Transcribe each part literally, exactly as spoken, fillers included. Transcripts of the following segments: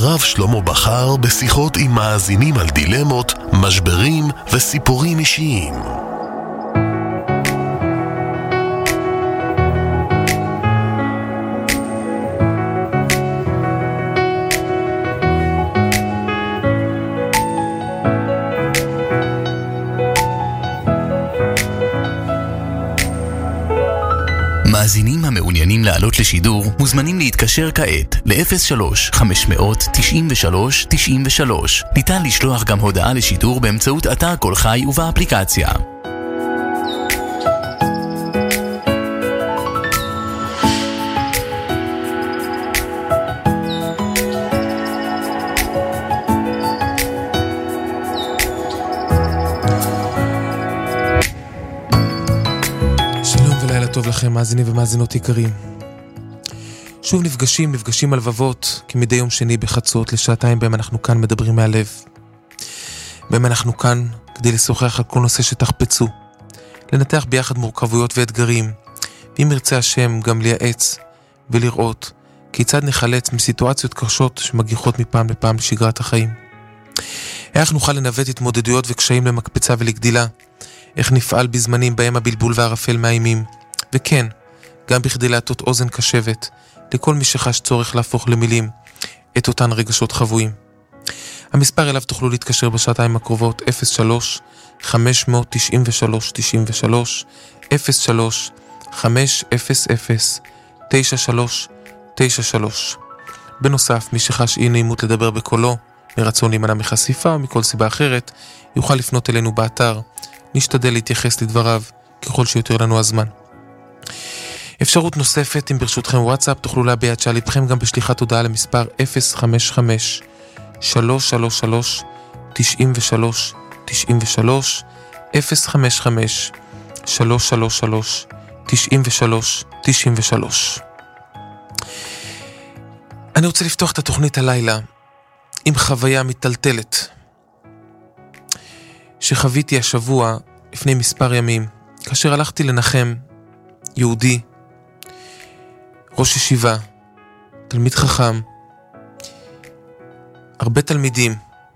הרב שלמה בחר בשיחות עם מאזינים על דילמות, משברים וסיפורים אישיים. מאזינים המעוניינים לעלות לשידור מוזמנים להתקשר כעת ל-אפס שלוש חמש תשע שלוש תשע שלוש. ניתן לשלוח גם הודעה לשידור באמצעות אתר קול חי ובאפליקציה. טוב לכם, מאזינים ומאזינות יקרים. שוב נפגשים, נפגשים הלבבות, כמדי יום שני בחצות, לשעתיים בהם אנחנו כאן מדברים מהלב. בהם אנחנו כאן כדי לשוחח על כל נושא שתחפצו, לנתח ביחד מורכבויות ואתגרים, ואם ירצה השם גם לייעץ ולראות כיצד נחלץ מסיטואציות קשות שמגיחות מפעם לפעם לשגרת החיים. איך נוכל לנווט התמודדויות וקשיים למקפצה ולגדילה, איך נפעל בזמנים בהם הבלבול והרפל מאיימים, וכן, גם בכדי להטות אוזן קשבת לכל מי שחש צורך להפוך למילים את אותן רגשות חבויים. המספר אליו תוכלו להתקשר בשעתיים הקרובות אפס שלוש חמש תשע שלוש תשע שלוש, אפס שלוש חמש אפס אפס תשע שלוש תשע שלוש. בנוסף, מי שחש אי נעימות לדבר בקולו, מרצון להימנע מחשיפה או מכל סיבה אחרת, יוכל לפנות אלינו באתר. נשתדל להתייחס לדבריו ככל שיותר לנו הזמן. אפשרות נוספת, אם ברשותכם וואטסאפ, תוכלו להביע את שעל ליבכם גם בשליחת הודעה למספר אפס חמש חמש שלוש שלוש שלוש תשע שלוש תשע שלוש, אפס חמש חמש שלוש שלוש שלוש תשע שלוש תשע שלוש. אני רוצה לפתוח את התוכנית הלילה עם חוויה מטלטלת שחוויתי השבוע לפני מספר ימים, כאשר הלכתי לנחם יהודי, ראש ישיבה, תלמיד חכם, הרבה תלמידים.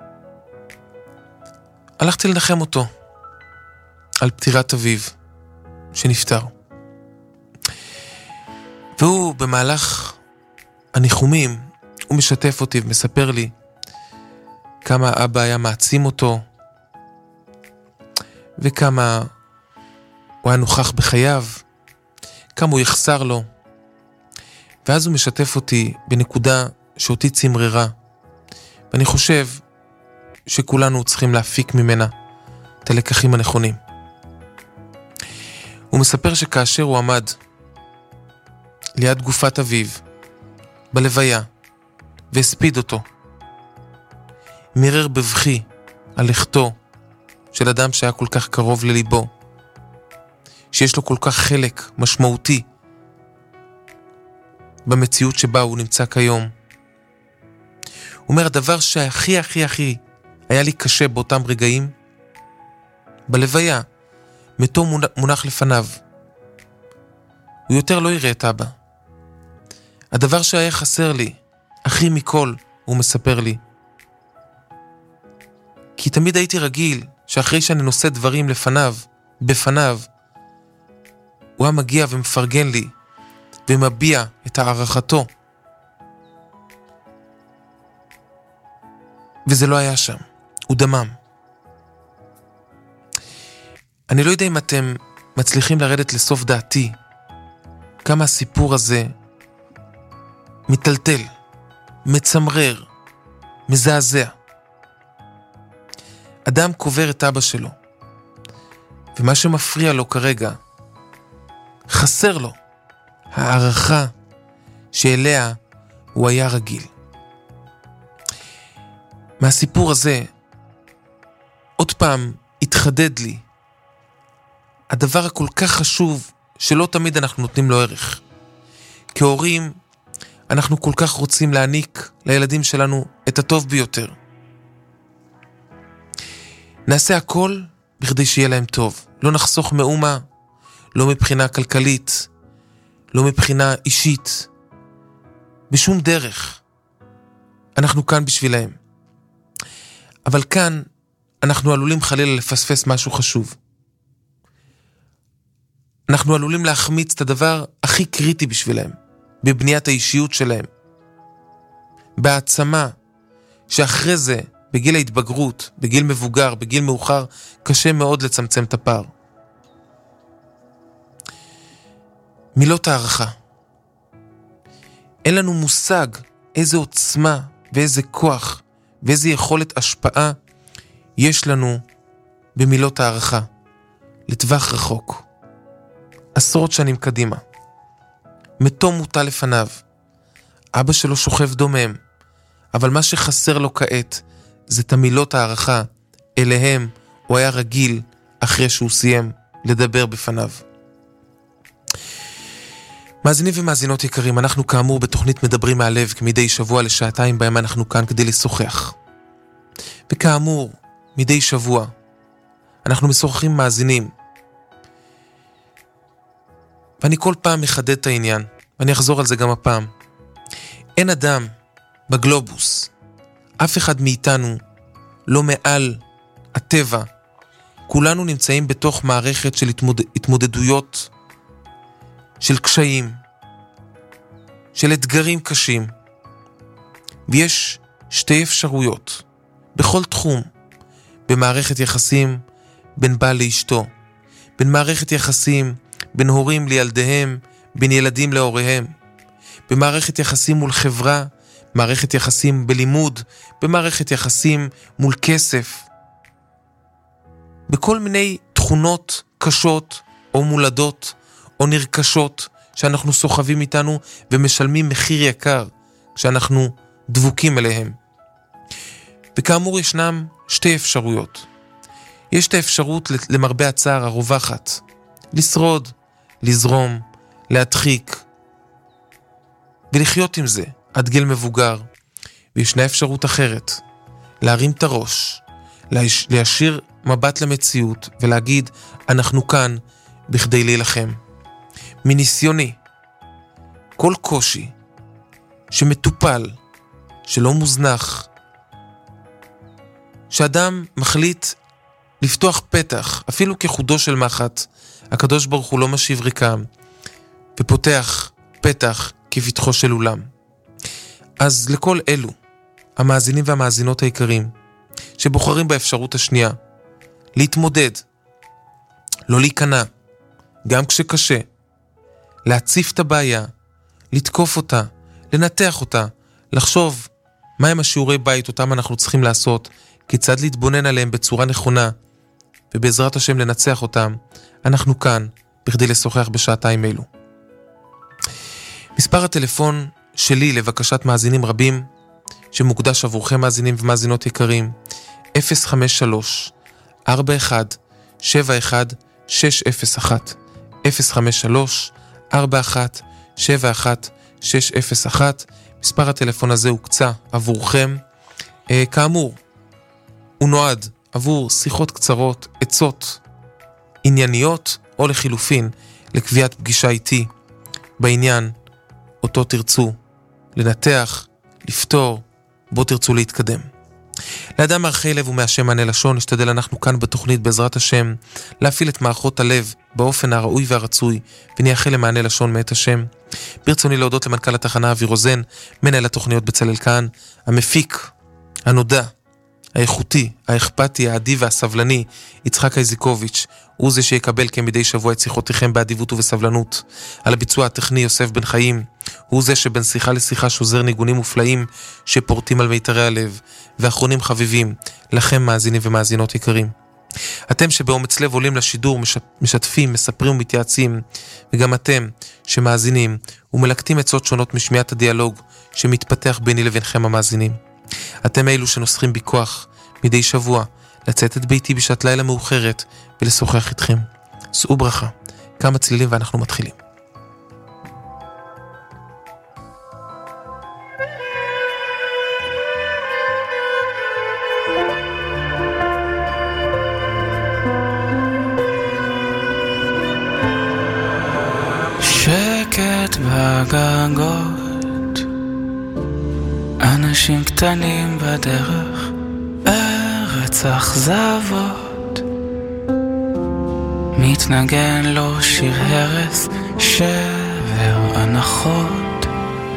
הלכתי לנחם אותו על פטירת אביו שנפטר. והוא במהלך הניחומים, הוא משתף אותי ומספר לי כמה אבא היה מעצים אותו, וכמה הוא היה נוכח בחייו, כמה הוא יחסר לו. ואז הוא משתף אותי בנקודה שאותי צמררה, ואני חושב שכולנו צריכים להפיק ממנה את הלקחים הנכונים. הוא מספר שכאשר הוא עמד ליד גופת אביו בלוויה והספיד אותו, מירר בבכי על לכתו של אדם שהיה כל כך קרוב לליבו, שיש לו כל כך חלק משמעותי במציאות שבה הוא נמצא כיום. הוא אומר, הדבר שהכי הכי הכי היה לי קשה באותם רגעים, בלוויה, מתו מונח לפניו, הוא יותר לא יראה את אבא. הדבר שהיה חסר לי, הכי מכל, הוא מספר לי, כי תמיד הייתי רגיל שאחרי שאני נושא דברים לפניו, בפניו, הוא היה מגיע ומפרגן לי, ומביע את הערכתו. וזה לא היה שם, הוא דמם. אני לא יודע אם אתם מצליחים לרדת לסוף דעתי, כמה הסיפור הזה מטלטל, מצמרר, מזעזע. אדם קובר את אבא שלו, ומה שמפריע לו כרגע, חסר לו הערכה שאליה הוא היה רגיל. מהסיפור הזה עוד פעם התחדד לי הדבר הכל כך חשוב שלא תמיד אנחנו נותנים לו ערך. כהורים אנחנו כל כך רוצים להעניק לילדים שלנו את הטוב ביותר. נעשה הכל בכדי שיהיה להם טוב. לא נחסוך מאומה, לא מבחינה כלכלית, לא מבחינה אישית, בשום דרך. אנחנו כאן בשבילהם. אבל כאן אנחנו עלולים חלילה לפספס משהו חשוב. אנחנו עלולים להחמיץ את הדבר הכי קריטי בשבילהם, בבניית האישיות שלהם, בהעצמה, שאחרי זה, בגיל ההתבגרות, בגיל מבוגר, בגיל מאוחר, קשה מאוד לצמצם את הפער. מילות הערכה. אין לנו מושג איזה עוצמה ואיזה כוח ואיזה יכולת השפעה יש לנו במילות הערכה, לטווח רחוק, עשרות שנים קדימה. מתום מוטל לפניו, אבא שלו שוכב דומם, אבל מה שחסר לו כעת זה את המילות הערכה אליהם הוא היה רגיל אחרי שהוא סיים לדבר בפניו. מאזינים ומאזינות יקרים, אנחנו כאמור בתוכנית מדברים מהלב כמדי שבוע לשעתיים בהם אנחנו כאן כדי לשוחח. וכאמור, מדי שבוע אנחנו משוחחים מאזינים. ואני כל פעם מחדד את העניין, ואני אחזור על זה גם הפעם. אין אדם בגלובוס, אף אחד מאיתנו לא מעל הטבע. כולנו נמצאים בתוך מערכת של התמוד... התמודדויות, של קשיים, של אתגרים קשים. ויש שתי אפשרויות בכל תחום, במערכת יחסים בין בעל לאשתו, בין מערכת יחסים בין הורים לילדיהם, בין ילדים להוריהם, במערכת יחסים מול חברה, מערכת יחסים בלימוד, במערכת יחסים מול כסף, בכל מיני תכונות קשות או מולדות או נרכשות שאנחנו סוחבים איתנו ומשלמים מחיר יקר כשאנחנו דבוקים אליהם. וכאמור ישנם שתי אפשרויות. יש את האפשרות למרבה הצער הרווחת, לשרוד, לזרום, להדחיק ולחיות עם זה עד גיל מבוגר. וישנה אפשרות אחרת, להרים את הראש, להשאיר מבט למציאות ולהגיד אנחנו כאן בכדי להילחם. מניסיוני, כל קושי שמטופל, שלא מוזנח, שאדם מחליט לפתוח פתח, אפילו כחודו של מחט, הקדוש ברוך הוא לא משיב ריקם, ופותח פתח כפתחו של אולם. אז לכל אלו, המאזינים והמאזינות היקרים, שבוחרים באפשרות השנייה, להתמודד, לא להיכנע, גם כשקשה, להציף את הבעיה, לתקוף אותה, לנתח אותה, לחשוב מהם השיעורי בית אותם אנחנו צריכים לעשות, כיצד להתבונן עליהם בצורה נכונה, ובעזרת השם לנצח אותם, אנחנו כאן בכדי לשוחח בשעתיים אלו. מספר הטלפון שלי לבקשת מאזינים רבים, שמוקדש עבורכם מאזינים ומאזינות יקרים, אפס חמש שלוש ארבע אחת שבע אחת שש אפס אחת, אפס חמש שלוש ארבע אחת שבע אחת שש אפס אחת. מספר הטלפון הזה הוקצה עבורכם. אה, כאמור, הוא נועד עבור שיחות קצרות, עצות ענייניות, או לחילופין לקביעת פגישה איתי בעניין אותו תרצו לנתח, לפתור, בו תרצו להתקדם. לאדם מערכי לב ומהשם מענה לשון, נשתדל אנחנו כאן בתוכנית בעזרת השם להפעיל את מערכות הלב באופן הראוי והרצוי, ונייחל למענה לשון מאת השם. ברצוני להודות למנכ"ל התחנה אבי רוזן, מנהל התוכניות בצלאל כהן, המפיק, הנודע, האיכותי, האכפתי, האדיב והסבלני, יצחק איזיקוביץ', הוא זה שיקבל כמדי שבוע את שיחותיכם באדיבות ובסבלנות. על הביצוע הטכני יוסף בן חיים, הוא זה שבין שיחה לשיחה שוזר ניגונים מופלאים שפורטים על מיתרי הלב. ואחרונים חביבים, לכם מאזינים ומאזינות יקרים, אתם שבאומץ לב עולים לשידור, משתפים, מספרים ומתייעצים, וגם אתם שמאזינים ומלקטים עצות שונות משמיעת הדיאלוג שמתפתח ביני לבינכם המאזינים. אתם אלו שנוסחים בכוח מדי שבוע לצאת את ביתי בשעת לילה מאוחרת ולשוחח איתכם. שאו ברכה, כמה צלילים ואנחנו מתחילים. שקט בגגות, אנשים אנשים קטנים בדרך, ארץ אכזבות, מתנגן לו שיר הרס, שבר הנחות.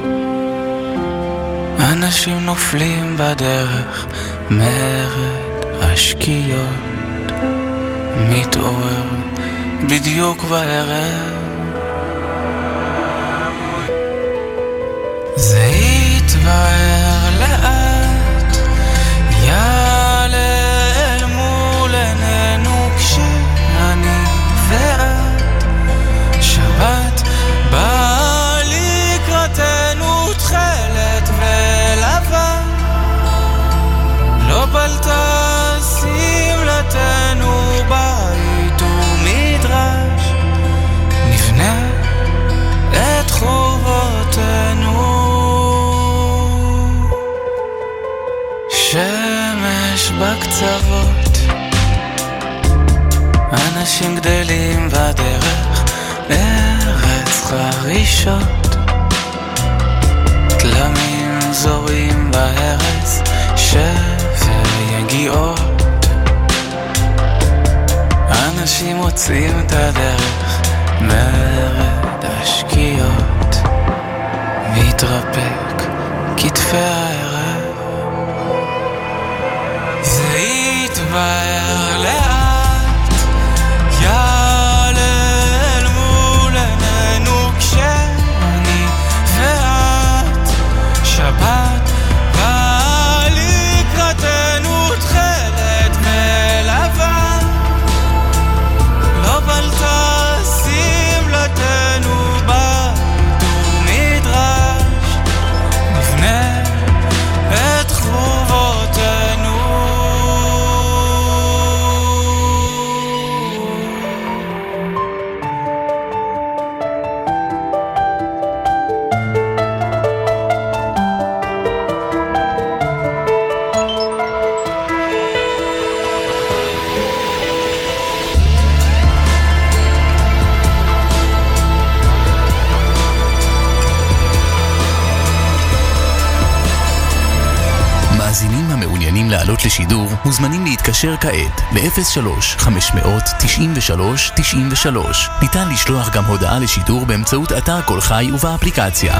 אנשים נופלים בדרך, מרד השקיות, מתעורר בדיוק בערב. זה יתבהר לאט, יעלה אל מול עינינו כשאני ואת. שבת באה לקראתנו תכלת ולבן, לא בלטה שמלתנו בית ומדרש, נבנה את חורבותינו. שמש בקצוות, אנשים גדלים בדרך, ארץ חרישות, תלמים זורים בהרס, שבר יגיעות. אנשים מוצאים את הדרך, מרד השקיות, מתרפק כתפי הערב. זה יתבהר לאט, יעלה אל מול עינינו כשאני ואת. שבת באה לקראתנו תכלת ולבן, לא בלטה שמלתנו בית ומדרש, נבנה את חורבותינו. מאזינים המעוניינים לעלות לשידור מוזמנים להתקשר כעת ל-אפס שלוש חמש תשע שלוש תשע שלוש. ניתן לשלוח גם הודעה לשידור באמצעות אתר כל חי ובאפליקציה.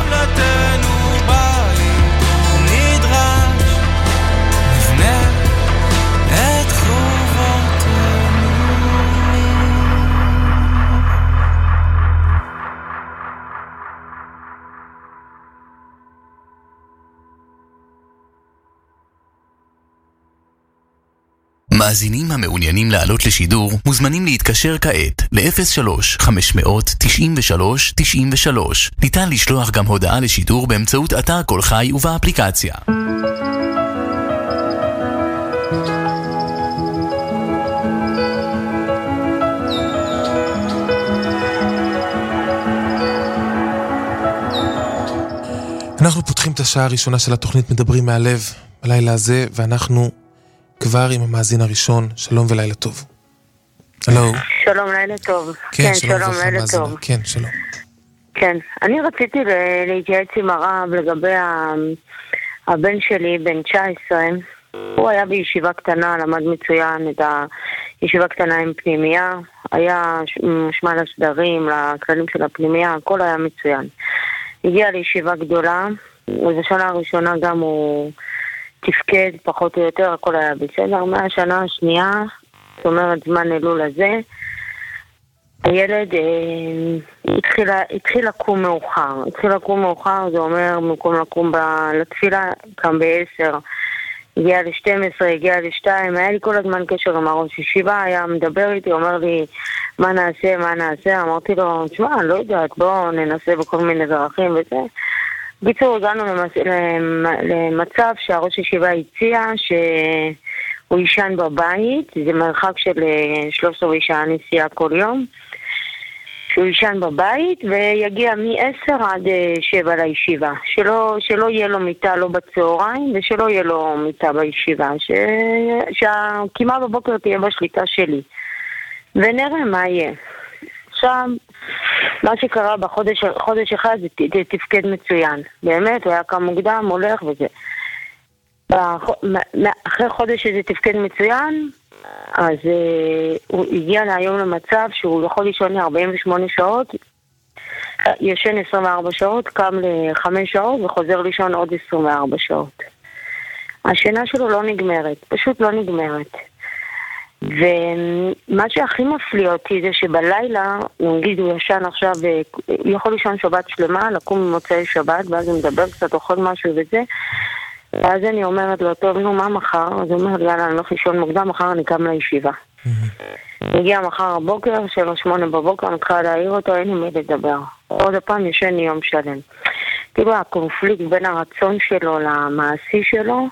מאזינים המעוניינים לעלות לשידור מוזמנים להתקשר כעת ל-אפס שלוש חמש תשע שלוש תשע שלוש. ניתן לשלוח גם הודעה לשידור באמצעות אתר כל חי ובאפליקציה. אנחנו פותחים את השעה הראשונה של התוכנית מדברים מהלב בלילה הזה, ואנחנו כבר עם המאזין הראשון. שלום ולילה טוב. הלו. שלום, לילה טוב. כן, כן שלום, שלום, לילה טוב. כן, שלום. כן, אני רציתי להתייעץ עם הרב לגבי הבן שלי, בן תשע עשרה. הוא היה בישיבה קטנה, למד מצוין את הישיבה קטנה עם פנימייה, היה משמע לסדרים, לכללים של הפנימייה, הכל היה מצוין. הגיע לישיבה גדולה, ובשנה הראשונה גם הוא תפקד פחות או יותר, הכל היה בסדר. מהשנה השנייה, זאת אומרת זמן אלול הזה, הילד אה, התחיל, התחיל לקום מאוחר. התחיל לקום מאוחר, זה אומר במקום לקום ב- לתפילה, קם בעשר, הגיע ל-שתים עשרה, הגיע ל-שתיים, היה לי כל הזמן קשר עם הראש ישיבה, היה מדבר איתי, אומר לי מה נעשה, מה נעשה, אמרתי לו, תשמע, אני לא יודעת, בואו ננסה בכל מיני דרכים וזה. ביצור, הגענו למס... למצב שהראש ישיבה הציע שהוא ישן בבית, זה מרחק של שלוש עשרה שעה נסיעה כל יום, שהוא ישן בבית ויגיע מ-עשר עד שבע לישיבה, שלא, שלא יהיה לו מיטה לא בצהריים ושלא יהיה לו מיטה בישיבה, ש... שהקימה בבוקר תהיה בשליטה שלי, ונראה מה יהיה. עכשיו, מה שקרה בחודש חודש אחד זה תפקד מצוין, באמת, הוא היה קם מוקדם, הולך וזה. אחרי חודש שזה תפקד מצוין, אז הוא הגיע להיום למצב שהוא יכול לישון ארבעים ושמונה שעות, ישן עשרים וארבע שעות, קם ל-חמש שעות וחוזר לישון עוד עשרים וארבע שעות. השינה שלו לא נגמרת, פשוט לא נגמרת. ומה שהכי מפליא אותי זה שבלילה, נגיד הוא ישן עכשיו, הוא יכול לישון שבת שלמה, לקום ממוצאי שבת, ואז הוא מדבר קצת, אוכל משהו וזה, ואז אני אומרת לו, טוב, נו, מה מחר? אז הוא אומר לי, יאללה, אני הולך לישון מוקדם, מחר אני קם לישיבה. מגיע מחר הבוקר, שלוש שמונה בבוקר, אני מתחילה להעיר אותו, אין לי מי לדבר. עוד הפעם ישן יום שלם. כאילו הקונפליקט בין הרצון שלו למעשי שלו,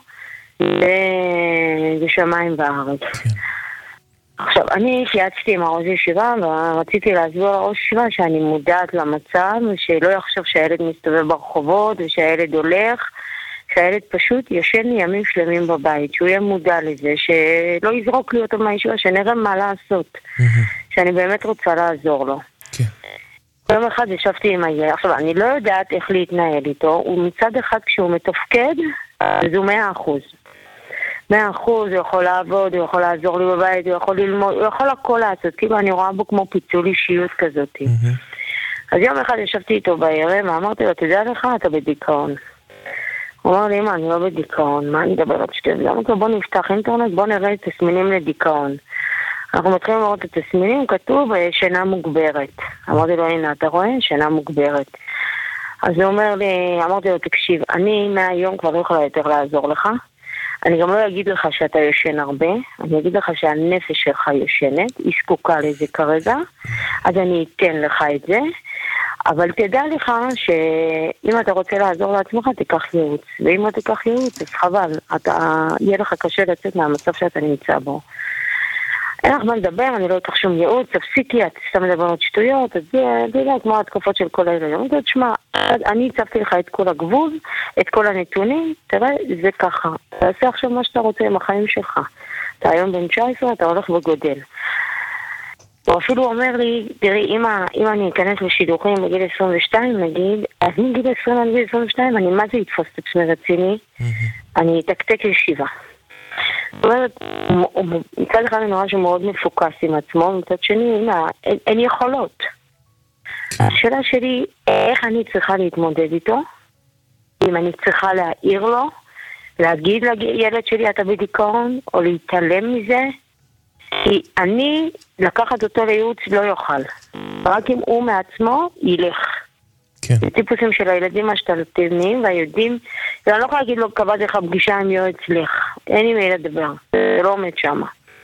זה שמיים וארץ. עכשיו, אני התייעצתי עם הראש ישיבה, ורציתי להסביר לראש ישיבה שאני מודעת למצב, שלא יחשוב שהילד מסתובב ברחובות, ושהילד הולך, שהילד פשוט ישן ימים שלמים בבית, שהוא יהיה מודע לזה, שלא יזרוק לי אותו מהישיבה, שנראה מה לעשות, שאני באמת רוצה לעזור לו. יום אחד ישבתי עם הילד, עכשיו אני לא יודעת איך להתנהל איתו, הוא מצד אחד כשהוא מתפקד, אז הוא מאה אחוז. מאה אחוז, הוא יכול לעבוד, הוא יכול לעזור לי בבית, הוא יכול ללמוד, הוא יכול הכל לעשות, כאילו אני רואה בו כמו פיצול אישיות כזאת. אז יום אחד ישבתי איתו בערב, ואמרתי לו, תדע לך, אתה בדיכאון. הוא אמר לי, אמא, אני לא בדיכאון, מה אני אדבר עוד שתיים? אמרתי לו, בוא נפתח אינטרנט, בוא נראה את תסמינים לדיכאון. אנחנו מתחילים לראות את התסמינים, כתוב שינה מוגברת. אמרתי לו, הנה, אתה רואה? שינה מוגברת. אז הוא אומר לי, אמרתי לו, תקשיב, אני מהיום כבר לא יכולה יותר לעזור לך. אני גם לא אגיד לך שאתה יושן הרבה, אני אגיד לך שהנפש שלך יושנת, היא זקוקה לזה כרגע, אז אני אתן לך את זה, אבל תדע לך שאם אתה רוצה לעזור לעצמך, תיקח ייעוץ, ואם לא תיקח ייעוץ, אז חבל, אתה, יהיה לך קשה לצאת מהמצב שאתה נמצא בו. אין לך מה לדבר, אני לא אקח שום ייעוץ, תפסיקי, את סתם מדברת שטויות, אז זה יודע, כמו התקפות של כל הילדים. אני יודעת, שמה, אני הצבתי לך את כל הגבול, את כל הנתונים, תראה, זה ככה. תעשה עכשיו מה שאתה רוצה עם החיים שלך. אתה היום בן תשע עשרה, אתה הולך וגודל. הוא אפילו אומר לי, תראי, אם, אם אני אכנס לשידוכים בגיל עשרים ושתיים, נגיד, אז מגיל עשרים עד גיל עשרים ושתיים, אני מה זה יתפוס את עצמי רציני? אני אתקתק ישיבה. זאת אומרת, מצד אחד אני רואה שהוא מאוד מפוקס עם עצמו, מצד שני, הנה, אין, אין יכולות. השאלה שלי, איך אני צריכה להתמודד איתו? אם אני צריכה להעיר לו, להגיד לילד שלי אתה בדיכאון, או להתעלם מזה, כי אני לקחת אותו לייעוץ לא יוכל. רק אם הוא מעצמו ילך. כן. טיפוסים של הילדים השתלטניים והיודעים, ואני לא יכולה להגיד לו, קבעתי לך פגישה עם יועץ לך. אין לי מי לדבר. זה לא עומד שם.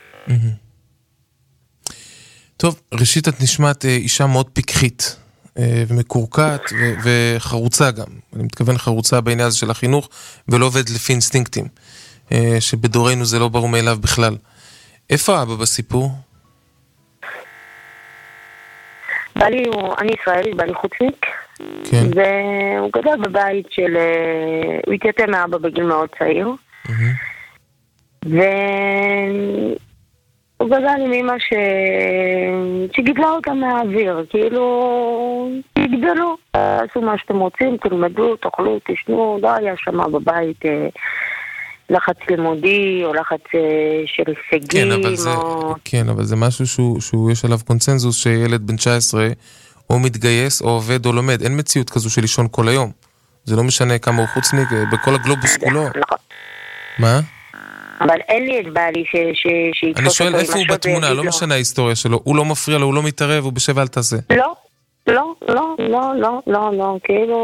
טוב, ראשית את נשמעת אישה מאוד פיקחית ומקורקעת וחרוצה גם. אני מתכוון חרוצה בעניין הזה של החינוך, ולא עובד לפי אינסטינקטים, שבדורנו זה לא ברור מאליו בכלל. איפה אבא בסיפור? בעלי הוא, אני ישראלית, בעלי חוצניק. כן. והוא גדל בבית של, הוא התייתם מאבא בגיל מאוד צעיר. והוא גדל עם אמא ש... שגידלה אותה מהאוויר, כאילו, תגדלו, עשו מה שאתם רוצים, תלמדו, תאכלו, תשנו, לא היה שמה בבית לחץ לימודי או לחץ של הישגים. כן, אבל זה, או... כן, אבל זה משהו שהוא, שהוא יש עליו קונצנזוס שילד בן תשע עשרה או מתגייס או עובד או לומד. אין מציאות כזו של לישון כל היום. זה לא משנה כמה הוא חוצניק, בכל הגלובוס כולו. נכון. מה? אבל אין לי את בעלי שיתפוס... אני שואל איפה הוא בתמונה, לא משנה ההיסטוריה שלו. הוא לא מפריע לו, הוא לא מתערב, הוא בשב אל תעשה. לא, לא, לא, לא, לא, לא, לא, כאילו...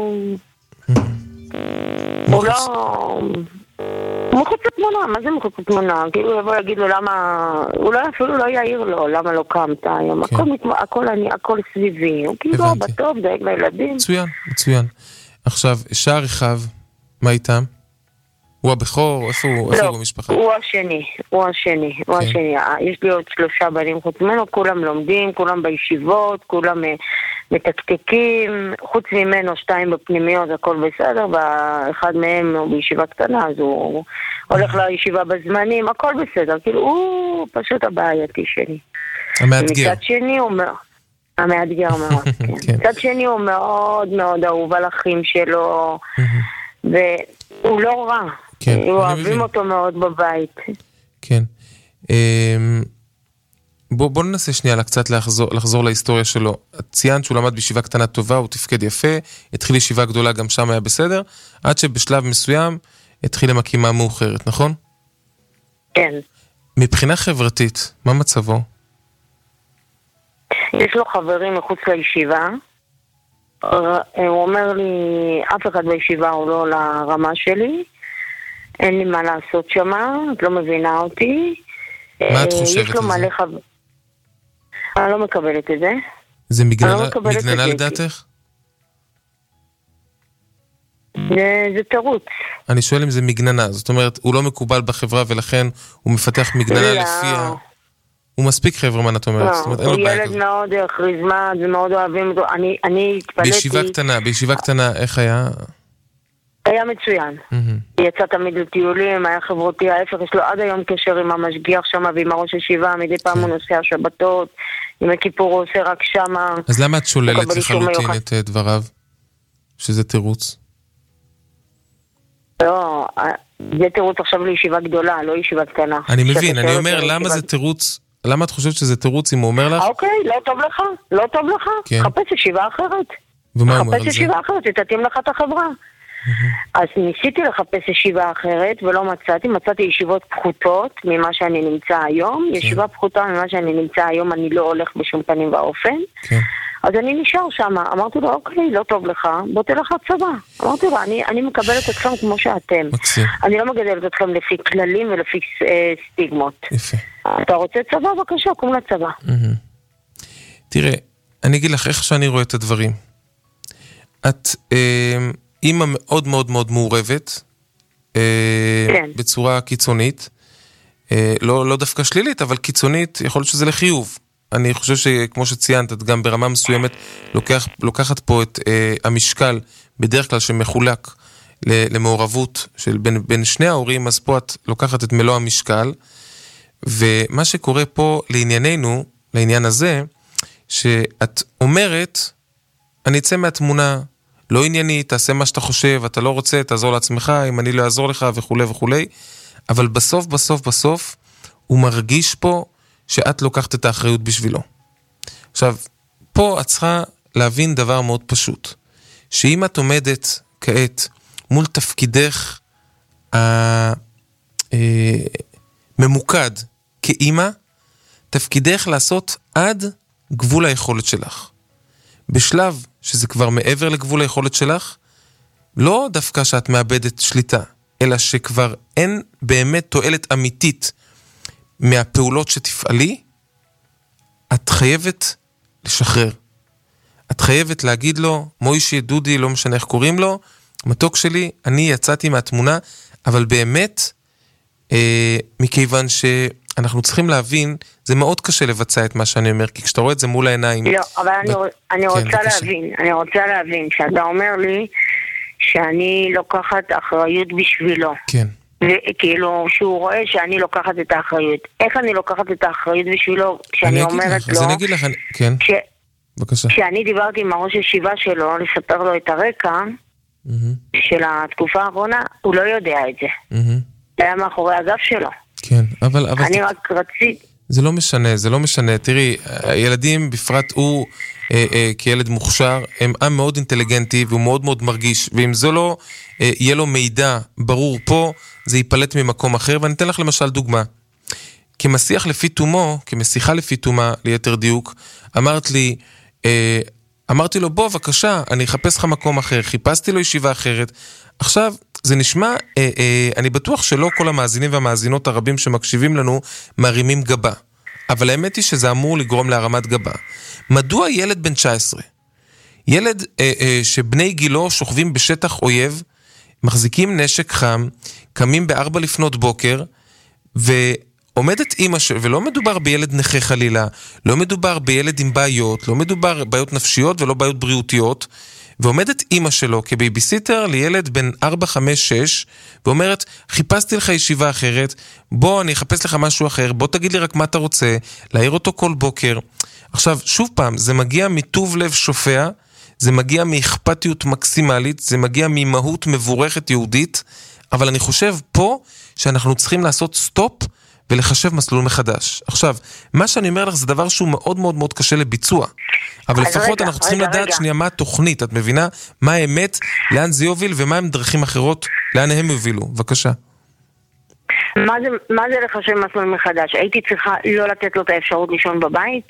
הוא לא... מחוץ לתמונה, מה זה מחוץ לתמונה? כאילו יבוא להגיד לו למה... הוא לא אפילו לא יעיר לו למה לא קמת היום. הכל סביבי. הוא כאילו בטוב, דייק לילדים. מצוין, מצוין. עכשיו, שער רחב, מה איתם? הוא הבכור? איפה הוא במשפחה? הוא השני, הוא השני, הוא השני. יש לי עוד שלושה בנים חוץ ממנו, כולם לומדים, כולם בישיבות, כולם מתקתקים, חוץ ממנו שתיים בפנימיות, הכל בסדר, ואחד מהם הוא בישיבה קטנה, אז הוא הולך לישיבה בזמנים, הכל בסדר, כאילו הוא פשוט הבעייתי שלי. המאתגר. מצד שני הוא מאוד, המאתגר מאוד, כן. מצד שני הוא מאוד מאוד אהוב על אחים שלו, והוא לא רע. כן, אני אוהבים מבין. אותו מאוד בבית. כן. אמ, בוא, בוא ננסה שנייה קצת לחזור, לחזור להיסטוריה שלו. ציינת שהוא למד בישיבה קטנה טובה, הוא תפקד יפה, התחיל ישיבה גדולה, גם שם היה בסדר, עד שבשלב מסוים התחיל עם הקימה מאוחרת, נכון? כן. מבחינה חברתית, מה מצבו? יש לו חברים מחוץ לישיבה. הוא אומר לי, אף אחד בישיבה הוא לא לרמה שלי, אין לי מה לעשות שמה, את לא מבינה אותי. מה את חושבת יש לו על מלא זה? חבר... אני לא מקבלת את זה. זה מגננה, אני לא מקבלת את מגננה זה. לדעתך? זה, זה תירוץ. אני שואל אם זה מגננה, זאת אומרת, הוא לא מקובל בחברה ולכן הוא מפתח מגננה לא. לפיה... הוא מספיק חברמן, את אומרת. זאת אומרת, אין לא, לו הוא בעיה ילד כזאת. מאוד כריזמה, ומאוד אוהבים אותו. אני, אני התפלאתי. בישיבה קטנה, בישיבה קטנה, איך היה? היה מצוין. מהמם. יצא תמיד לטיולים, היה חברותי, ההפך, יש לו עד היום קשר עם המשגיח שם ועם הראש ישיבה, מדי פעם הוא נוסע שבתות, עם הכיפור הוא עושה רק שם. אז למה את שוללת מקבל אישור לחלוטין מיוחד. את אה, דבריו? שזה תירוץ? לא, זה תירוץ עכשיו לישיבה גדולה, לא ישיבה קטנה. אני מבין, שאתה אני שואל אומר, אותו למה לישיבה- זה תירוץ? למה את חושבת שזה תירוץ אם הוא אומר לך? אוקיי, לא טוב לך, לא טוב לך, כן. חפש ישיבה אחרת. ומה הוא אומר חפש על זה? ישיבה אחרת, שתתאים לך את החברה. אז ניסיתי לחפש ישיבה אחרת ולא מצאתי, מצאתי ישיבות פחותות ממה שאני נמצא היום. כן. ישיבה פחותה ממה שאני נמצא היום, אני לא הולך בשום פנים ואופן. כן. אז אני נשאר שם, אמרתי לו, אוקיי, לא טוב לך, בוא תלך לצבא. אמרתי לו, אני, אני מקבלת אתכם כמו שאתם. מקסים. אני לא מגדלת אתכם לפי כללים ולפי אה, סטיגמות. יפה. אתה רוצה צבא? בבקשה, קום לצבא. מהמם. תראה, אני אגיד לך איך שאני רואה את הדברים. את אה, אימא מאוד מאוד מאוד מעורבת, אה, כן. בצורה קיצונית, אה, לא, לא דווקא שלילית, אבל קיצונית, יכול להיות שזה לחיוב. אני חושב שכמו שציינת, את גם ברמה מסוימת לוקח, לוקחת פה את אה, המשקל, בדרך כלל שמחולק ל- למעורבות של בין, בין שני ההורים, אז פה את לוקחת את מלוא המשקל, ומה שקורה פה לענייננו, לעניין הזה, שאת אומרת, אני אצא מהתמונה, לא ענייני, תעשה מה שאתה חושב, אתה לא רוצה, תעזור לעצמך, אם אני לא אעזור לך וכו' וכו', אבל בסוף, בסוף, בסוף, הוא מרגיש פה שאת לוקחת את האחריות בשבילו. עכשיו, פה את צריכה להבין דבר מאוד פשוט, שאם את עומדת כעת מול תפקידך הממוקד כאימא, תפקידך לעשות עד גבול היכולת שלך. בשלב שזה כבר מעבר לגבול היכולת שלך, לא דווקא שאת מאבדת שליטה, אלא שכבר אין באמת תועלת אמיתית מהפעולות שתפעלי, את חייבת לשחרר. את חייבת להגיד לו, מוישי, דודי, לא משנה איך קוראים לו, מתוק שלי, אני יצאתי מהתמונה, אבל באמת, אה, מכיוון שאנחנו צריכים להבין, זה מאוד קשה לבצע את מה שאני אומר, כי כשאתה רואה את זה מול העיניים... לא, אבל אני, אני רוצה בבקשה. להבין, אני רוצה להבין, שאתה אומר לי שאני לוקחת אחריות בשבילו. כן. וכאילו, שהוא רואה שאני לוקחת את האחריות. איך אני לוקחת את האחריות בשבילו, כשאני אני אגיד אומרת לך, לו... אז אני אגיד לך, אני- כן, ש... בבקשה. כשאני דיברתי עם הראש ישיבה שלו, לספר לו את הרקע מהמם, של התקופה האחרונה, הוא לא יודע את זה. מהמם. זה היה מאחורי הגב שלו. כן, אבל... אבל אני ת- רק רציתי... זה לא משנה, זה לא משנה. תראי, הילדים, בפרט הוא אה, אה, כילד מוכשר, הם עם מאוד אינטליגנטי והוא מאוד מאוד מרגיש, ואם זה לא אה, יהיה לו מידע ברור פה, זה ייפלט ממקום אחר, ואני אתן לך למשל דוגמה. כמשיח לפי תומו, כמשיחה לפי תומה, ליתר דיוק, אמרת לי, אה, אמרתי לו, בוא, בבקשה, אני אחפש לך מקום אחר, חיפשתי לו ישיבה אחרת. עכשיו, זה נשמע, אה, אה, אני בטוח שלא כל המאזינים והמאזינות הרבים שמקשיבים לנו מרימים גבה. אבל האמת היא שזה אמור לגרום להרמת גבה. מדוע ילד בן תשע עשרה, ילד אה, אה, שבני גילו שוכבים בשטח אויב, מחזיקים נשק חם, קמים בארבע לפנות בוקר, ועומדת אמא של... ולא מדובר בילד נכה חלילה, לא מדובר בילד עם בעיות, לא מדובר בעיות נפשיות ולא בעיות בריאותיות, ועומדת אמא שלו כבייביסיטר לילד בן ארבע, חמש, שש, ואומרת, חיפשתי לך ישיבה אחרת, בוא אני אחפש לך משהו אחר, בוא תגיד לי רק מה אתה רוצה, להעיר אותו כל בוקר. עכשיו, שוב פעם, זה מגיע מטוב לב שופע, זה מגיע מאכפתיות מקסימלית, זה מגיע ממהות מבורכת יהודית, אבל אני חושב פה שאנחנו צריכים לעשות סטופ ולחשב מסלול מחדש. עכשיו, מה שאני אומר לך זה דבר שהוא מאוד מאוד מאוד קשה לביצוע, אבל לפחות רגע, אנחנו צריכים רגע, לדעת רגע. שנייה מה התוכנית, את מבינה? מה האמת, לאן זה יוביל ומה הם דרכים אחרות, לאן הם יובילו. בבקשה. מה זה, מה זה לחשב מסלול מחדש? הייתי צריכה לא לתת לו את האפשרות לישון בבית?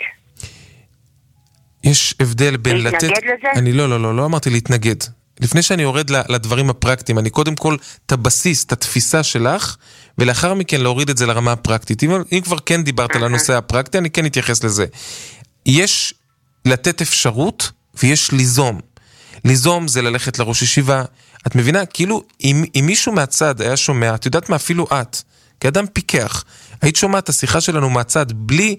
יש הבדל בין להתנגד לתת... לזה? אני לא, לא, לא, לא אמרתי להתנגד. לפני שאני יורד לדברים הפרקטיים, אני קודם כל את הבסיס, את התפיסה שלך, ולאחר מכן להוריד את זה לרמה הפרקטית. אם, אם כבר כן דיברת על הנושא הפרקטי, אני כן אתייחס לזה. יש לתת אפשרות ויש ליזום. ליזום זה ללכת לראש ישיבה. את מבינה? כאילו, אם, אם מישהו מהצד היה שומע, את יודעת מה? אפילו את, כאדם פיקח, היית שומעת את השיחה שלנו מהצד, בלי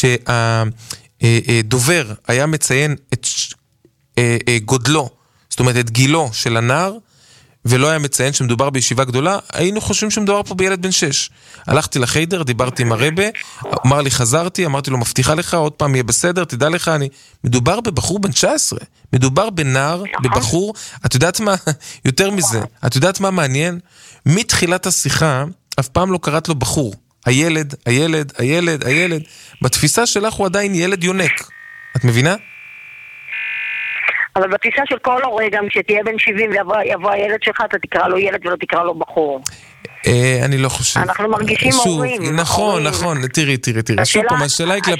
שהדובר היה מציין את גודלו, זאת אומרת, את גילו של הנער, ולא היה מציין שמדובר בישיבה גדולה, היינו חושבים שמדובר פה בילד בן שש. הלכתי לחיידר, דיברתי עם הרבה, אמר לי חזרתי, אמרתי לו מבטיחה לך, עוד פעם יהיה בסדר, תדע לך, אני... מדובר בבחור בן תשע עשרה, מדובר בנער, בבחור, את יודעת מה, יותר מזה, את יודעת מה מעניין? מתחילת השיחה, אף פעם לא קראת לו בחור. הילד, הילד, הילד, הילד, בתפיסה שלך הוא עדיין ילד יונק. את מבינה? אבל בתפיסה של כל הורה, גם כשתהיה בן שבעים ויבוא הילד שלך, אתה תקרא לו ילד ולא תקרא לו בחור. אני לא חושב. אנחנו מרגישים הורים. נכון, נכון, תראי, תראי, תראי. שוב פעם, השאלה היא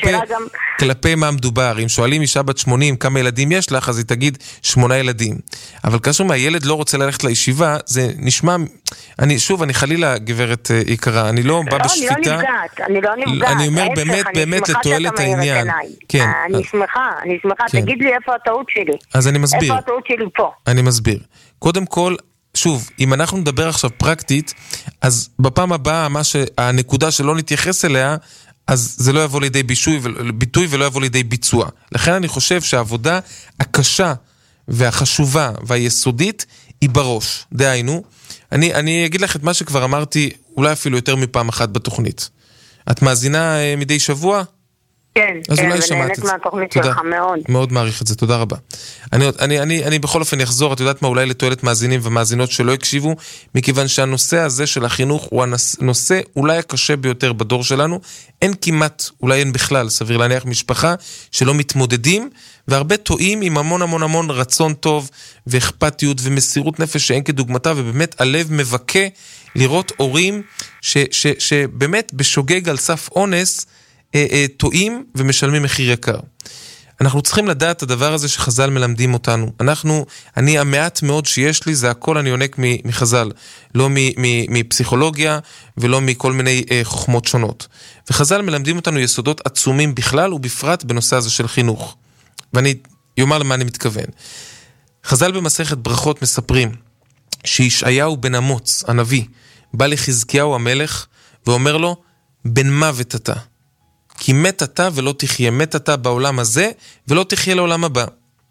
כלפי מה מדובר. אם שואלים אישה בת שמונים כמה ילדים יש לך, אז היא תגיד שמונה ילדים. אבל כאשר מהילד לא רוצה ללכת לישיבה, זה נשמע... אני, שוב, אני חלילה, גברת יקרה, אני לא בא בשפיטה. אני לא נפגעת, אני לא נפגעת. אני אומר באמת, באמת לתועלת העניין. כן. אני שמחה, אני שמחה. תגיד לי איפה הטעות שלי. אז אני מסביר. איפה הטעות שלי פה? אני מסביר. קודם כל, שוב, אם אנחנו נדבר עכשיו פרקטית, אז בפעם הבאה, מה שהנקודה שלא נתייחס אליה, אז זה לא יבוא לידי בישוי, ביטוי ולא יבוא לידי ביצוע. לכן אני חושב שהעבודה הקשה והחשובה והיסודית היא בראש. דהיינו, אני, אני אגיד לך את מה שכבר אמרתי, אולי אפילו יותר מפעם אחת בתוכנית. את מאזינה מדי שבוע? כן, כן, ונהנית מהתוכנית שלך מאוד. מאוד מעריך את זה, תודה רבה. אני, אני, אני, אני בכל אופן אחזור, את יודעת מה, אולי לתועלת מאזינים ומאזינות שלא הקשיבו, מכיוון שהנושא הזה של החינוך הוא הנושא אולי הקשה ביותר בדור שלנו, אין כמעט, אולי אין בכלל, סביר להניח משפחה, שלא מתמודדים, והרבה טועים עם המון המון המון רצון טוב, ואכפתיות ומסירות נפש שאין כדוגמתה, ובאמת הלב מבקה לראות הורים ש, ש, שבאמת בשוגג על סף אונס, טועים ומשלמים מחיר יקר. אנחנו צריכים לדעת את הדבר הזה שחז"ל מלמדים אותנו. אנחנו, אני המעט מאוד שיש לי, זה הכל אני יונק מחז"ל, לא מפסיכולוגיה ולא מכל מיני חוכמות שונות. וחז"ל מלמדים אותנו יסודות עצומים בכלל ובפרט בנושא הזה של חינוך. ואני אומר למה אני מתכוון. חז"ל במסכת ברכות מספרים שישעיהו בן אמוץ, הנביא, בא לחזקיהו המלך ואומר לו, בן מוות אתה. כי מת אתה ולא תחיה, מת אתה בעולם הזה ולא תחיה לעולם הבא.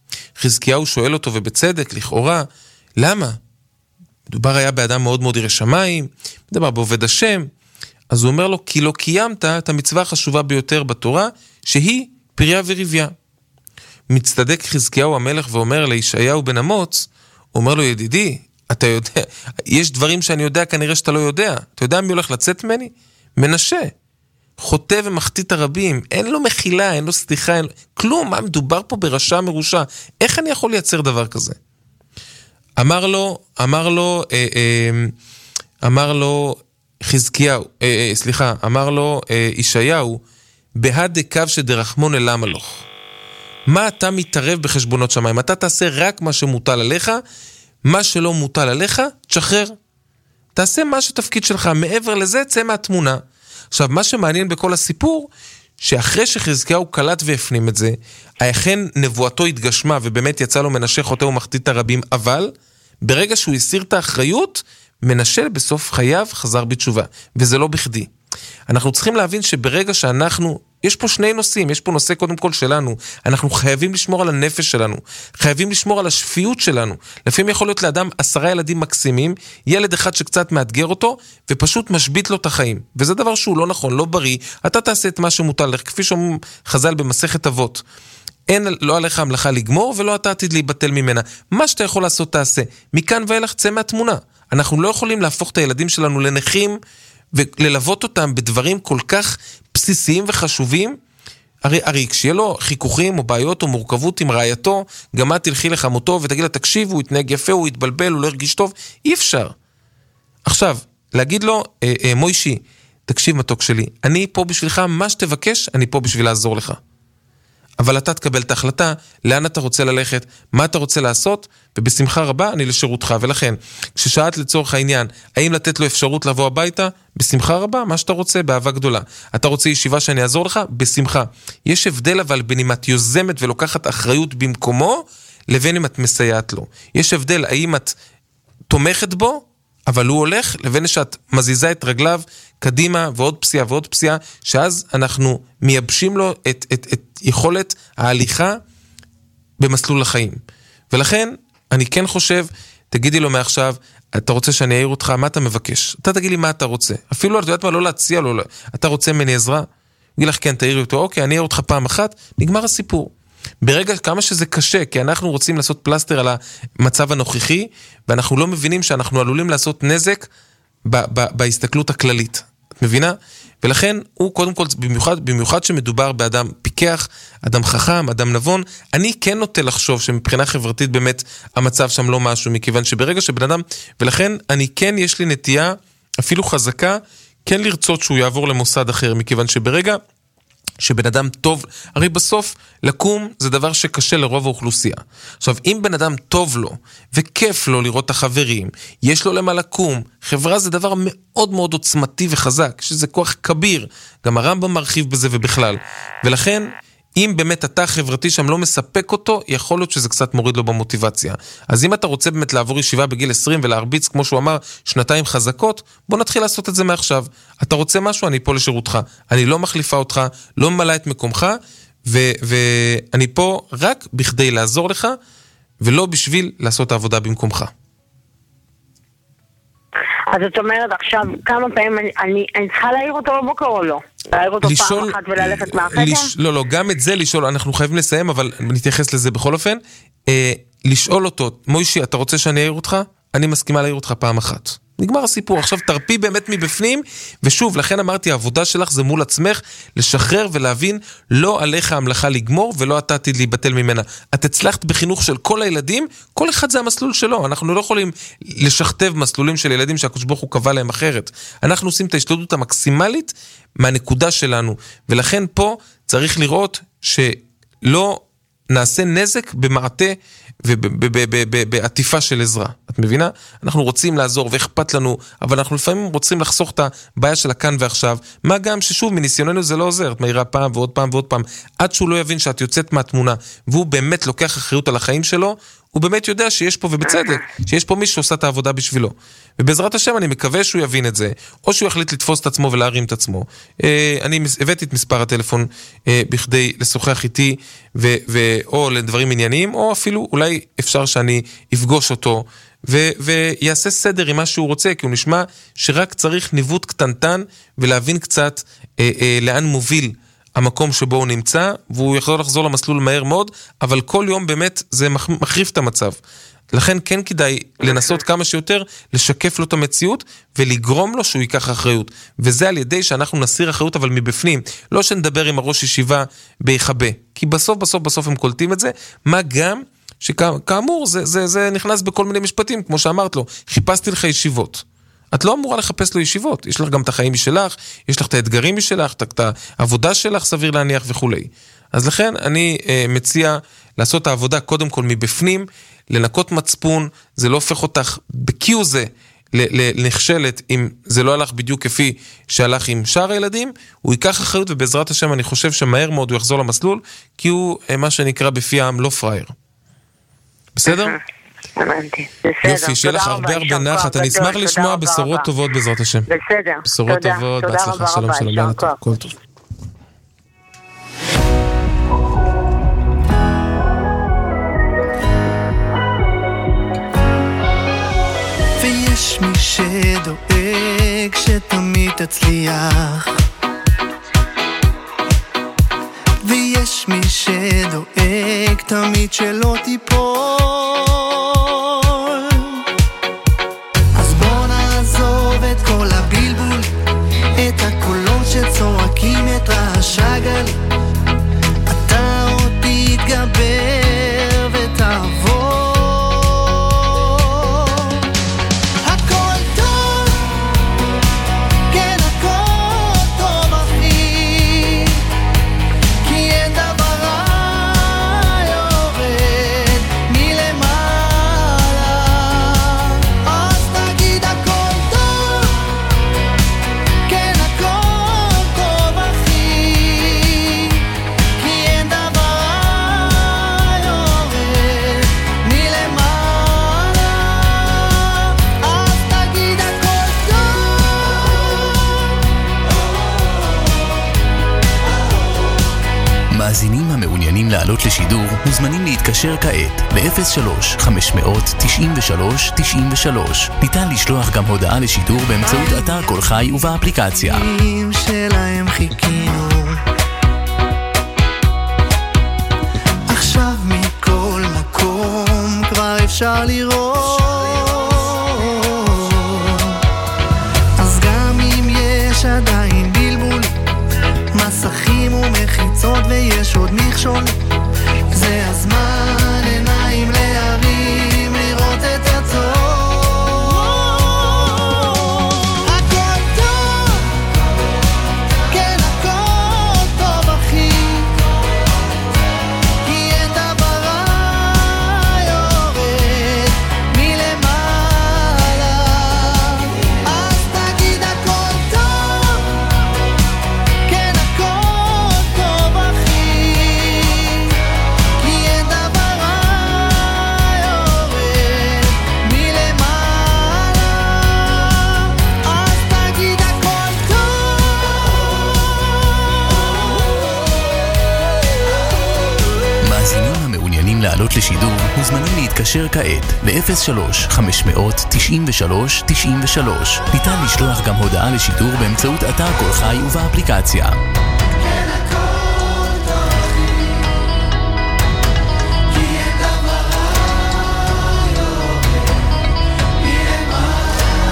חזקיהו שואל אותו, ובצדק, לכאורה, למה? מדובר היה באדם מאוד מאוד ירא שמיים, מדובר בעובד השם. אז הוא אומר לו, כי לא קיימת את המצווה החשובה ביותר בתורה, שהיא פריה ורביה. מצטדק חזקיהו המלך ואומר לישעיהו בן אמוץ, הוא אומר לו, ידידי, אתה יודע, יש דברים שאני יודע, כנראה שאתה לא יודע. אתה יודע מי הולך לצאת ממני? מנשה. חוטא ומחטית הרבים, אין לו מחילה, אין לו סליחה, אין... כלום, מה מדובר פה ברשע מרושע? איך אני יכול לייצר דבר כזה? אמר לו, אמר לו, אה, אה, אמר לו חזקיהו, אה, אה, סליחה, אמר לו אה, ישעיהו, בהד קו שדרחמון אל המלוך. מה אתה מתערב בחשבונות שמיים? אתה תעשה רק מה שמוטל עליך, מה שלא מוטל עליך, תשחרר. תעשה מה שתפקיד שלך, מעבר לזה, צא מהתמונה. עכשיו, מה שמעניין בכל הסיפור, שאחרי שחזקיהו קלט והפנים את זה, אכן נבואתו התגשמה, ובאמת יצא לו מנשה חוטא ומחטית הרבים, אבל ברגע שהוא הסיר את האחריות, מנשה בסוף חייו חזר בתשובה, וזה לא בכדי. אנחנו צריכים להבין שברגע שאנחנו, יש פה שני נושאים, יש פה נושא קודם כל שלנו, אנחנו חייבים לשמור על הנפש שלנו, חייבים לשמור על השפיות שלנו. לפעמים יכול להיות לאדם עשרה ילדים מקסימים, ילד אחד שקצת מאתגר אותו, ופשוט משבית לו את החיים. וזה דבר שהוא לא נכון, לא בריא, אתה תעשה את מה שמוטל לך, כפי שאומרים חז"ל במסכת אבות. אין, לא עליך המלאכה לגמור, ולא אתה עתיד להיבטל ממנה. מה שאתה יכול לעשות תעשה. מכאן ואילך צא מהתמונה. אנחנו לא יכולים להפוך את הילדים שלנו לנכים, וללוות אותם בדברים כל כך בסיסיים וחשובים, הרי, הרי כשיהיה לו חיכוכים או בעיות או מורכבות עם רעייתו, גם את תלכי לחמותו ותגיד לה, תקשיב, הוא יתנהג יפה, הוא יתבלבל, הוא לא ירגיש טוב, אי אפשר. עכשיו, להגיד לו, אה, אה, מוישי, תקשיב מתוק שלי, אני פה בשבילך, מה שתבקש, אני פה בשביל לעזור לך. אבל אתה תקבל את ההחלטה, לאן אתה רוצה ללכת, מה אתה רוצה לעשות, ובשמחה רבה אני לשירותך. ולכן, כששאלת לצורך העניין, האם לתת לו אפשרות לבוא הביתה, בשמחה רבה, מה שאתה רוצה, באהבה גדולה. אתה רוצה ישיבה שאני אעזור לך? בשמחה. יש הבדל אבל בין אם את יוזמת ולוקחת אחריות במקומו, לבין אם את מסייעת לו. יש הבדל האם את תומכת בו, אבל הוא הולך, לבין שאת מזיזה את רגליו קדימה ועוד פסיעה ועוד פסיעה, שאז אנחנו מייבשים לו את, את, את יכולת ההליכה במסלול החיים. ולכן אני כן חושב, תגידי לו מעכשיו, אתה רוצה שאני אעיר אותך, מה אתה מבקש? אתה תגיד לי מה אתה רוצה. אפילו, אתה יודעת מה, לא להציע לו, אתה רוצה ממני עזרה? אגיד לך, כן, תעירי אותו, אוקיי, אני אעיר אותך פעם אחת, נגמר הסיפור. ברגע כמה שזה קשה, כי אנחנו רוצים לעשות פלסטר על המצב הנוכחי, ואנחנו לא מבינים שאנחנו עלולים לעשות נזק ב- ב- בהסתכלות הכללית. את מבינה? ולכן הוא קודם כל, במיוחד, במיוחד שמדובר באדם פיקח, אדם חכם, אדם נבון, אני כן נוטה לחשוב שמבחינה חברתית באמת המצב שם לא משהו, מכיוון שברגע שבן אדם, ולכן אני כן יש לי נטייה, אפילו חזקה, כן לרצות שהוא יעבור למוסד אחר, מכיוון שברגע שבן אדם טוב, הרי בסוף לקום זה דבר שקשה לרוב האוכלוסייה. עכשיו, אם בן אדם טוב לו, וכיף לו לראות את החברים, יש לו למה לקום, חברה זה דבר מאוד מאוד עוצמתי וחזק, שזה כוח כביר, גם הרמב"ם מרחיב בזה ובכלל. ולכן, אם באמת אתה חברתי שם לא מספק אותו, יכול להיות שזה קצת מוריד לו במוטיבציה. אז אם אתה רוצה באמת לעבור ישיבה בגיל עשרים ולהרביץ, כמו שהוא אמר, שנתיים חזקות, בוא נתחיל לעשות את זה מעכשיו. אתה רוצה משהו, אני פה לשירותך. אני לא מחליפה אותך, לא ממלא את מקומך, ו- ואני פה רק בכדי לעזור לך, ולא בשביל לעשות העבודה במקומך. אז זאת אומרת, עכשיו, כמה פעמים אני, אני, אני צריכה להעיר אותו בבוקר או לא? להעיר אותו לשאול, פעם אחת וללכת מהחדר? לש, לא, לא, גם את זה לשאול, אנחנו חייבים לסיים, אבל נתייחס לזה בכל אופן. אה, לשאול אותו, מוישי, אתה רוצה שאני אעיר אותך? אני מסכימה להעיר אותך פעם אחת. נגמר הסיפור, עכשיו תרפי באמת מבפנים, ושוב, לכן אמרתי, העבודה שלך זה מול עצמך, לשחרר ולהבין, לא עליך המלאכה לגמור, ולא אתה עתיד להיבטל ממנה. את הצלחת בחינוך של כל הילדים, כל אחד זה המסלול שלו, אנחנו לא יכולים לשכתב מסלולים של ילדים שהקדוש ברוך הוא קבע להם אחרת. אנחנו עושים את ההשתדלות המקסימלית מהנקודה שלנו, ולכן פה צריך לראות שלא נעשה נזק במעטה ובעטיפה של עזרה. את מבינה? אנחנו רוצים לעזור ואכפת לנו, אבל אנחנו לפעמים רוצים לחסוך את הבעיה של הכאן ועכשיו, מה גם ששוב מניסיוננו זה לא עוזר, את מהירה פעם ועוד פעם ועוד פעם, עד שהוא לא יבין שאת יוצאת מהתמונה, והוא באמת לוקח אחריות על החיים שלו, הוא באמת יודע שיש פה, ובצדק, שיש פה מישהו שעושה את העבודה בשבילו. ובעזרת השם אני מקווה שהוא יבין את זה, או שהוא יחליט לתפוס את עצמו ולהרים את עצמו. אני הבאתי את מספר הטלפון בכדי לשוחח איתי, ו- ו- או לדברים ענייניים, או אפילו אולי אפשר שאני אפגוש אותו, ו- ויעשה סדר עם מה שהוא רוצה, כי הוא נשמע שרק צריך ניווט קטנטן, ולהבין קצת אה, אה, לאן מוביל המקום שבו הוא נמצא, והוא יכול לחזור למסלול מהר מאוד, אבל כל יום באמת זה מחריף את המצב. לכן כן כדאי לנסות כמה שיותר לשקף לו את המציאות, ולגרום לו שהוא ייקח אחריות. וזה על ידי שאנחנו נסיר אחריות, אבל מבפנים. לא שנדבר עם הראש ישיבה ביחבה. כי בסוף בסוף בסוף הם קולטים את זה, מה גם שכאמור זה, זה, זה נכנס בכל מיני משפטים, כמו שאמרת לו, חיפשתי לך ישיבות. את לא אמורה לחפש לו ישיבות, יש לך גם את החיים משלך, יש לך את האתגרים משלך, את העבודה שלך, סביר להניח וכו'. אז לכן אני אה, מציע לעשות את העבודה קודם כל מבפנים, לנקות מצפון, זה לא הופך אותך בקיו זה לנכשלת, אם זה לא הלך בדיוק כפי שהלך עם שאר הילדים, הוא ייקח אחריות, ובעזרת השם אני חושב שמהר מאוד הוא יחזור למסלול, כי הוא אה, מה שנקרא בפי העם לא פראייר. בסדר? יופי, שיהיה לך הרבה הרבה נחת, אני אשמח לשמוע בשורות טובות בעזרת השם. בסדר, בשורות טובות, בהצלחה, שלום שלום, כל טוב. ויש מי שדואג שתמיד תצליח, ויש מי שדואג תמיד שלא תיפול, אז בוא מאזינים המעוניינים לעלות לשידור מוזמנים להתקשר כעת ל-אפס שלוש חמש תשע שלוש תשע שלוש. ניתן לשלוח גם הודעה לשידור באמצעות אתר קול חי ובאפליקציה. שלהם חיכינו עכשיו מכל מקום כבר אפשר לראות, אז גם אם יש עדיין בלבול מסכים ומחיצות ויש עוד מכשול, זה הזמן עיניים להרים לראות את הטוב. הכל טוב, כן הכל טוב אחי, כי אין דבר רע יורד מלמעלה, אז תגיד הכל טוב, כן הכל טוב אחי, כי אין דבר רע יורד מלמעלה, אז תגיד הכל טוב. מאזינים המעוניינים לעלות לשידור מוזמנים להתקשר כעת ל-אפס שלוש חמש תשע שלוש תשע שלוש. ניתן לשלוח גם הודעה לשידור באמצעות אתר קול חי ובאפליקציה. כן הכל טוב אחי, כי אין דבר רע יורד מלמעלה.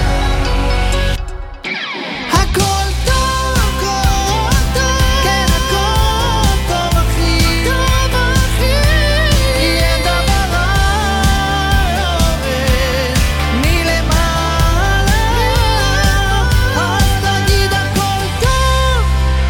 הכל טוב, הכל טוב, כן הכל טוב אחי, טוב אחי, כי אין דבר רע יורד מלמעלה, אז תגיד הכל טוב.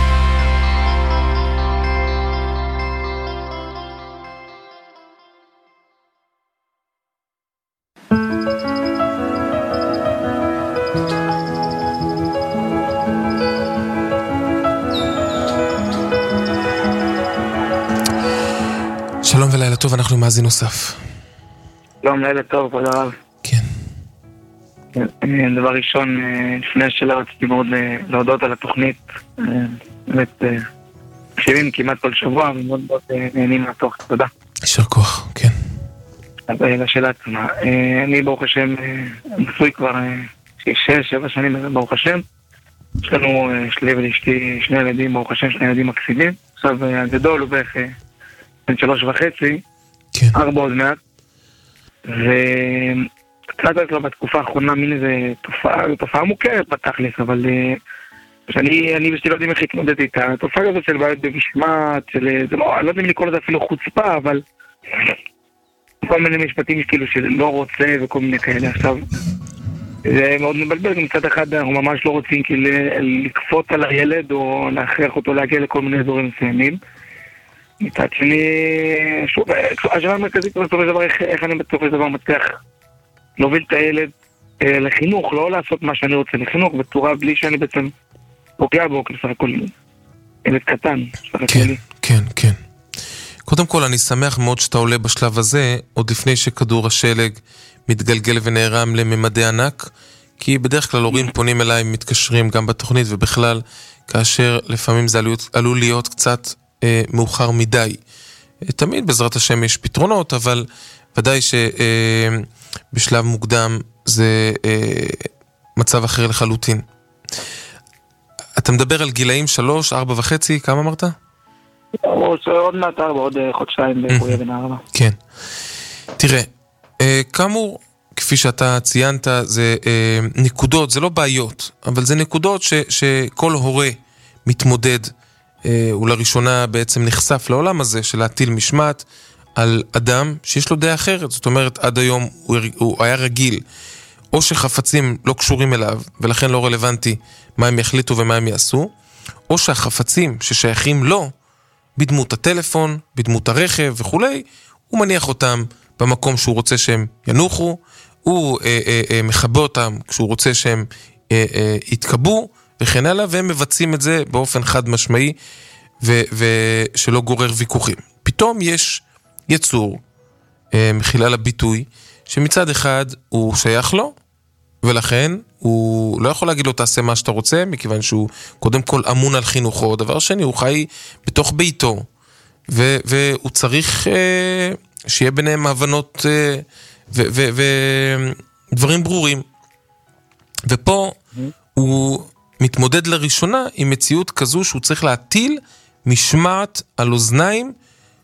שלום ולילה טוב, אנחנו עם מאזין נוסף. שלום, לילה טוב, כבוד הרב. כן. כן, אה, דבר ראשון, אה, לפני השאלה רציתי מאוד אה, להודות על התוכנית. אה, באמת, אה, מקשיבים כמעט כל שבוע, ומאוד מאוד אה, נהנים מהתוך. תודה. יישר כוח, כן. אז אה, לשאלה עצמה. אה, אני, ברוך השם, אה, נשוי כבר אה, שש, שבע שנים, ברוך השם. יש לנו, אה, שלי ולאשתי, שני ילדים, ברוך השם, שני ילדים מקסימים. עכשיו, אה, הגדול הוא בערך אה, בן שלוש וחצי, כן. ארבע עוד מעט. וקצת רק לא בתקופה האחרונה מין איזה תופעה, זו תופעה מוכרת בתכלס, אבל אה, שאני אני ושתי לא יודעים איך להתמודד איתה. התופעה הזאת של בעיות במשמעת, של, אה, זה לא, אני לא יודע אם לקרוא לזה אפילו חוצפה, אבל כל מיני משפטים כאילו שלא רוצה וכל מיני כאלה. עכשיו, זה מאוד מבלבל, מצד אחד אנחנו ממש לא רוצים כאילו לקפות על הילד או להכריח אותו להגיע לכל מיני אזורים מסוימים. מצד שני, שוב, השאלה המרכזית בסופו של דבר, איך, איך אני בסופו של דבר מצליח להוביל את הילד אה, לחינוך, לא לעשות מה שאני רוצה לחינוך, בצורה בלי שאני בעצם פוגע בו, בסך הכל ילד קטן. כן, כן, כן. קודם כל, אני שמח מאוד שאתה עולה בשלב הזה, עוד לפני שכדור השלג מתגלגל ונערם לממדי ענק, כי בדרך כלל הורים פונים אליי, מתקשרים גם בתוכנית, ובכלל, כאשר לפעמים זה עלול, עלול להיות קצת אה, מאוחר מדי. אה, תמיד בעזרת השם יש פתרונות, אבל ודאי שבשלב אה, מוקדם זה אה, מצב אחר לחלוטין. אתה מדבר על גילאים שלוש, ארבע וחצי, כמה אמרת? עוד מעט ארבע, עוד חודשיים בחויה בן ארבע. כן. תראה, כאמור, כפי שאתה ציינת, זה נקודות, זה לא בעיות, אבל זה נקודות ש, שכל הורה מתמודד, ולראשונה בעצם נחשף לעולם הזה של להטיל משמעת על אדם שיש לו דעה אחרת. זאת אומרת, עד היום הוא, הוא היה רגיל, או שחפצים לא קשורים אליו, ולכן לא רלוונטי מה הם יחליטו ומה הם יעשו, או שהחפצים ששייכים לו, בדמות הטלפון, בדמות הרכב וכולי, הוא מניח אותם במקום שהוא רוצה שהם ינוחו, הוא אה, אה, אה, מחבא אותם כשהוא רוצה שהם אה, אה, יתקבו, וכן הלאה, והם מבצעים את זה באופן חד משמעי, ו- ושלא גורר ויכוחים. פתאום יש יצור, אה, מחילה לביטוי, שמצד אחד הוא שייך לו, ולכן הוא לא יכול להגיד לו תעשה מה שאתה רוצה, מכיוון שהוא קודם כל אמון על חינוכו. דבר שני, הוא חי בתוך ביתו, ו- והוא צריך אה, שיהיה ביניהם הבנות אה, ודברים ו- ו- ברורים. ופה mm-hmm. הוא מתמודד לראשונה עם מציאות כזו שהוא צריך להטיל משמעת על אוזניים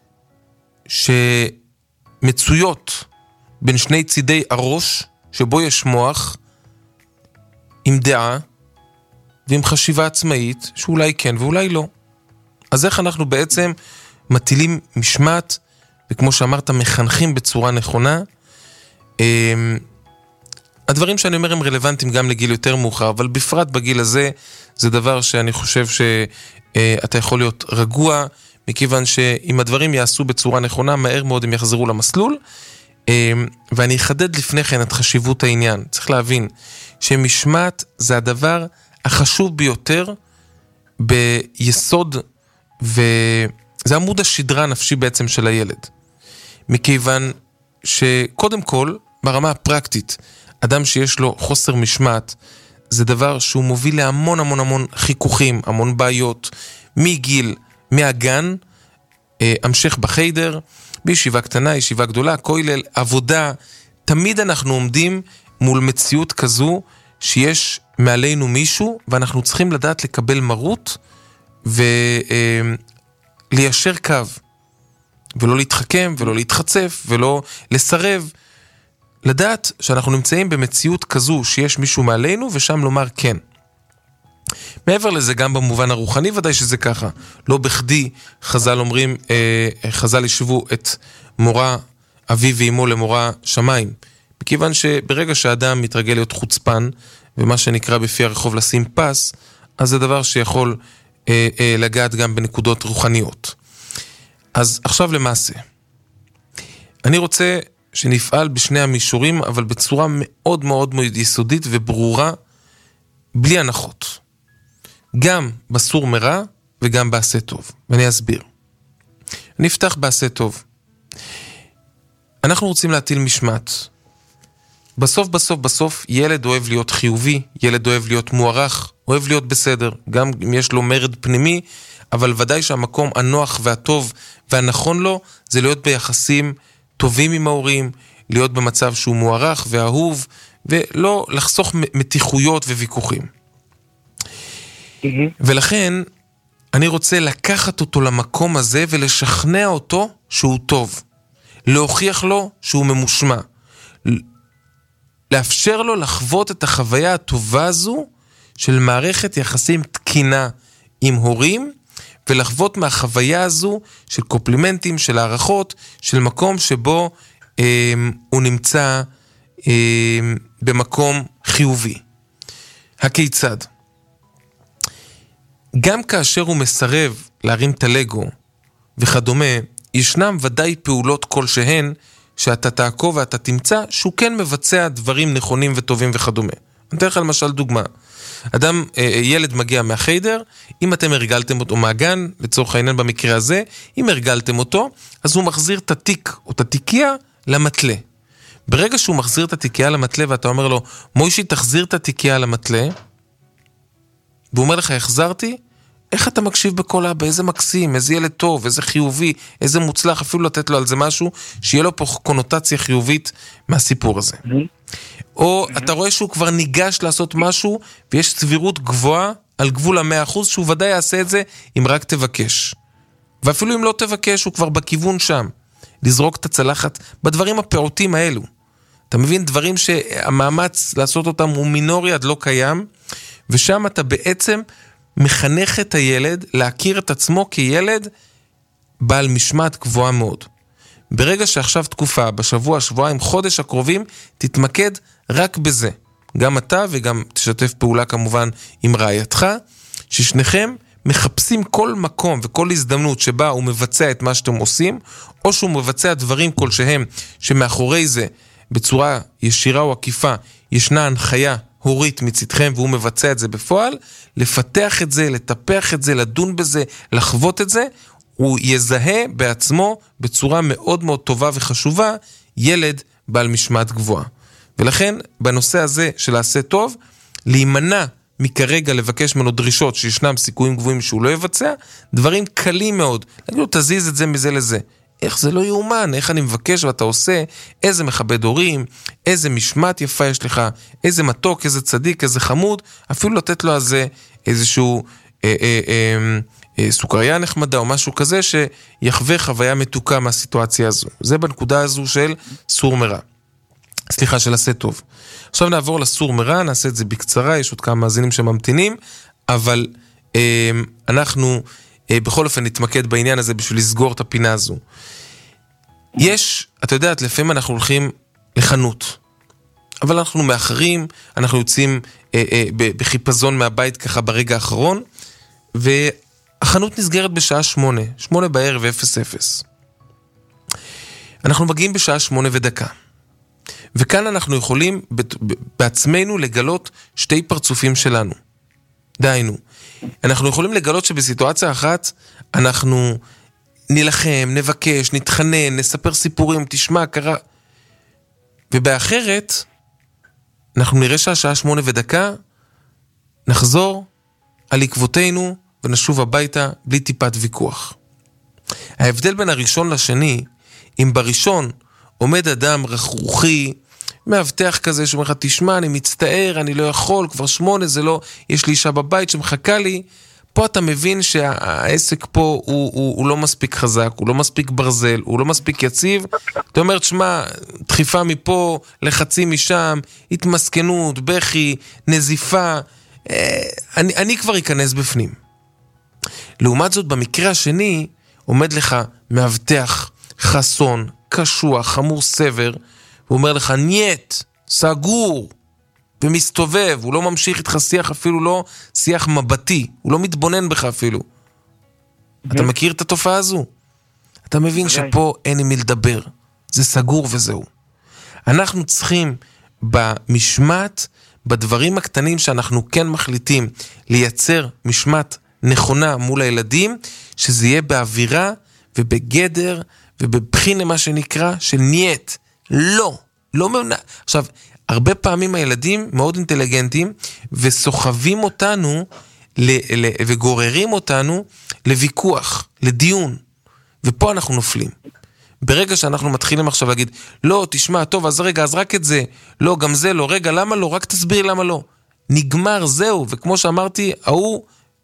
שמצויות בין שני צידי הראש, שבו יש מוח עם דעה ועם חשיבה עצמאית שאולי כן ואולי לא. אז איך אנחנו בעצם מטילים משמעת, וכמו שאמרת, מחנכים בצורה נכונה? הדברים שאני אומר הם רלוונטיים גם לגיל יותר מאוחר, אבל בפרט בגיל הזה זה דבר שאני חושב שאתה יכול להיות רגוע, מכיוון שאם הדברים יעשו בצורה נכונה, מהר מאוד הם יחזרו למסלול. ואני אחדד לפני כן את חשיבות העניין. צריך להבין שמשמעת זה הדבר החשוב ביותר ביסוד, וזה עמוד השדרה הנפשי בעצם של הילד. מכיוון שקודם כל, ברמה הפרקטית, אדם שיש לו חוסר משמעת, זה דבר שהוא מוביל להמון המון המון חיכוכים, המון בעיות, מגיל, מהגן, המשך בחיידר, בישיבה קטנה, ישיבה גדולה, כולל, עבודה. תמיד אנחנו עומדים מול מציאות כזו שיש מעלינו מישהו, ואנחנו צריכים לדעת לקבל מרות וליישר קו, ולא להתחכם ולא להתחצף ולא לסרב. לדעת שאנחנו נמצאים במציאות כזו שיש מישהו מעלינו, ושם לומר כן. מעבר לזה, גם במובן הרוחני ודאי שזה ככה. לא בכדי חז"ל אומרים, אה, חז"ל ישבו את מורה אבי ואמו למורה שמיים. מכיוון שברגע שהאדם מתרגל להיות חוצפן, ומה שנקרא בפי הרחוב לשים פס, אז זה דבר שיכול אה, אה, לגעת גם בנקודות רוחניות. אז עכשיו למעשה. אני רוצה שנפעל בשני המישורים, אבל בצורה מאוד מאוד מאוד יסודית וברורה, בלי הנחות. גם בסור מרע וגם בעשה טוב. ואני אסביר. אני אפתח בעשה טוב. אנחנו רוצים להטיל משמעת. בסוף בסוף בסוף ילד אוהב להיות חיובי, ילד אוהב להיות מוערך, אוהב להיות בסדר, גם אם יש לו מרד פנימי, אבל ודאי שהמקום הנוח והטוב והנכון לו, זה להיות ביחסים טובים עם ההורים, להיות במצב שהוא מוערך ואהוב, ולא לחסוך מתיחויות וויכוחים. ולכן אני רוצה לקחת אותו למקום הזה ולשכנע אותו שהוא טוב, להוכיח לו שהוא ממושמע, לאפשר לו לחוות את החוויה הטובה הזו של מערכת יחסים תקינה עם הורים, ולחוות מהחוויה הזו של קופלימנטים, של הערכות, של מקום שבו אה, הוא נמצא אה, במקום חיובי. הכיצד? גם כאשר הוא מסרב להרים את הלגו וכדומה, ישנם ודאי פעולות כלשהן שאתה תעקוב ואתה תמצא שהוא כן מבצע דברים נכונים וטובים וכדומה. אני אתן לך למשל דוגמה. אדם, ילד מגיע מהחיידר, אם אתם הרגלתם אותו מהגן, לצורך העניין במקרה הזה, אם הרגלתם אותו, אז הוא מחזיר את התיק או את התיקייה למטלה. ברגע שהוא מחזיר את התיקייה למטלה ואתה אומר לו, מוישי תחזיר את התיקייה למטלה, והוא אומר לך, החזרתי, איך אתה מקשיב בכל אבא, איזה מקסים, איזה ילד טוב, איזה חיובי, איזה מוצלח, אפילו לתת לו על זה משהו, שיהיה לו פה קונוטציה חיובית מהסיפור הזה. או אתה רואה שהוא כבר ניגש לעשות משהו, ויש סבירות גבוהה על גבול המאה אחוז, שהוא ודאי יעשה את זה אם רק תבקש. ואפילו אם לא תבקש, הוא כבר בכיוון שם. לזרוק את הצלחת בדברים הפעוטים האלו. אתה מבין? דברים שהמאמץ לעשות אותם הוא מינורי עד לא קיים, ושם אתה בעצם מחנך את הילד להכיר את עצמו כילד בעל משמעת גבוהה מאוד. ברגע שעכשיו תקופה, בשבוע, שבועיים, חודש הקרובים, תתמקד רק בזה. גם אתה וגם תשתף פעולה כמובן עם רעייתך, ששניכם מחפשים כל מקום וכל הזדמנות שבה הוא מבצע את מה שאתם עושים, או שהוא מבצע דברים כלשהם שמאחורי זה, בצורה ישירה או עקיפה, ישנה הנחיה הורית מצדכם והוא מבצע את זה בפועל, לפתח את זה, לטפח את זה, לדון בזה, לחוות את זה, הוא יזהה בעצמו בצורה מאוד מאוד טובה וחשובה ילד בעל משמעת גבוהה. ולכן בנושא הזה של לעשה טוב, להימנע מכרגע לבקש ממנו דרישות שישנם סיכויים גבוהים שהוא לא יבצע, דברים קלים מאוד. להגיד לו, תזיז את זה מזה לזה. איך זה לא יאומן, איך אני מבקש ואתה עושה, איזה מכבד הורים, איזה משמעת יפה יש לך, איזה מתוק, איזה צדיק, איזה חמוד, אפילו לתת לו הזה איזשהו אה, אה, אה, אה, סוכריה נחמדה או משהו כזה שיחווה חוויה מתוקה מהסיטואציה הזו. זה בנקודה הזו של סור מרע. סליחה, של עשה טוב. עכשיו נעבור לסור מרע, נעשה את זה בקצרה, יש עוד כמה מאזינים שממתינים, אבל אה, אנחנו אה, בכל אופן נתמקד בעניין הזה בשביל לסגור את הפינה הזו. יש, אתה יודעת, לפעמים אנחנו הולכים לחנות, אבל אנחנו מאחרים, אנחנו יוצאים אה, אה, בחיפזון מהבית ככה ברגע האחרון, והחנות נסגרת בשעה שמונה, שמונה בערב אפס אפס. אנחנו מגיעים בשעה שמונה ודקה. וכאן אנחנו יכולים בעצמנו לגלות שתי פרצופים שלנו. דיינו. אנחנו יכולים לגלות שבסיטואציה אחת אנחנו נלחם, נבקש, נתחנן, נספר סיפורים, תשמע, קרה. ובאחרת, אנחנו נראה שהשעה שמונה ודקה, נחזור על עקבותינו ונשוב הביתה בלי טיפת ויכוח. ההבדל בין הראשון לשני, אם בראשון עומד אדם רכרוכי, מאבטח כזה שאומר לך, תשמע, אני מצטער, אני לא יכול, כבר שמונה, זה לא, יש לי אישה בבית שמחכה לי, פה אתה מבין שהעסק פה הוא, הוא, הוא לא מספיק חזק, הוא לא מספיק ברזל, הוא לא מספיק יציב, אתה אומר, תשמע, דחיפה מפה, לחצים משם, התמסכנות, בכי, נזיפה, אני, אני כבר אכנס בפנים. לעומת זאת, במקרה השני, עומד לך מאבטח, חסון, קשוח, חמור סבר, הוא אומר לך, נייט, סגור, ומסתובב, הוא לא ממשיך איתך שיח, אפילו לא שיח מבטי, הוא לא מתבונן בך אפילו. אתה מכיר את התופעה הזו? אתה מבין שפה אין עם מי לדבר, זה סגור וזהו. אנחנו צריכים במשמעת, בדברים הקטנים שאנחנו כן מחליטים לייצר משמעת נכונה מול הילדים, שזה יהיה באווירה ובגדר ובבחינה מה שנקרא של נייט. לא, לא מעונה. עכשיו, הרבה פעמים הילדים מאוד אינטליגנטים וסוחבים אותנו ל- ל- וגוררים אותנו לוויכוח, לדיון. ופה אנחנו נופלים. ברגע שאנחנו מתחילים עכשיו להגיד, לא, תשמע, טוב, אז רגע, אז רק את זה. לא, גם זה לא, רגע, למה לא? רק תסביר למה לא. נגמר, זהו. וכמו שאמרתי, הוא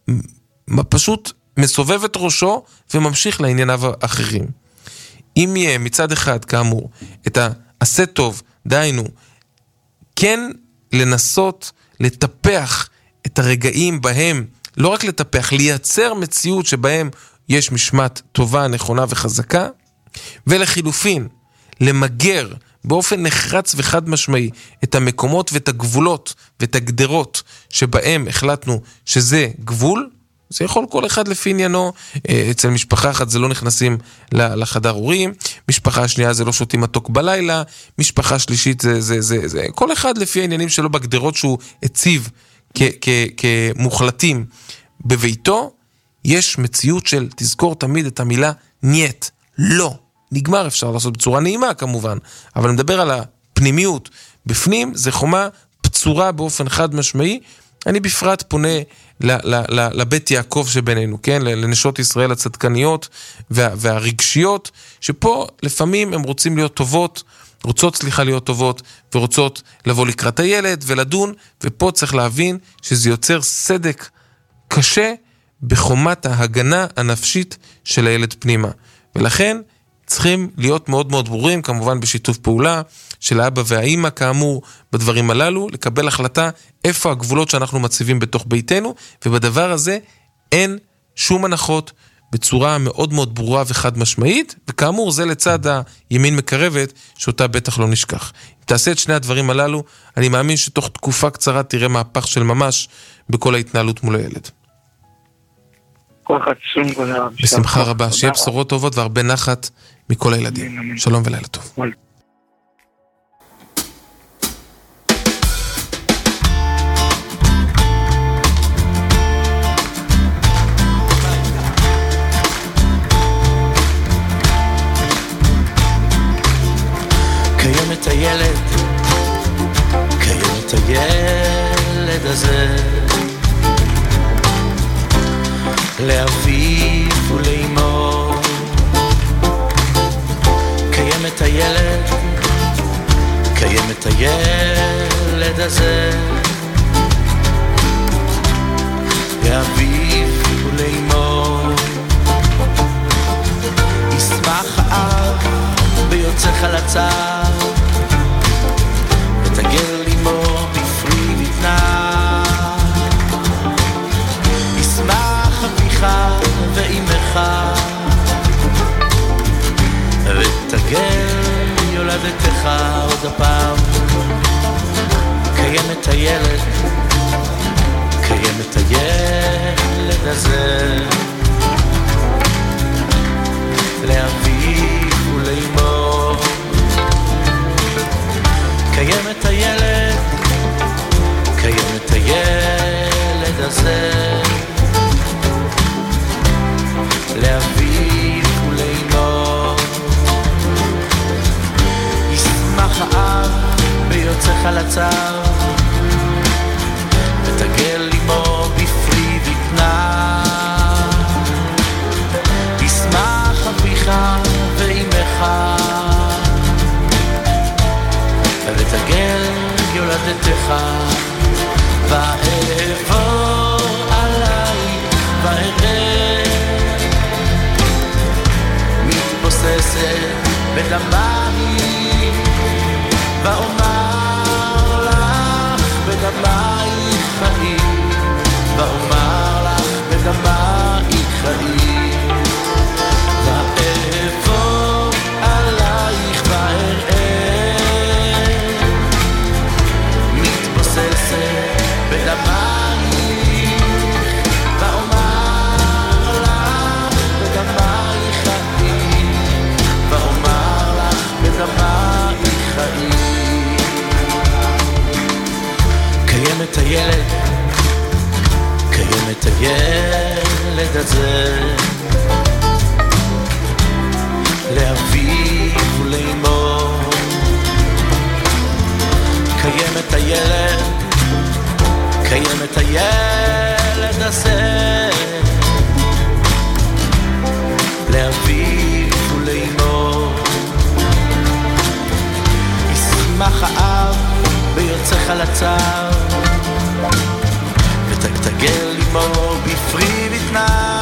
פשוט מסובב את ראשו וממשיך לענייניו האחרים. אם יהיה מצד אחד, כאמור, את העשה טוב, דיינו, כן לנסות לטפח את הרגעים בהם, לא רק לטפח, לייצר מציאות שבהם יש משמעת טובה, נכונה וחזקה, ולחילופין, למגר באופן נחרץ וחד משמעי את המקומות ואת הגבולות ואת הגדרות שבהם החלטנו שזה גבול, זה יכול כל אחד לפי עניינו. אצל משפחה אחת זה לא נכנסים לחדר הורים, משפחה שנייה זה לא שותים מתוק בלילה, משפחה שלישית זה, זה, זה, זה, כל אחד לפי העניינים שלו בגדרות שהוא הציב כ, כ, כמוחלטים בביתו. יש מציאות של, תזכור תמיד את המילה נייט, לא, נגמר, אפשר לעשות בצורה נעימה כמובן, אבל אני מדבר על הפנימיות, בפנים זה חומה פצורה באופן חד משמעי. אני בפרט פונה לבית יעקב שבינינו, כן? לנשות ישראל הצדקניות וה, והרגשיות, שפה לפעמים הם רוצים להיות טובות, רוצות סליחה להיות טובות, ורוצות לבוא לקראת הילד ולדון, ופה צריך להבין שזה יוצר סדק קשה בחומת ההגנה הנפשית של הילד פנימה. ולכן צריכים להיות מאוד מאוד ברורים, כמובן בשיתוף פעולה של האבא והאימא, כאמור, בדברים הללו, לקבל החלטה איפה הגבולות שאנחנו מציבים בתוך ביתנו, ובדבר הזה אין שום הנחות בצורה מאוד מאוד ברורה וחד משמעית, וכאמור זה לצד הימין מקרבת, שאותה בטח לא נשכח. אם תעשה את שני הדברים הללו, אני מאמין שתוך תקופה קצרה תראה מהפך של ממש בכל ההתנהלות מול הילד. בשמחה רבה, שיהיה בשורות טובות והרבה נחת מכל הילדים. שלום ולילה טוב. קיימת הילד, קיימת הילד הזה, לאביו ולאמו. קיימת הילד, קיימת הילד הזה, לאביו ולאמו. ישמח האב ביוצא חלצה, ותגל אמו בפרי בטנה. ישמח אביך ואימך, ותגל יולדתך עוד הפעם. קיימת הילד, קיימת הילד הזה, לאביו ולאמו. קיימת הילד, קיימת הילד הזה, לאביו ולאמו. ישמח האב ביוצא חלצה, ותגל אמו בפרי בטנה. ישמח אביך ואימך, ותגל יולדתך. ואבוא עלייך ואראה, מתבוססת בדמייך, ואומר לך בדמייך חיים, ואומר לך בדמייך חיים. ואבוא עלייך ואראה, מתבוססת בדמייך, ואומר לך בדמייך חיים, ואומר לך בדמייך חיים. קיימת הילד, קיימת הילד הזה, לאביו ולאמו. קיימת הילד, קיימת הילד הזה, לאביו ולאמו. ישמח האב ביוצא חלצה, ותגל אמו בפרי בטנה.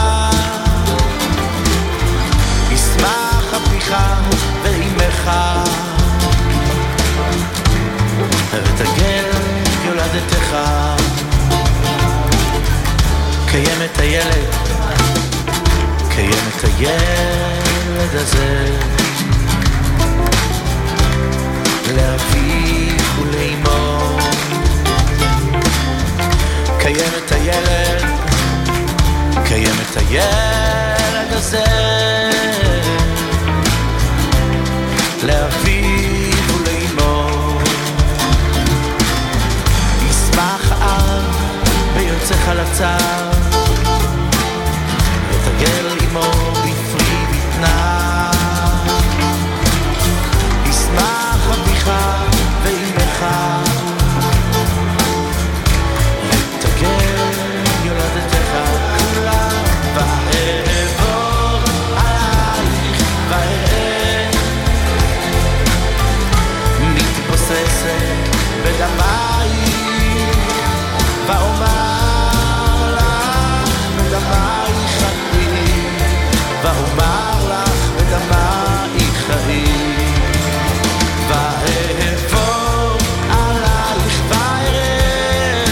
ישמח אביך ואימך, ותגל יולדתך. קיימת הילד, קיימת הילד הזה, לאביו ולאמו. קיימת הילד, קיימת הילד הזה, לאביו ולאמו. ישמח האב ביוצא חלצה, ותגל אמו בפרי בטנה. ישמח אביך ואימך, ותגל יולדתך כולה. ואבוא עלייך ואראה, מתבוססת בדמייך, ואומר לך בדמייך חיים, ואומר לך בדמייך חיים. ואבוא עלייך ואראה,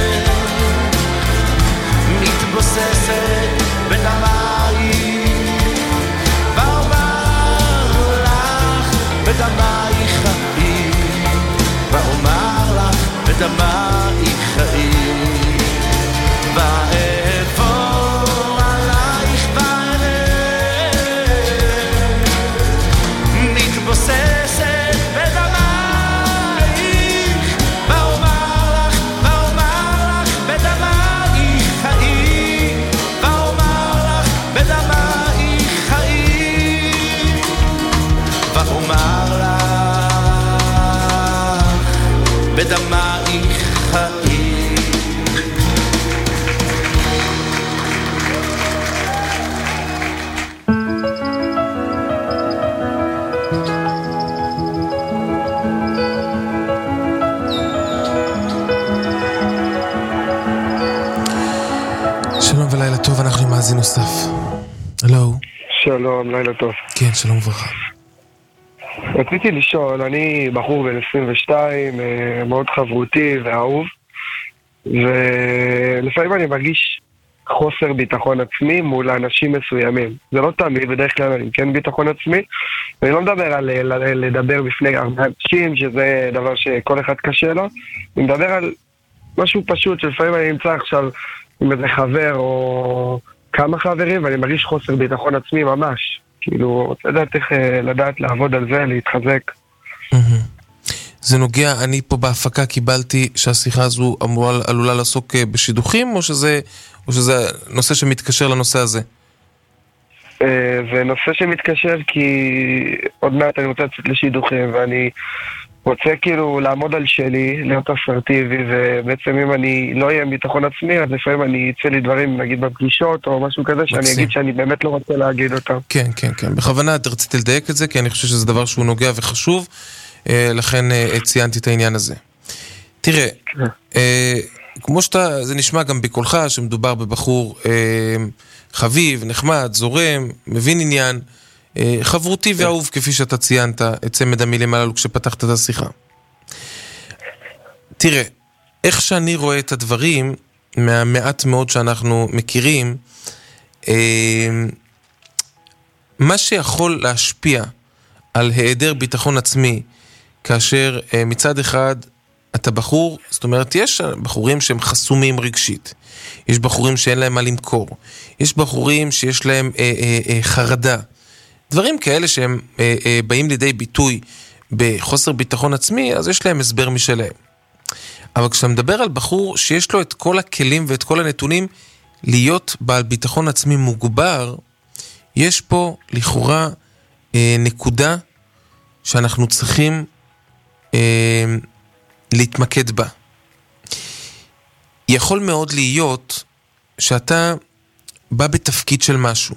מתבוססת בדמייך, ואומר לך בדמייך חיים, ואומר לך בדמייך חיים. ואבוא עלייך ואראה, מתבוססת בדמייך, ואומר לך, ואומר לך בדמייך חיים, ואומר לך בדמייך חיים, ואומר לך בדמייך חיים. שלום ולילה טוב, אנחנו עם מאזין נוסף. הלו. שלום, לילה טוב. כן, שלום וברכה. רציתי לשאול, אני בחור בן עשרים ושתיים, מאוד חברותי ואהוב, ולפעמים אני מרגיש חוסר ביטחון עצמי מול אנשים מסוימים. זה לא תמיד, בדרך כלל אני כן ביטחון עצמי, ואני לא מדבר על לדבר בפני הרבה אנשים, שזה דבר שכל אחד קשה לו, אני מדבר על משהו פשוט, שלפעמים אני נמצא עכשיו עם איזה חבר או כמה חברים, ואני מרגיש חוסר ביטחון עצמי ממש. כאילו, רוצה לדעת איך לדעת לעבוד על זה, להתחזק. זה נוגע, אני פה בהפקה קיבלתי שהשיחה הזו אמורה, עלולה לעסוק בשידוכים, או שזה, או שזה נושא שמתקשר לנושא הזה? זה נושא שמתקשר כי עוד מעט אני רוצה לצאת לשידוכים, ואני רוצה כאילו לעמוד על שלי, להיות אסרטיבי, ובעצם אם אני לא אהיה עם ביטחון עצמי, אז לפעמים אני אצא לי דברים, נגיד בפגישות או משהו כזה, שאני אגיד שאני באמת לא רוצה להגיד אותם. כן, כן, כן. בכוונה רציתי לדייק את זה, כי אני חושב שזה דבר שהוא נוגע וחשוב, לכן ציינתי את העניין הזה. תראה, כמו שאתה, זה נשמע גם בקולך, שמדובר בבחור חביב, נחמד, זורם, מבין עניין, חברותי ואהוב, כפי שאתה ציינת את צמד המילים הללו כשפתחת את השיחה. תראה, איך שאני רואה את הדברים, מהמעט מאוד שאנחנו מכירים, מה שיכול להשפיע על היעדר ביטחון עצמי, כאשר מצד אחד אתה בחור, זאת אומרת, יש בחורים שהם חסומים רגשית, יש בחורים שאין להם מה למכור, יש בחורים שיש להם אה, אה, אה, חרדה, דברים כאלה שהם אה, אה, באים לידי ביטוי בחוסר ביטחון עצמי, אז יש להם הסבר משלהם. אבל כשאתה מדבר על בחור שיש לו את כל הכלים ואת כל הנתונים להיות בעל ביטחון עצמי מוגבר, יש פה לכאורה אה, נקודה שאנחנו צריכים אה, להתמקד בה. יכול מאוד להיות שאתה בא בתפקיד של משהו.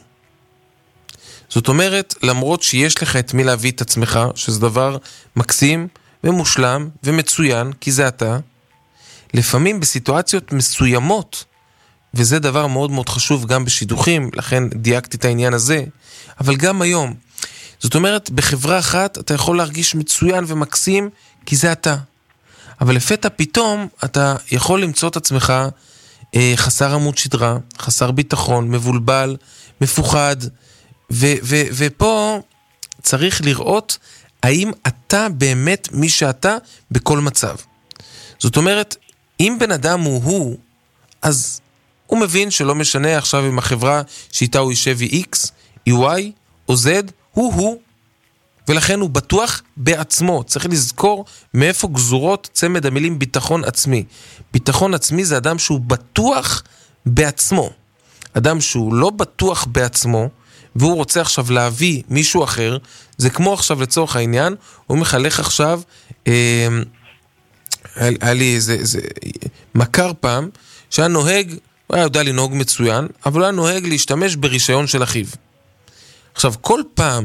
זאת אומרת, למרות שיש לך את מי להביא את עצמך, שזה דבר מקסים ומושלם ומצוין, כי זה אתה, לפעמים בסיטואציות מסוימות, וזה דבר מאוד מאוד חשוב גם בשידוכים, לכן דייקתי את העניין הזה, אבל גם היום. זאת אומרת, בחברה אחת אתה יכול להרגיש מצוין ומקסים, כי זה אתה. אבל לפתע פתאום אתה יכול למצוא את עצמך אה, חסר עמוד שדרה, חסר ביטחון, מבולבל, מפוחד, ו- ו- ופה צריך לראות האם אתה באמת מי שאתה בכל מצב. זאת אומרת, אם בן אדם הוא הוא, אז הוא מבין שלא משנה עכשיו אם החברה שאיתה הוא יישב היא X, היא Y או Z, הוא הוא, ולכן הוא בטוח בעצמו. צריך לזכור מאיפה גזורות צמד המילים ביטחון עצמי. ביטחון עצמי זה אדם שהוא בטוח בעצמו. אדם שהוא לא בטוח בעצמו, והוא רוצה עכשיו להביא מישהו אחר, זה כמו עכשיו לצורך העניין, הוא מחלך עכשיו, אה, היה לי איזה, איזה מכר פעם, שהיה נוהג, הוא היה יודע לנהוג מצוין, אבל הוא היה נוהג להשתמש ברישיון של אחיו. עכשיו, כל פעם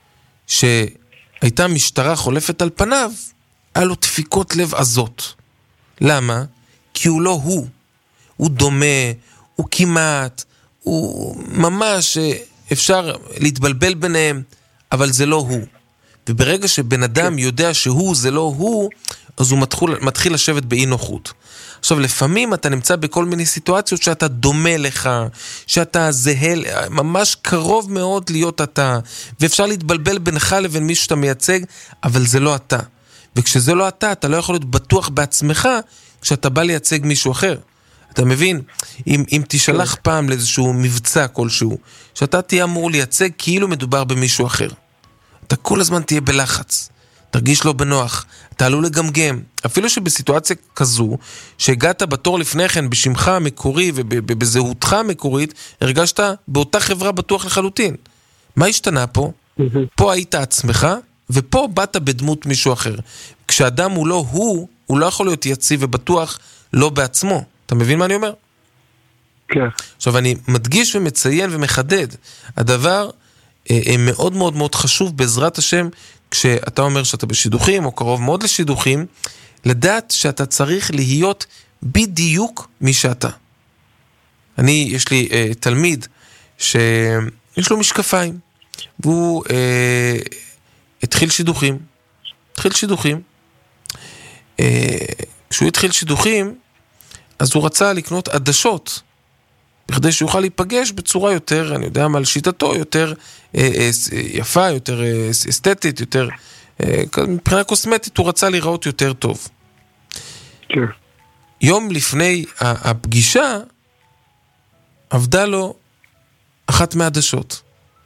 שהייתה משטרה חולפת על פניו, היה לו דפיקות לב עזות. למה? כי הוא לא הוא. הוא דומה, הוא כמעט, הוא ממש אפשר להתבלבל ביניהם, אבל זה לא הוא. וברגע שבן אדם יודע שהוא זה לא הוא, אז הוא מתחיל, מתחיל לשבת באי נוחות. עכשיו, לפעמים אתה נמצא בכל מיני סיטואציות שאתה דומה לך, שאתה זהה, ממש קרוב מאוד להיות אתה, ואפשר להתבלבל בינך לבין מישהו שאתה מייצג, אבל זה לא אתה. וכשזה לא אתה, אתה לא יכול להיות בטוח בעצמך, כשאתה בא לייצג מישהו אחר. אתה מבין? אם, אם תשלח פעם לאיזשהו מבצע כלשהו, שאתה תהיה אמור לייצג כאילו מדובר במישהו אחר. אתה כל הזמן תהיה בלחץ. תרגיש לא בנוח, אתה עלול לגמגם, אפילו שבסיטואציה כזו, שהגעת בתור לפני כן בשמך המקורי ובזהותך המקורית, הרגשת באותה חברה בטוח לחלוטין. מה השתנה פה? פה היית עצמך, ופה באת בדמות מישהו אחר. כשאדם הוא לא הוא, הוא לא יכול להיות יציב ובטוח לא בעצמו. אתה מבין מה אני אומר? כן. עכשיו אני מדגיש ומציין ומחדד, הדבר מאוד מאוד מאוד חשוב בעזרת השם, כשאתה אומר שאתה בשידוכים, או קרוב מאוד לשידוכים, לדעת שאתה צריך להיות בדיוק מי שאתה. אני, יש לי אה, תלמיד שיש לו משקפיים, והוא אה, התחיל שידוכים, התחיל שידוכים. אה, כשהוא התחיל שידוכים, אז הוא רצה לקנות עדשות, בכדי שיוכל להיפגש בצורה יותר, אני יודע מה, על שיטתו, יותר אה, אה, יפה, יותר אה, אסתטית, יותר, אה, מבחינה קוסמטית, הוא רצה לראות יותר טוב. כן. יום לפני הפגישה, עבדה לו אחת מהעדשות.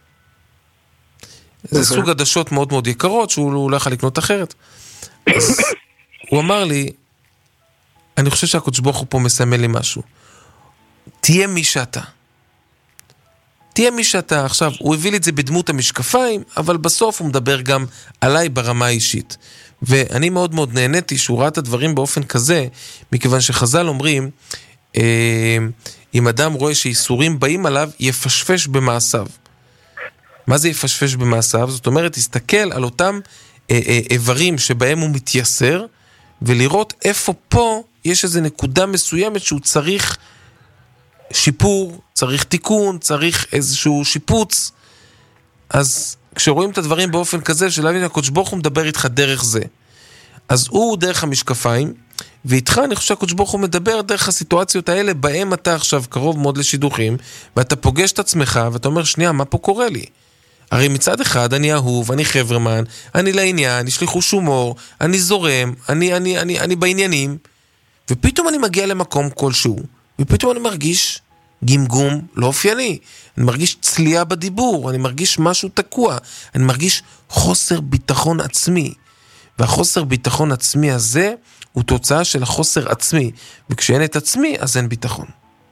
זה סוג עדשות מאוד מאוד יקרות, שהוא לא יכול לקנות אחרת. אז הוא אמר לי, אני חושב שהקדוש ברוך הוא פה מסמל לי משהו. תהיה מי שאתה. תהיה מי שאתה. עכשיו, הוא הביא לי את זה בדמות המשקפיים, אבל בסוף הוא מדבר גם עליי ברמה האישית. ואני מאוד מאוד נהניתי שהוא ראה את הדברים באופן כזה, מכיוון שחז"ל אומרים, אה, אם אדם רואה שאיסורים באים עליו, יפשפש במעשיו. מה זה יפשפש במעשיו? זאת אומרת, תסתכל על אותם אה, אה, איברים שבהם הוא מתייסר, ולראות איפה פה יש איזו נקודה מסוימת שהוא צריך שיפור, צריך תיקון, צריך איזשהו שיפוץ. אז כשרואים את הדברים באופן כזה, שלהבין הקדוש ברוך הוא מדבר איתך דרך זה. אז הוא דרך המשקפיים, ואיתך אני חושב שהקדוש ברוך הוא מדבר דרך הסיטואציות האלה, בהם אתה עכשיו קרוב מאוד לשידוכים, ואתה פוגש את עצמך, ואתה אומר, שנייה, מה פה קורה לי? הרי מצד אחד אני אהוב, אני חברמן, אני לעניין, יש לי חוש הומור, אני זורם, אני, אני, אני, אני בעניינים, ופתאום אני מגיע למקום כלשהו, ופתאום אני מרגיש גמגום לא אופייני, אני מרגיש צלייה בדיבור, אני מרגיש משהו תקוע, אני מרגיש חוסר ביטחון עצמי, והחוסר ביטחון עצמי הזה הוא תוצאה של החוסר עצמי, וכשאין את עצמי אז אין ביטחון.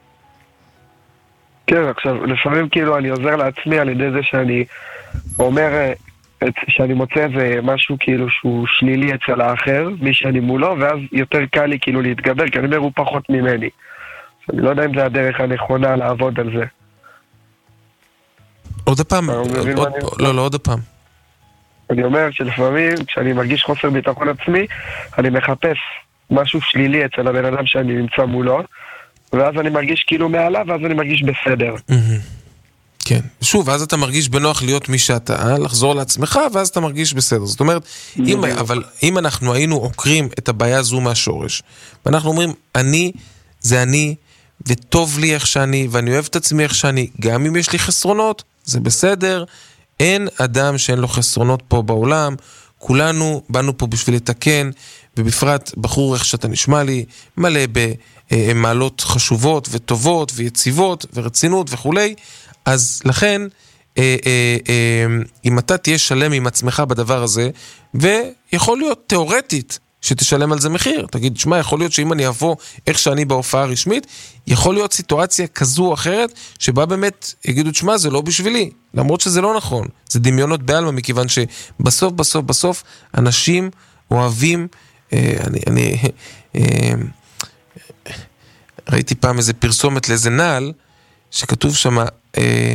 כן, עכשיו, לפעמים כאילו אני עוזר לעצמי על ידי זה שאני אומר, שאני מוצא איזה משהו כאילו שהוא שלילי אצל האחר, מי שאני מולו, ואז יותר קל לי כאילו להתגבר, כי אני אומר הוא פחות ממני. אני לא יודע אם זה הדרך הנכונה לעבוד על זה. עוד הפעם, לא, לא, עוד הפעם. אני אומר שלפעמים כשאני מרגיש חוסר ביטחון עצמי, אני מחפש משהו שלילי אצל הבן אדם שאני נמצא מולו, ואז אני מרגיש כאילו מעליו, ואז אני מרגיש בסדר. כן, שוב, ואז אתה מרגיש בנוח להיות מי שאתה, לחזור לעצמך, ואז אתה מרגיש בסדר. זאת אומרת, אם, אבל אם אנחנו היינו עוקרים את הבעיה הזו מהשורש, ואנחנו אומרים, אני, זה אני, וטוב לי איך שאני, ואני אוהב את עצמי איך שאני, גם אם יש לי חסרונות, זה בסדר, אין אדם שאין לו חסרונות פה בעולם, כולנו באנו פה בשביל לתקן, ובפרט בחור איך שאתה נשמע לי, מלא במעלות חשובות וטובות ויציבות ורצינות וכולי, אז לכן, אה, אה, אה, אם אתה תהיה שלם עם עצמך בדבר הזה, ויכול להיות תיאורטית שתשלם על זה מחיר, תגיד, שמה, יכול להיות שאם אני אבוא איך שאני בהופעה רשמית, יכול להיות סיטואציה כזו או אחרת, שבה באמת יגידו, שמה, זה לא בשבילי, למרות שזה לא נכון, זה דמיונות בעלמה, מכיוון שבסוף, בסוף, בסוף, אנשים אוהבים, אה, אני, אני, אה, ראיתי פעם איזה פרסומת לאיזה נעל, שכתוב שם, אה,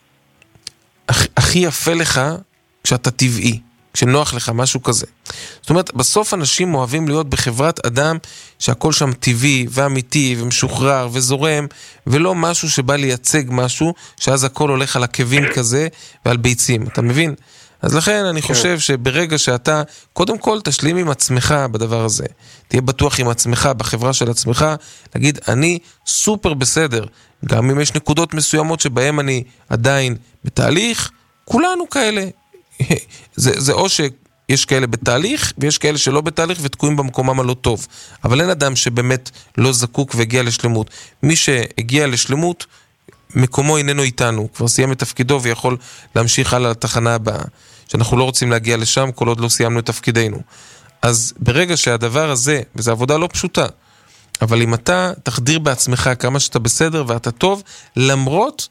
הכי יפה לך כשאתה טבעי, כשנוח לך, משהו כזה. זאת אומרת, בסוף אנשים אוהבים להיות בחברת אדם שהכל שם טבעי ואמיתי ומשוחרר וזורם, ולא משהו שבא לייצג משהו, שאז הכל הולך על עקבים כזה ועל ביצים, אתה מבין? אז לכן אני חושב שברגע שאתה, קודם כל תשלים עם עצמך בדבר הזה, תהיה בטוח עם עצמך, בחברה של עצמך, להגיד, אני סופר בסדר, גם אם יש נקודות מסוימות שבהם אני עדיין בתהליך, כולנו כאלה. זה, זה או שיש כאלה בתהליך, ויש כאלה שלא בתהליך ותקועים במקומם הלא טוב. אבל אין אדם שבאמת לא זקוק והגיע לשלמות. מי שהגיע לשלמות, מקומו איננו איתנו, כבר סיים את תפקידו ויכול להמשיך הלאה לתחנה הבאה, שאנחנו לא רוצים להגיע לשם כל עוד לא סיימנו את תפקידנו. אז ברגע שהדבר הזה, וזו עבודה לא פשוטה, אבל אם אתה תחדיר בעצמך כמה שאתה בסדר ואתה טוב, למרות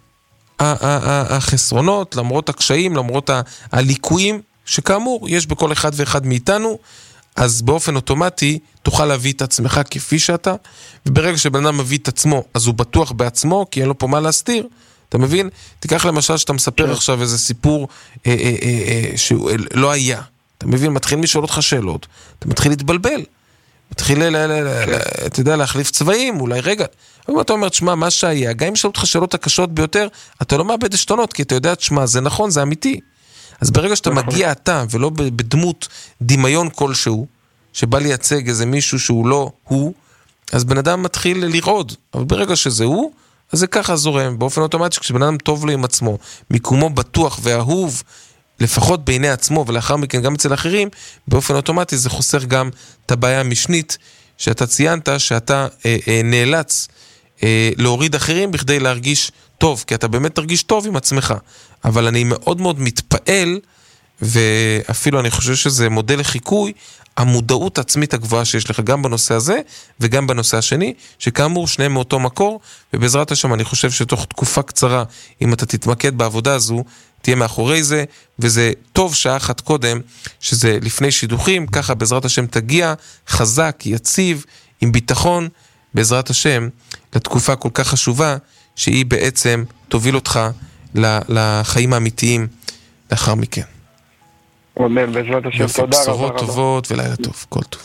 החסרונות, למרות הקשיים, למרות הליקויים, שכאמור יש בכל אחד ואחד מאיתנו, אז באופן אוטומטי תוכל להביא את עצמך כפי שאתה, וברגע שבן אדם מביא את עצמו, אז הוא בטוח בעצמו, כי אין לו פה מה להסתיר, אתה מבין? תיקח למשל שאתה מספר עכשיו איזה סיפור אה, אה, אה, אה, שהוא לא היה. אתה מבין? מתחיל לשאול אותך שאלות. אתה מתחיל להתבלבל. מתחיל, ל- ל- ל- ל- אתה יודע, להחליף צבעים, אולי רגע. אבל אתה אומר, תשמע, מה שהיה, גם אם שאלו אותך שאלות הקשות ביותר, אתה לא מאבד השתונות, כי אתה יודע, תשמע, זה נכון, זה אמיתי. אז ברגע שאתה מגיע אתה, ולא בדמות דמיון כלשהו, שבא לייצג איזה מישהו שהוא לא הוא, אז בן אדם מתחיל לרעוד. אבל ברגע שזה הוא, אז זה ככה זורם. באופן אוטומטי, כשבן אדם טוב לו עם עצמו, מיקומו בטוח ואהוב, לפחות בעיני עצמו, ולאחר מכן גם אצל אחרים, באופן אוטומטי זה חוסר גם את הבעיה המשנית, שאתה ציינת, שאתה אה, אה, נאלץ אה, להוריד אחרים בכדי להרגיש טוב, כי אתה באמת תרגיש טוב עם עצמך. אבל אני מאוד מאוד מתפעל, ואפילו אני חושב שזה מודל לחיקוי, המודעות העצמית הגבוהה שיש לך גם בנושא הזה, וגם בנושא השני, שכאמור שניהם מאותו מקור, ובעזרת השם אני חושב שתוך תקופה קצרה, אם אתה תתמקד בעבודה הזו, תהיה מאחורי זה, וזה טוב שעה אחת קודם, שזה לפני שידוכים, ככה בעזרת השם תגיע חזק, יציב, עם ביטחון, בעזרת השם, לתקופה כל כך חשובה, שהיא בעצם תוביל אותך לחיים האמיתיים לאחר מכן. אמן, בעזרת השם, יופי, תודה רבה. בשורות טובות ולילה טוב, כל טוב.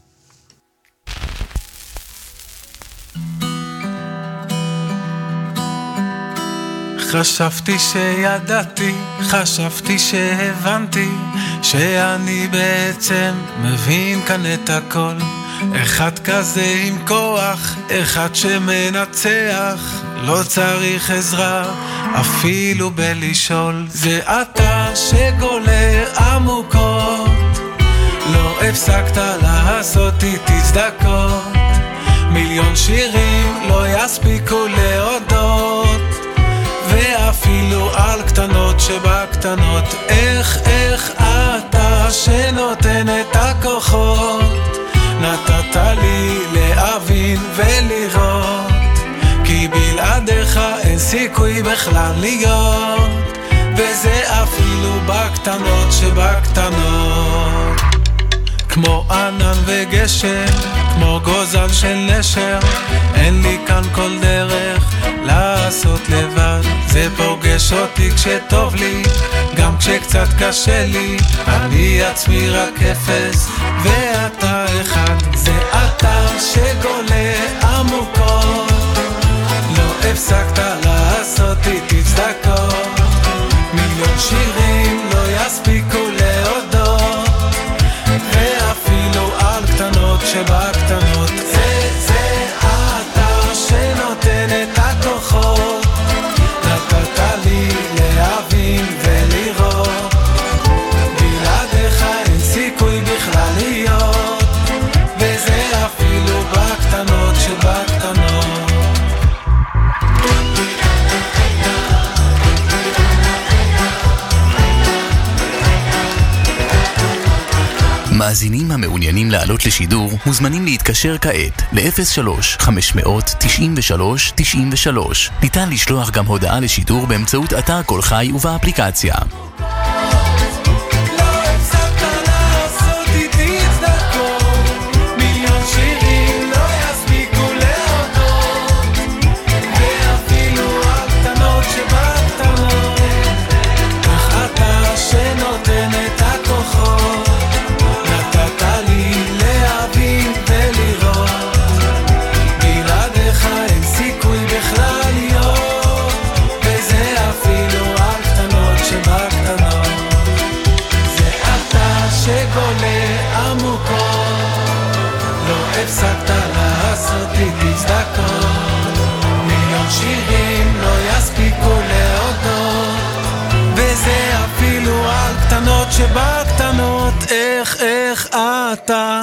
חשבתי שידעתי, חשבתי שהבנתי, שאני בעצם מבין כאן את הכל. אחד כזה עם כוח, אחד שמנצח, לא צריך עזרה, אפילו בלשאול. זה אתה שגולה עמוקות, לא הפסקת לעשות איתי צדקות. מיליון שירים לא יספיקו להודות, ואפילו על קטנות שבקטנות. איך, איך אתה שנותן את הכוחות, נתת לי להבין ולראות, כי בלעדיך אין סיכוי בכלל להיות, וזה אפילו בקטנות שבקטנות. כמו ענן וגשם, כמו גוזל של נשר, אין לי כאן כל דרך לעשות לבד. זה פוגש אותי כשטוב לי, גם כשקצת קשה לי, אני עצמי רק אפס ואתה אחד. זה אתה שגולה עמוקות, לא הפסקת לעשות איתי צדקות. מיליון שירים לא יספיקו להודות, ואפילו על קטנות שבקטנות. זה זה אתה שנותן את הכוחות, נתת לי להבין ולראות, בלעדיך אין סיכוי בכלל להיות, וזה אפילו בקטנות שבקטנות. מאזינים המעוניינים לעלות לשידור מוזמנים להתקשר כעת ל-אפס שלוש חמש תשע שלוש תשע שלוש. ניתן לשלוח גם הודעה לשידור באמצעות אתר כל חי ובאפליקציה. הפסקת לעשות איתי צדקות, מיליון שירים לא יספיקו להודות, וזה אפילו על קטנות שבקטנות. איך איך אתה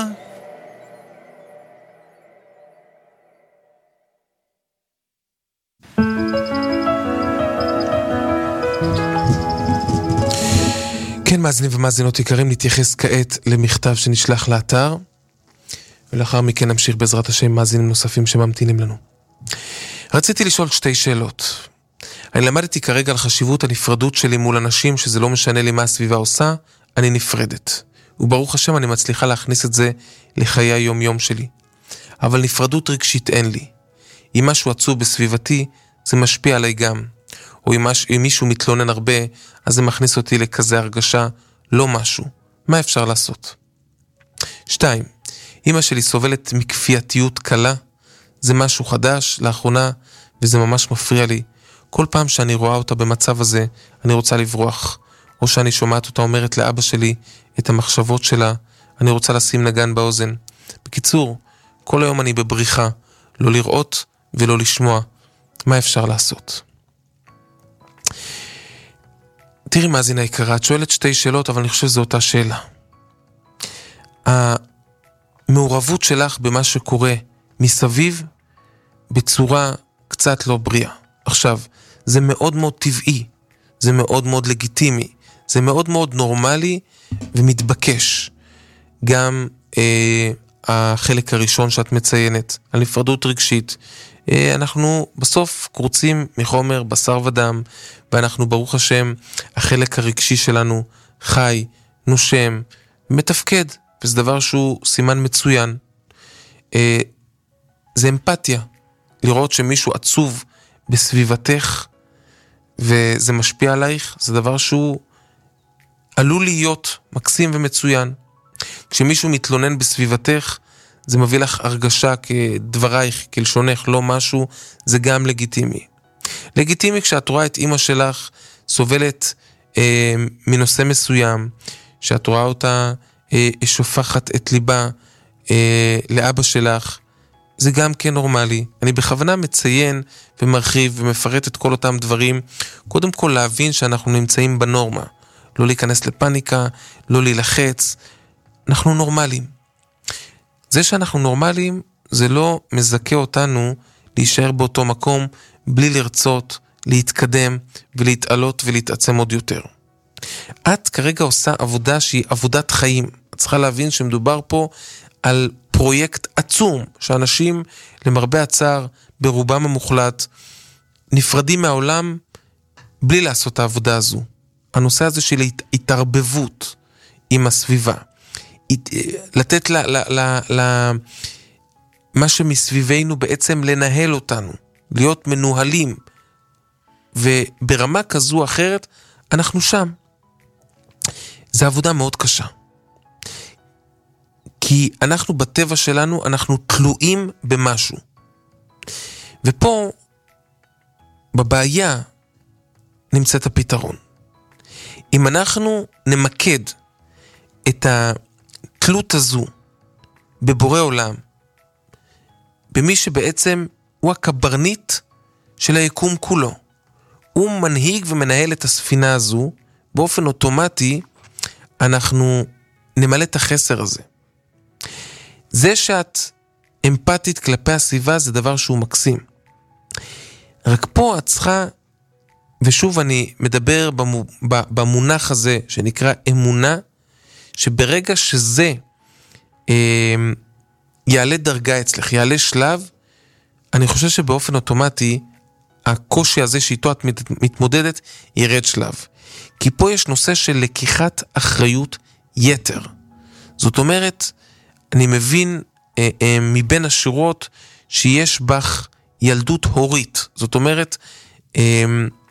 כן, מאזינים ומאזינות יקרים, נתייחס כעת למכתב שנשלח לאתר, ולאחר מכן נמשיך בעזרת השם מאזינים נוספים שממתינים לנו. רציתי לשאול שתי שאלות. אני למדתי כרגע על חשיבות הנפרדות שלי מול אנשים, שזה לא משנה לי מה הסביבה עושה, אני נפרדת. וברוך השם אני מצליחה להכניס את זה לחיי היום יום שלי. אבל נפרדות רגשית אין לי. אם משהו עצוב בסביבתי, זה משפיע עליי גם. או אם, מש, אם מישהו מתלונן הרבה, אז זה מכניס אותי לכזה הרגשה, לא משהו. מה אפשר לעשות? שתיים, אמא שלי סובלת מכפייתיות קלה, זה משהו חדש לאחרונה, וזה ממש מפריע לי. כל פעם שאני רואה אותה במצב הזה, אני רוצה לברוח. או שאני שומעת אותה אומרת לאבא שלי את המחשבות שלה, אני רוצה לשים נגן באוזן. בקיצור, כל היום אני בבריחה, לא לראות ולא לשמוע. מה אפשר לעשות? תראי מאזינה יקרה, את שואלת שתי שאלות, אבל אני חושב שזו אותה שאלה. המעורבות שלך במה שקורה מסביב, בצורה קצת לא בריאה. עכשיו, זה מאוד מאוד טבעי, זה מאוד מאוד לגיטימי, זה מאוד מאוד נורמלי ומתבקש. גם אה, החלק הראשון שאת מציינת, על נפרדות רגשית, אה, אנחנו בסוף קורצים מחומר בשר ודם, ואנחנו ברוך השם, החלק הרגשי שלנו חי, נושם, מתפקד, וזה דבר שהוא סימן מצוין. אה, זה אמפתיה, לראות שמישהו עצוב בסביבתך, וזה משפיע עלייך, זה דבר שהוא עלול להיות מקסים ומצוין. כשמישהו מתלונן בסביבתך, זה מביא לך הרגשה כדברייך, כלשונך, לא משהו, זה גם לגיטימי. לגיטימי כשאת רואה את אמא שלך סובלת אה, מנושא מסוים, שאת רואה אותה אה, שופחת את ליבה אה, לאבא שלך, זה גם כן נורמלי. אני בכוונה מציין ומרחיב ומפרט את כל אותם דברים, קודם כל להבין שאנחנו נמצאים בנורמה, לא להיכנס לפניקה, לא להילחץ, אנחנו נורמליים. זה שאנחנו נורמליים, זה לא מזכה אותנו להישאר באותו מקום, בלי לרצות, להתקדם ולהתעלות ולהתעצם עוד יותר. את כרגע עושה עבודה שהיא עבודת חיים. את צריכה להבין שמדובר פה על פרויקט עצום, שאנשים למרבה הצער, ברובם המוחלט, נפרדים מהעולם בלי לעשות את העבודה הזו. הנושא הזה של התערבבות עם הסביבה, לתת ל, ל, ל, ל, מה שמסביבנו בעצם לנהל אותנו, להיות מנוהלים, וברמה כזו או אחרת, אנחנו שם. זו עבודה מאוד קשה. כי אנחנו בטבע שלנו, אנחנו תלויים במשהו. ופה, בבעיה, נמצאת הפתרון. אם אנחנו נמקד את התלות הזו בבורא עולם, במי שבעצם הוא הקברניט של היקום כולו, הוא מנהיג ומנהל את הספינה הזו, באופן אוטומטי אנחנו נמלא את החסר הזה. זה שאת אמפתית כלפי הסביבה זה דבר שהוא מקסים. רק פה את צריכה, ושוב אני מדבר במונח הזה שנקרא אמונה, שברגע שזה אה, יעלה דרגה אצלך, יעלה שלב, אני חושב שבאופן אוטומטי הקושי הזה שאיתו את מתמודדת ירד שלב. כי פה יש נושא של לקיחת אחריות יתר. זאת אומרת, אני מבין אה, אה, מבין השורות שיש בך ילדות הורית. זאת אומרת, אה,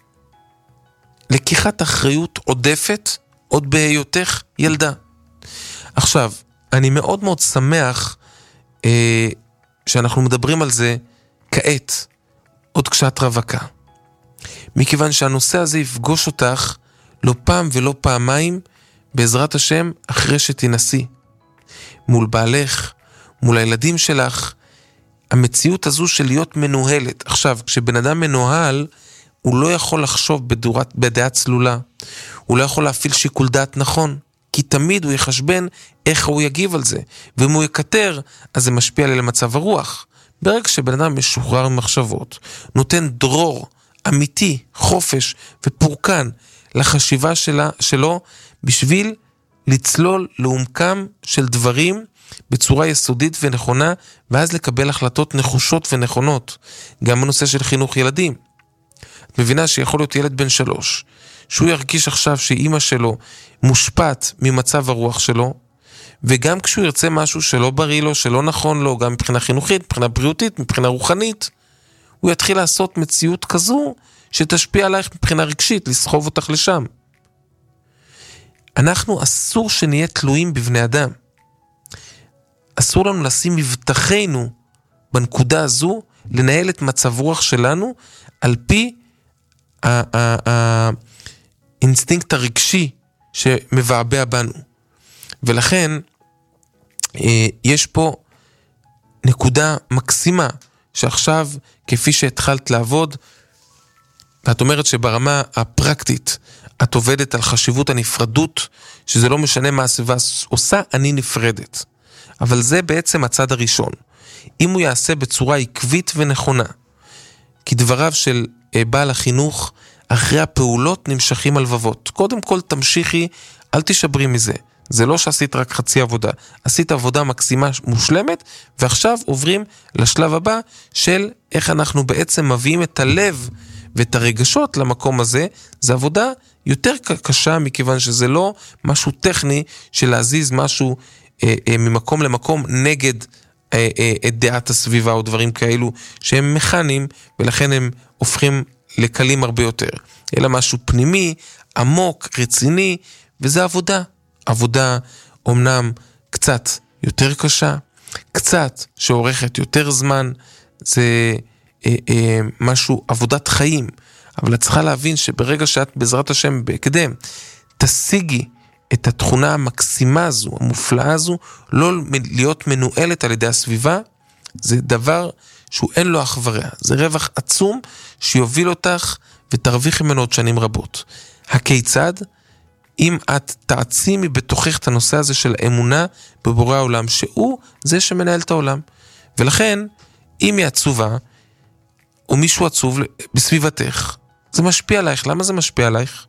לקיחת אחריות עודפת עוד בהיותך ילדה. עכשיו, אני מאוד מאוד שמח אה, שאנחנו מדברים על זה כעת, עוד כשאת רווקה. מכיוון שהנושא הזה יפגוש אותך לא פעם ולא פעמיים, בעזרת השם, אחרי שתנסי. מול בעלך, מול הילדים שלך, המציאות הזו של להיות מנוהלת. עכשיו, כשבן אדם מנוהל, הוא לא יכול לחשוב בדורת, בדעה צלולה. הוא לא יכול להפעיל שיקול דעת נכון, כי תמיד הוא יחשבן איך הוא יגיב על זה. ואם הוא יקטר, אז זה משפיע עליו למצב הרוח. ברגע שבן אדם משוחרר ממחשבות, נותן דרור אמיתי, חופש ופורקן לחשיבה שלה, שלו, בשביל לצלול לעומקם של דברים בצורה יסודית ונכונה, ואז לקבל החלטות נחושות ונכונות. גם בנושא של חינוך ילדים. את מבינה שיכול להיות ילד בן שלוש, שהוא ירגיש עכשיו שאימא שלו מושפעת ממצב הרוח שלו, וגם כשהוא ירצה משהו שלא בריא לו, שלא נכון לו, גם מבחינה חינוכית, מבחינה בריאותית, מבחינה רוחנית, הוא יתחיל לעשות מציאות כזו, שתשפיע עלייך מבחינה רגשית, לסחוב אותך לשם. אנחנו אסור שנהיה תלויים בבני אדם. אסור לנו לשים מבטחנו בנקודה הזו, לנהל את מצב רוח שלנו, על פי האינסטינקט הרגשי שמבעבע בנו. ולכן, יש פה נקודה מקסימה, שעכשיו, כפי שהתחלת לעבוד, ואת אומרת שברמה הפרקטית, את עובדת על חשיבות הנפרדות, שזה לא משנה מה הסביבה עושה, אני נפרדת. אבל זה בעצם הצד הראשון. אם הוא יעשה בצורה עקבית ונכונה, כי דבריו של בעל החינוך, אחרי הפעולות נמשכים הלבבות. קודם כל תמשיכי, אל תשברי מזה. זה לא שעשית רק חצי עבודה, עשית עבודה מקסימה מושלמת, ועכשיו עוברים לשלב הבא של איך אנחנו בעצם מביאים את הלב ואת הרגשות למקום הזה. זה עבודה יותר קשה, מכיוון שזה לא משהו טכני של להזיז משהו אה, אה, ממקום למקום נגד אה, אה, את דעת הסביבה או דברים כאלו שהם מכניים, ולכן הם הופכים לקלים הרבה יותר, אלא משהו פנימי, עמוק, רציני, וזה עבודה. עבודה אומנם קצת יותר קשה, קצת שעורכת יותר זמן, זה אה, אה, משהו, עבודת חיים, אבל את צריכה להבין שברגע שאת בעזרת השם בהקדם, תשיגי את התכונה המקסימה הזו, המופלאה הזו, לא להיות מנוהלת על ידי הסביבה, זה דבר שהוא אין לו אח ורע, זה רווח עצום שיוביל אותך ותרוויח ממנו עוד שנים רבות. הכיצד? אם את תעצימי בתוכך את הנושא הזה של האמונה בבורא העולם, שהוא זה שמנהל את העולם. ולכן, אם היא עצובה, או מישהו עצוב בסביבתך, זה משפיע עלייך. למה זה משפיע עלייך?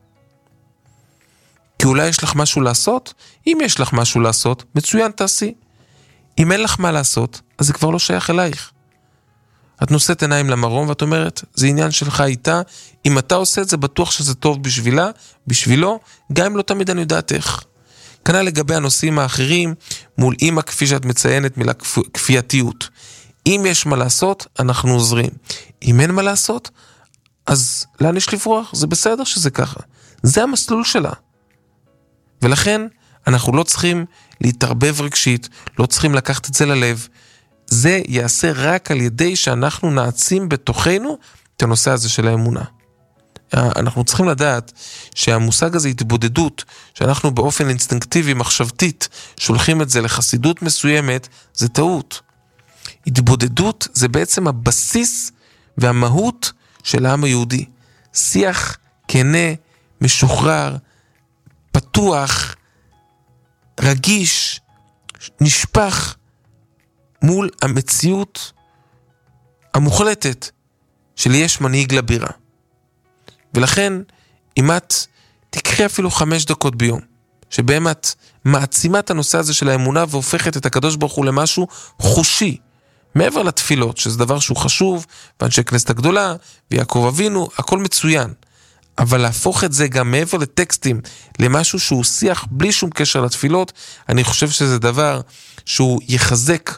כי אולי יש לך משהו לעשות? אם יש לך משהו לעשות, מצוין, תעשי. אם אין לך מה לעשות, אז זה כבר לא שייך אלייך. את נושאת עיניים למרום ואת אומרת, זה עניין שלך איתה, אם אתה עושה את זה, בטוח שזה טוב בשבילה, בשבילו, גם אם לא תמיד אני יודעת איך. כנ"ל לגבי הנושאים האחרים, מול אמא כפי שאת מציינת מילה כפייתיות. אם יש מה לעשות, אנחנו עוזרים. אם אין מה לעשות, אז לאן יש לברוח? זה בסדר שזה ככה. זה המסלול שלה. ולכן, אנחנו לא צריכים להתערבב רגשית, לא צריכים לקחת את זה ללב, זה יעשה רק על ידי שאנחנו נעצים בתוכנו את הנושא הזה של האמונה. אנחנו צריכים לדעת שהמושג הזה התבודדות, שאנחנו באופן אינסטינקטיבי, מחשבתית, שולחים את זה לחסידות מסוימת, זה טעות. התבודדות זה בעצם הבסיס והמהות של העם היהודי. שיח כנה, משוחרר, פתוח, רגיש, נשפח, מול המציאות המוחלטת של יש מנהיג לבירה. ולכן, אם את תקחי אפילו חמש דקות ביום, שבהם את מעצימה את הנושא הזה של האמונה, והופכת את הקדוש ברוך הוא למשהו חושי, מעבר לתפילות, שזה דבר שהוא חשוב, ואנשי כנסת הגדולה, ויעקב אבינו, הכל מצוין. אבל להפוך את זה גם מעבר לטקסטים, למשהו שהוא שיח בלי שום קשר לתפילות, אני חושב שזה דבר שהוא יחזק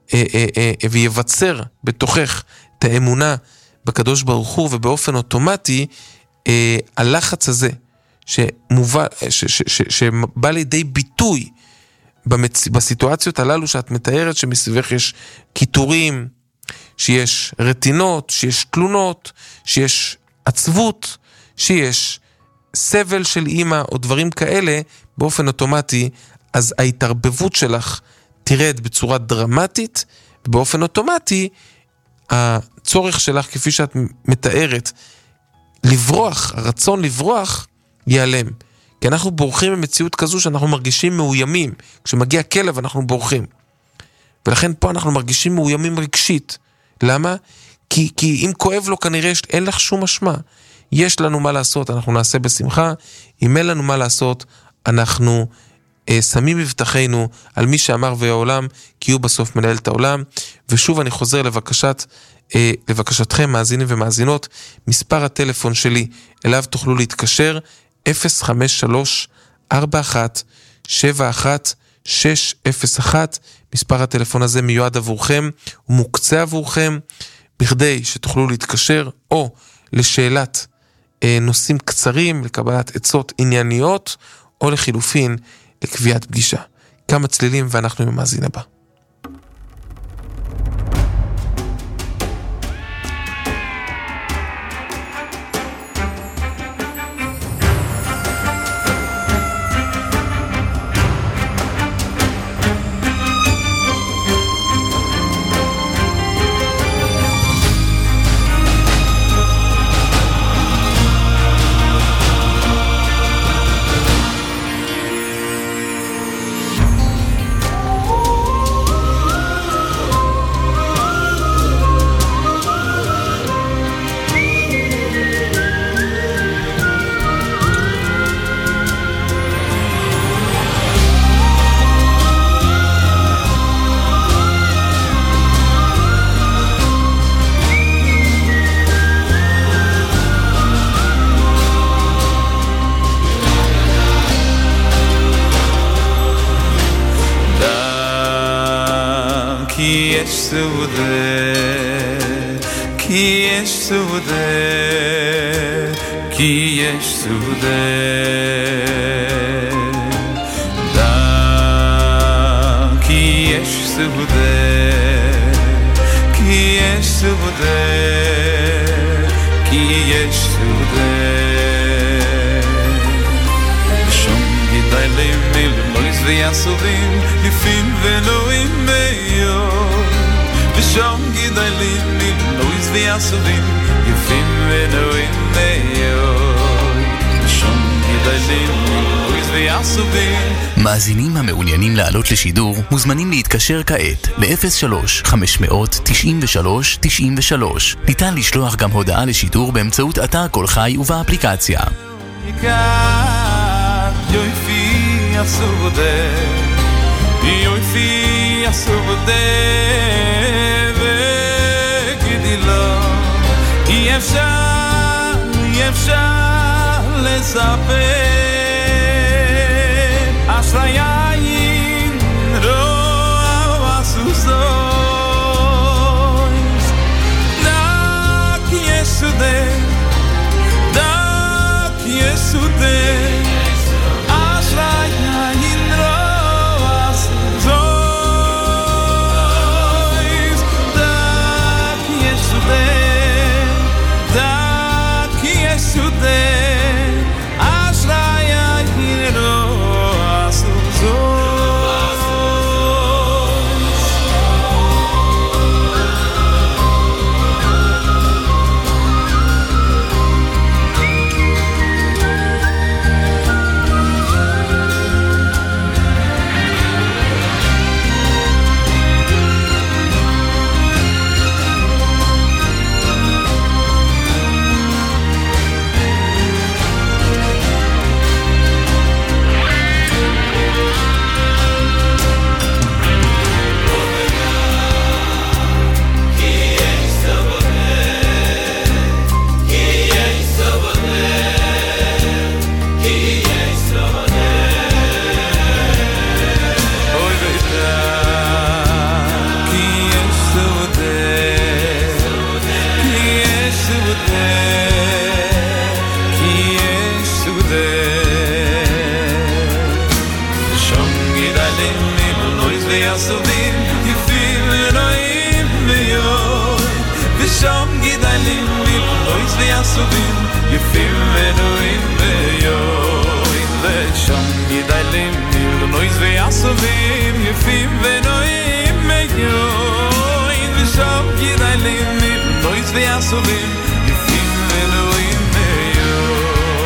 ויבצר בתוכך את האמונה בקדוש ברוך הוא, ובאופן אוטומטי הלחץ הזה שמובא, ש, ש, ש, שבא לידי ביטוי במצ... בסיטואציות הללו שאת מתארת, שמסביבך יש כיתורים, שיש רטינות, שיש תלונות, שיש עצבות, שיש סבל של אימא או דברים כאלה, באופן אוטומטי, אז ההתערבבות שלך תרד בצורה דרמטית, ובאופן אוטומטי, הצורך שלך, כפי שאת מתארת, לברוח, הרצון לברוח, ייעלם. כי אנחנו בורחים במציאות כזו שאנחנו מרגישים מאוימים. כשמגיע כלב אנחנו בורחים. ולכן פה אנחנו מרגישים מאוימים רגשית. למה? כי, כי אם כואב לו כנראה אין לך שום משמע. יש לנו מה לעשות, אנחנו נעשה בשמחה. אם אין לנו מה לעשות, אנחנו אה, שמים מבטחנו על מי שאמר והעולם, כי הוא בסוף מנהל את העולם. ושוב אני חוזר לבקשת, אה, לבקשתכם, מאזינים ומאזינות, מספר הטלפון שלי, אליו תוכלו להתקשר, אפס חמש שלוש ארבע אחת שבע אחת שש אפס אחת. מספר הטלפון הזה מיועד עבורכם, הוא מוקצה עבורכם, בכדי שתוכלו להתקשר, או לשאלת נושאים קצרים לקבלת עצות ענייניות, או לחילופין לקביעת פגישה. כמה צלילים ואנחנו עם המאזין הבא. מאזינים המעוניינים לעלות לשידור מוזמנים להתקשר כעת ל-אפס שלוש חמש תשע שלוש תשע שלוש. ניתן לשלוח גם הודעה לשידור באמצעות אתר קול חי ובאפליקציה. יופי אסודה יופי אסודה וגידי לו אי אפשר אי אפשר לספר אשריים רוע סוסויס דק יסודה דק יסודה אשריים רוע סוסויס דק יסודה דק יסודה אשריים רוע סובים יפים ונועים ביוי לשם ידלים נויז ויעסובים יפים ונועים ביוי לשם ידלים נויז ויעסובים יפים ונועים ביוי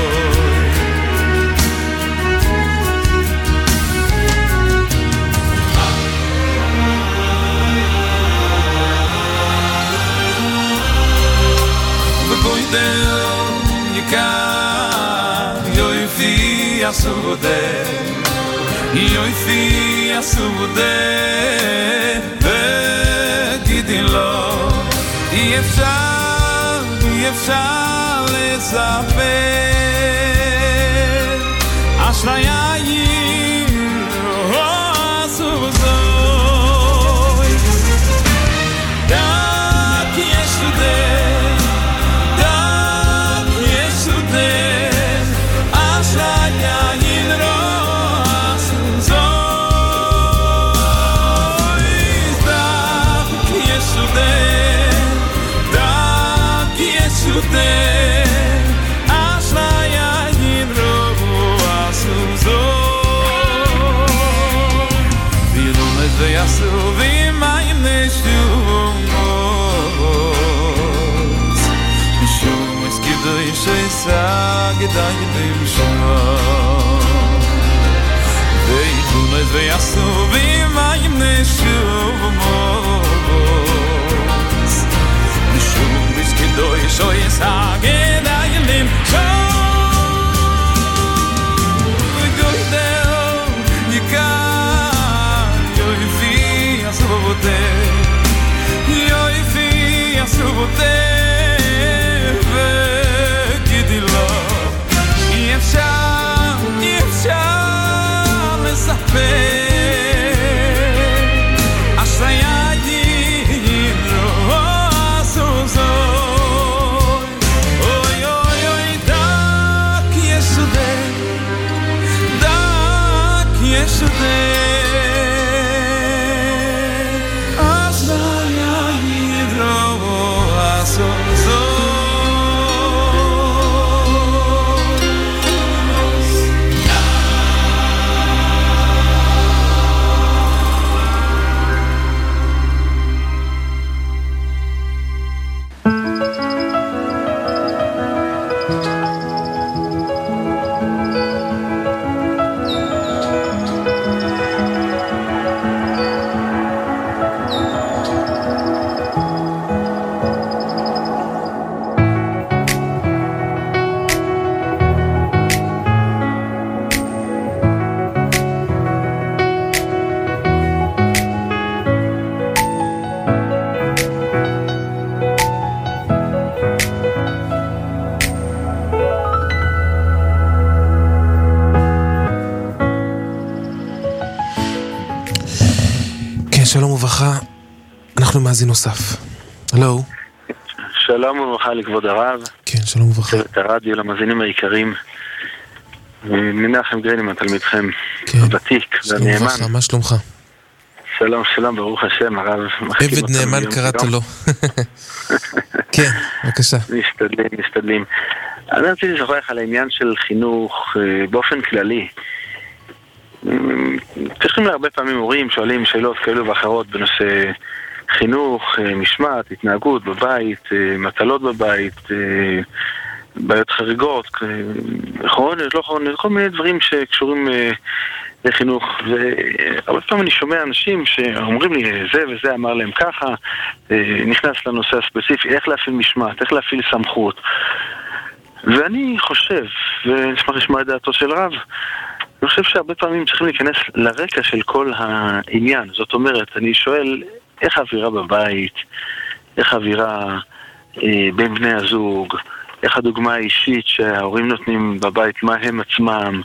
Yasude, yoifi yasude, begidilo, yefshar, yefshar lesafer, ashrayim, asuzoi, dak yeshude, dak yeshude. שוי סאג דיילים שמה ויתונס ויעשו וימיים נשוב מובוס נשוב ביסקדוי שוי סאג דיילים שמה וגוידל יקר יויפי עשובותי יויפי עשובותי וגידי לו אי אפשר, אי אפשר לספר אשריה ידלו עשוזוי אוי אוי אוי דק יסודי דק יסודי אשריה ידלו עשוזוי שלום וברכה, אנחנו מאזין נוסף. הלו. שלום וברכה לכבוד הרב. כן, שלום וברכה. צוות הרדיו למאזינים העיקריים. מנחם גרינמן, תלמידכם, כן. הוותיק והנאמן. שלום וברכה, מה שלומך? שלום, שלום, ברוך השם, הרב. עבד נאמן קראת לו. כן, בבקשה. משתדלים, משתדלים. אני רציתי לשוחח על העניין של חינוך באופן כללי. צריכים להרבה פעמים הורים שואלים שאלות כאלו ואחרות בנושא חינוך, משמעת, התנהגות בבית, מטלות בבית, בעיות חריגות, חרונות, לא חרונות, כל מיני דברים שקשורים לחינוך. והרבה פעמים אני שומע אנשים שאומרים לי זה וזה אמר להם ככה, נכנס לנושא הספציפי, איך להפעיל משמעת, איך להפעיל סמכות. ואני חושב, ונשמח לשמוע את דעתו של רב, אני חושב שהרבה פעמים צריכים להיכנס לרקע של כל העניין. זאת אומרת, אני שואל איך האווירה בבית, איך האווירה אה, בין בני הזוג, איך הדוגמה האישית שההורים נותנים בבית, מה הם עצמם,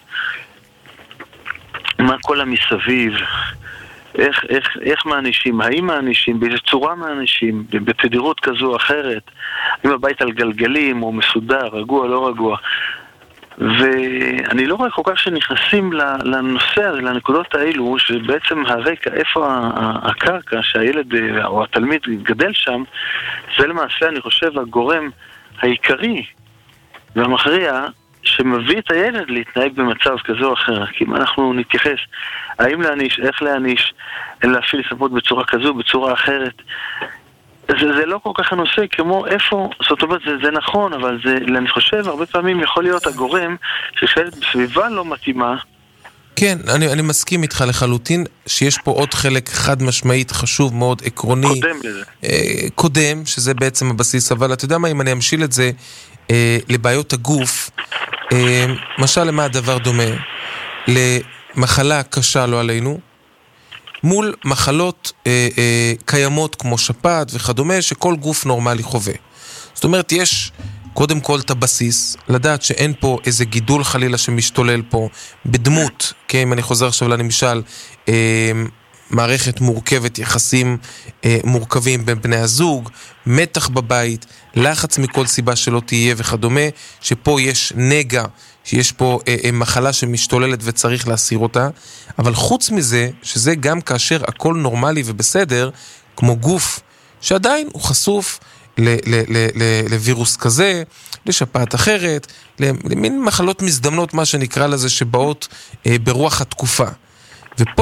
מה כל המסביב, איך, איך, איך מענישים, האם מענישים, באיזה צורה מענישים, בתדירות כזו או אחרת, אם הבית על גלגלים או מסודר, רגוע, לא רגוע. ואני לא רואה כל כך שנכנסים לנושא הזה, לנקודות האלו, שבעצם הרקע, איפה הקרקע שהילד או התלמיד גדל שם, זה למעשה, אני חושב, הגורם העיקרי והמכריע שמביא את הילד להתנהג במצב כזה או אחר. כי אם אנחנו נתייחס, האם להניש, איך להניש, להפעיל סמכות בצורה כזו, בצורה אחרת, זה, זה לא כל כך הנושא כמו איפה, זאת אומרת, זה, זה נכון, אבל זה, אני חושב, הרבה פעמים יכול להיות הגורם ששאלת בסביבה לא מתאימה. כן, אני, אני מסכים איתך לחלוטין שיש פה עוד חלק חד משמעית חשוב מאוד, עקרוני. קודם לזה. אה, קודם, שזה בעצם הבסיס, אבל אתה יודע מה, אם אני אמשיל את זה אה, לבעיות הגוף, אה, משל למה הדבר דומה? למחלה קשה לא עלינו, מול מחלות אה, אה, קיימות כמו שפעת וכדומה שכל גוף נורמלי חווה. זאת אומרת, יש קודם כל את הבסיס, לדעת שאין פה איזה גידול חלילה שמשתולל פה בדמות, כי אם אני חוזר עכשיו לנמשל, אה, מערכת מורכבת, יחסים אה, מורכבים בין בני הזוג, מתח בבית, לחץ מכל סיבה שלא תהיה וכדומה, שפה יש נגע, שיש פה אה, אה, מחלה שמשתוללת וצריך להסיר אותה, אבל חוץ מזה, שזה גם כאשר הכל נורמלי ובסדר, כמו גוף שעדיין הוא חשוף ל- ל- ל- ל- לווירוס כזה, לשפעת אחרת, למין מחלות מזדמנות, מה שנקרא לזה, שבאות אה, ברוח התקופה. ופה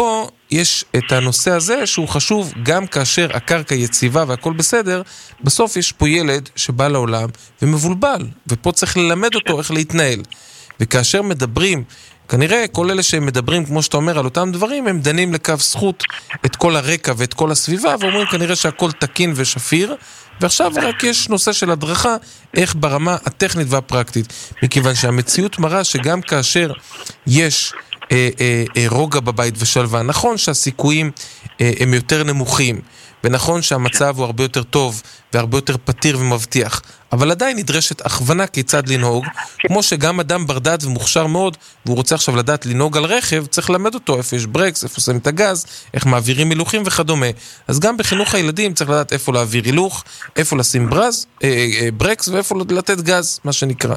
יש את הנושא הזה שהוא חשוב גם כאשר הקרקע יציבה והכל בסדר, בסוף יש פה ילד שבא לעולם ומבולבל, ופה צריך ללמד אותו איך להתנהל. וכאשר מדברים, כנראה כל אלה שהם מדברים, כמו שאתה אומר, על אותם דברים, הם דנים לקו זכות את כל הרקע ואת כל הסביבה, ואומרים כנראה שהכל תקין ושפיר, ועכשיו רק יש נושא של הדרכה, איך ברמה הטכנית והפרקטית. מכיוון שהמציאות מראה שגם כאשר יש אה, אה, אה, רוגע בבית ושלווה, נכון שהסיכויים אה, הם יותר נמוכים, ונכון שהמצב הוא הרבה יותר טוב והרבה יותר פתיר ומבטיח, אבל עדיין נדרשת הכוונה כיצד לנהוג, כמו שגם אדם ברדעת ומוכשר מאוד, והוא רוצה עכשיו לדעת לנהוג על רכב, צריך ללמד אותו איפה יש ברקס, איפה שמים את הגז, איך מעבירים הילוכים וכדומה. אז גם בחינוך הילדים צריך לדעת איפה להעביר הילוך, איפה לשים ברז, אה, אה, ברקס, ואיפה לתת גז, מה שנקרא.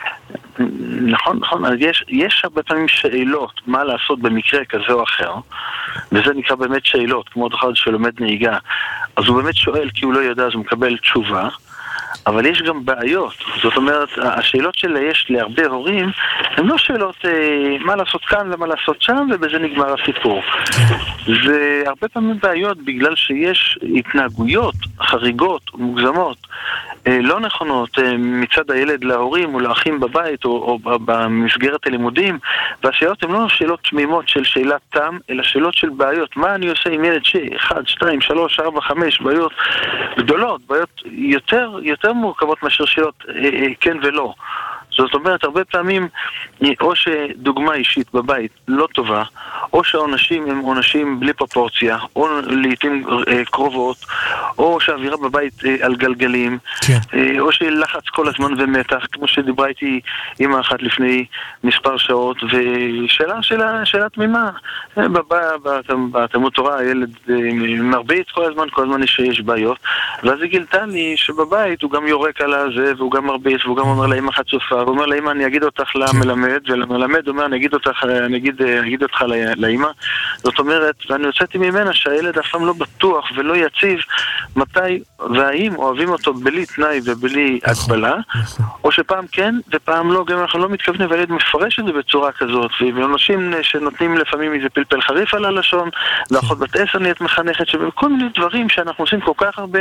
נכון, נכון, אז יש, יש הרבה פעמים שאלות מה לעשות במקרה כזה או אחר, וזה נקרא באמת שאלות, כמו אחד שלומד נהיגה, אז הוא באמת שואל כי הוא לא יודע, אז הוא מקבל תשובה, אבל יש גם בעיות. זאת אומרת, השאלות שיש להרבה הורים הן לא שאלות אה, מה לעשות כאן ומה לעשות שם, ובזה נגמר הסיפור. זה הרבה פעמים בעיות בגלל שיש התנהגויות חריגות ומוגזמות אה, לא נכונות אה, מצד הילד להורים או לאחים בבית או, או במסגרת הלימודים, והשאלות הן לא שאלות תמימות של שאלת תם, אלא שאלות של בעיות. מה אני עושה עם ילד ש-אחד, שתיים, שלוש, ארבע, חמש, בעיות גדולות, בעיות יותר, יותר מורכבות מאשר שאלות אה, אה, כן ולא. זאת אומרת, הרבה פעמים, או שדוגמה אישית בבית לא טובה, או שהעונשים הם עונשים בלי פרופורציה, או לעתים אה, קרובות, או שהאווירה בבית אה, על גלגלים, כן. אה, או שלחץ כל הזמן ומתח, כמו שדיברה איתי אמא אחת לפני מספר שעות, ושאלה, שאלה, שאלה תמימה. בתלמוד תורה הילד אה, מרביץ כל הזמן, כל הזמן שיש בעיות, ואז היא גילתה לי שבבית הוא גם יורק על הזה, והוא גם מרביץ, והוא גם אומר לאמא אחת צופה, הוא אומר לאמא, אני אגיד אותך למלמד, ולמלמד אומר, אני אגיד אותך, אני אגיד, אגיד אותך לאמא. זאת אומרת, ואני יוצאתי ממנה שהילד אף פעם לא בטוח ולא יציב מתי והאם אוהבים אותו בלי תנאי ובלי הגבלה, או שפעם כן ופעם לא, גם אנחנו לא מתכוונים, והילד מפרש את זה בצורה כזאת, ואנשים שנותנים לפעמים איזה פלפל חריף על הלשון, ואחות בת עשר נהיית מחנכת, שבכל מיני דברים שאנחנו עושים כל כך הרבה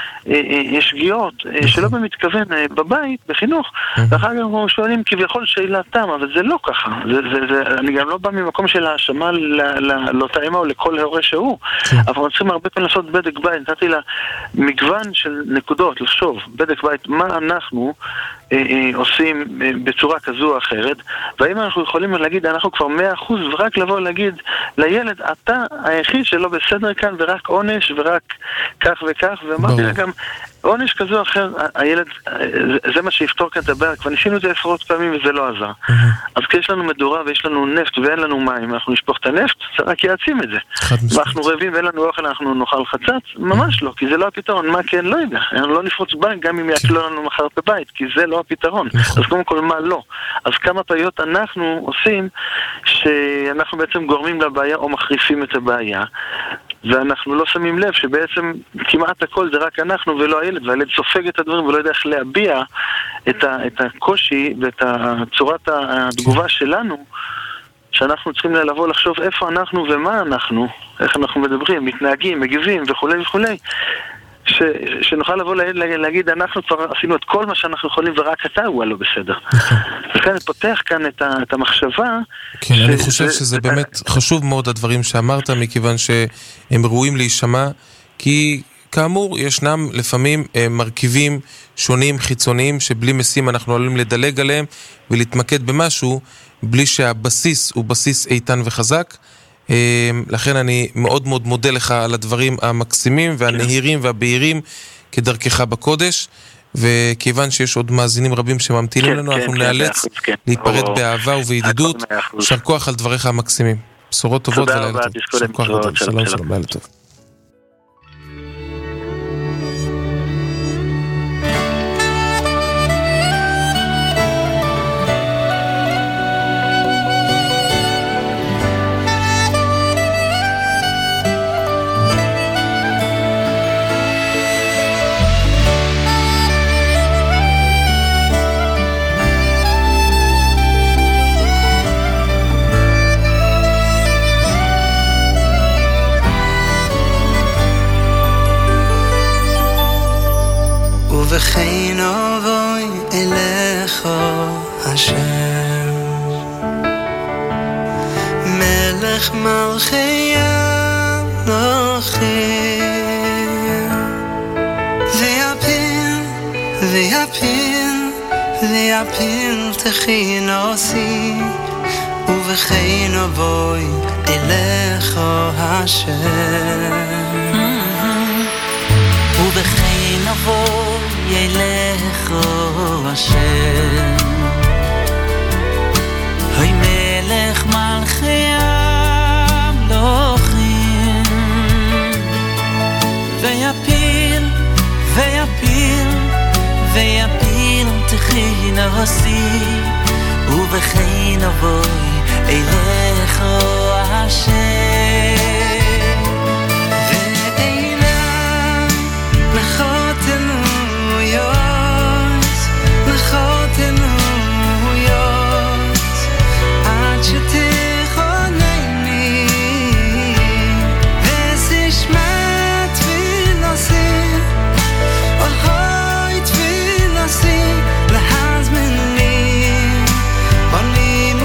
שגיאות, שלא במתכוון בבית, בחינוך, ואחר כך אנחנו שואלים כביכול שאלה תם, אבל זה לא ככה. זה, זה, זה, אני גם לא בא ממקום של האשמה לאותה אמא או לכל הורה שהוא, אבל אנחנו צריכים הרבה פעמים לעשות בדק בית. נתתי לה מגוון של נקודות, לחשוב, בדק בית, מה אנחנו אה, אה, עושים אה, בצורה כזו או אחרת, והאם אנחנו יכולים להגיד, אנחנו כבר מאה אחוז, ורק לבוא להגיד לילד, אתה היחיד שלא בסדר כאן, ורק עונש, ורק כך וכך, ואמרתי לה גם, עונש כזו או אחר, הילד, זה מה שיפתור כאן את הבעיה, כבר ניסינו את זה עשרות פעמים וזה לא עזר. אז כשיש לנו מדורה ויש לנו נפט ואין לנו מים, אנחנו נשפוך את הנפט, זה רק יעצים את זה. ואנחנו רעבים ואין לנו אוכל, אנחנו נאכל חצץ? ממש לא, כי זה לא הפתרון. מה כן? לא יודע. אנחנו לא נפרוץ בית גם אם יעקלו לנו מחר בבית, כי זה לא הפתרון. אז קודם כל, מה לא? אז כמה פעיות אנחנו עושים שאנחנו בעצם גורמים לבעיה או מחריפים את הבעיה, ואנחנו לא שמים לב שבעצם כמעט הכל זה רק אנחנו ולא הילד, והילד סופג את הדברים ולא יודע איך להביע את, ה, את הקושי ואת צורת התגובה שלנו, שאנחנו צריכים לבוא לחשוב איפה אנחנו ומה אנחנו, איך אנחנו מדברים, מתנהגים, מגיבים וכו' וכו'. ש, שנוכל לבוא לה, להגיד, אנחנו כבר עשינו את כל מה שאנחנו יכולים ורק אתה הוא הלא בסדר. וכאן אני פותח כאן את, ה, את המחשבה. כן, ש, אני חושב שזה זה, באמת זה... חשוב מאוד הדברים שאמרת, מכיוון שהם ראויים להישמע, כי כאמור ישנם לפעמים מרכיבים שונים חיצוניים שבלי משים אנחנו עלולים לדלג עליהם ולהתמקד במשהו בלי שהבסיס הוא בסיס איתן וחזק. לכן אני מאוד מאוד מודה לך על הדברים המקסימים והנהירים והבהירים כדרכך בקודש, וכיוון שיש עוד מאזינים רבים שממתינים לנו, אנחנו נאלץ להיפרד באהבה ובידידות. יישר כוח על דבריך המקסימים, בשורות טובות ולילה טוב. יישר כוח גדול, שלום שלום, לילה טוב. ובכן אבוי אליך השם מלך מלכי המלכים ויפיל ויפיל ויפיל תחינוסי ובכן אבוי אליך השם ובכן אבוי אליך השם הוי מלך מלכי המלכים ויפיל ויפיל ויפיל תחינוסי ובכן אבוי אליך השם ועיניי לחותנויות לחותנויות עד שתכונני ותשמע תפילוסי אוי תפילוסי להזמין לי בנים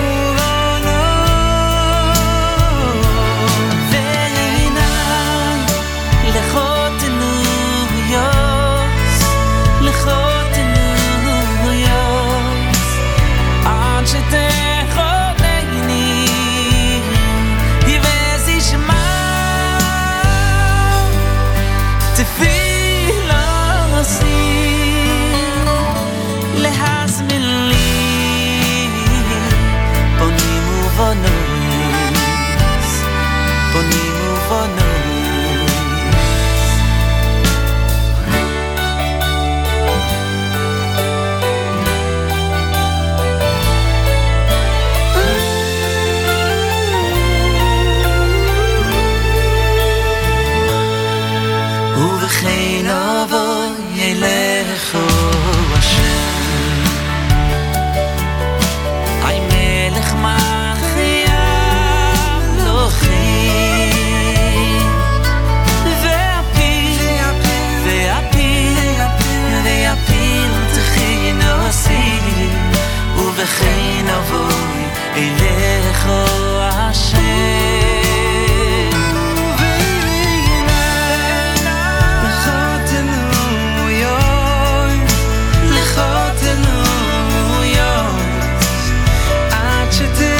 ובכן אבוי אליך השם לחותנויות לחותנויות עד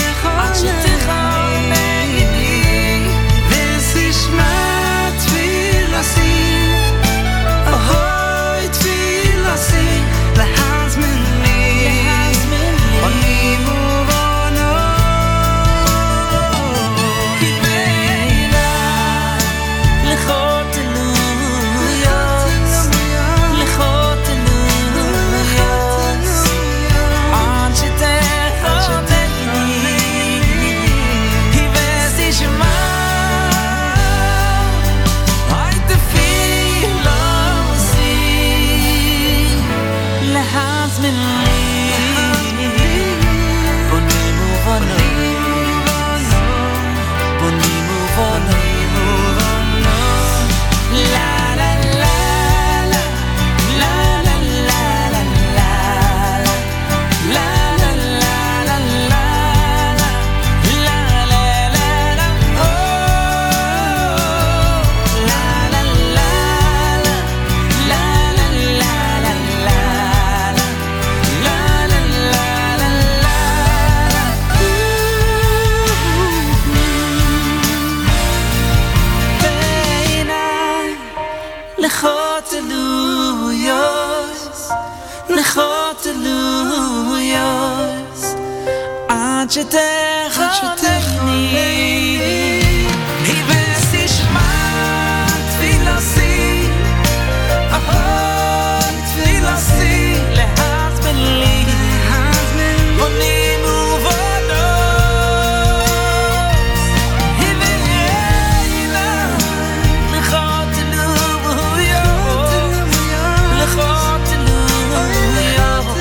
שתכונני ותשמע תפילוסי אוי תפילוסי להזמין בנים ובנות כבעיניי לחותנויות לחותנויות עד שתכונני ותשמע אוי תפילוסי להזמין לחותנויות עד שתכונני ותשמע תפילוסי אוי תפילוסי להזמין לי בנים ובנות ובעיניי לחותנויות לחותנויות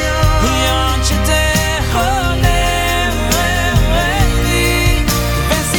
עד שתכונני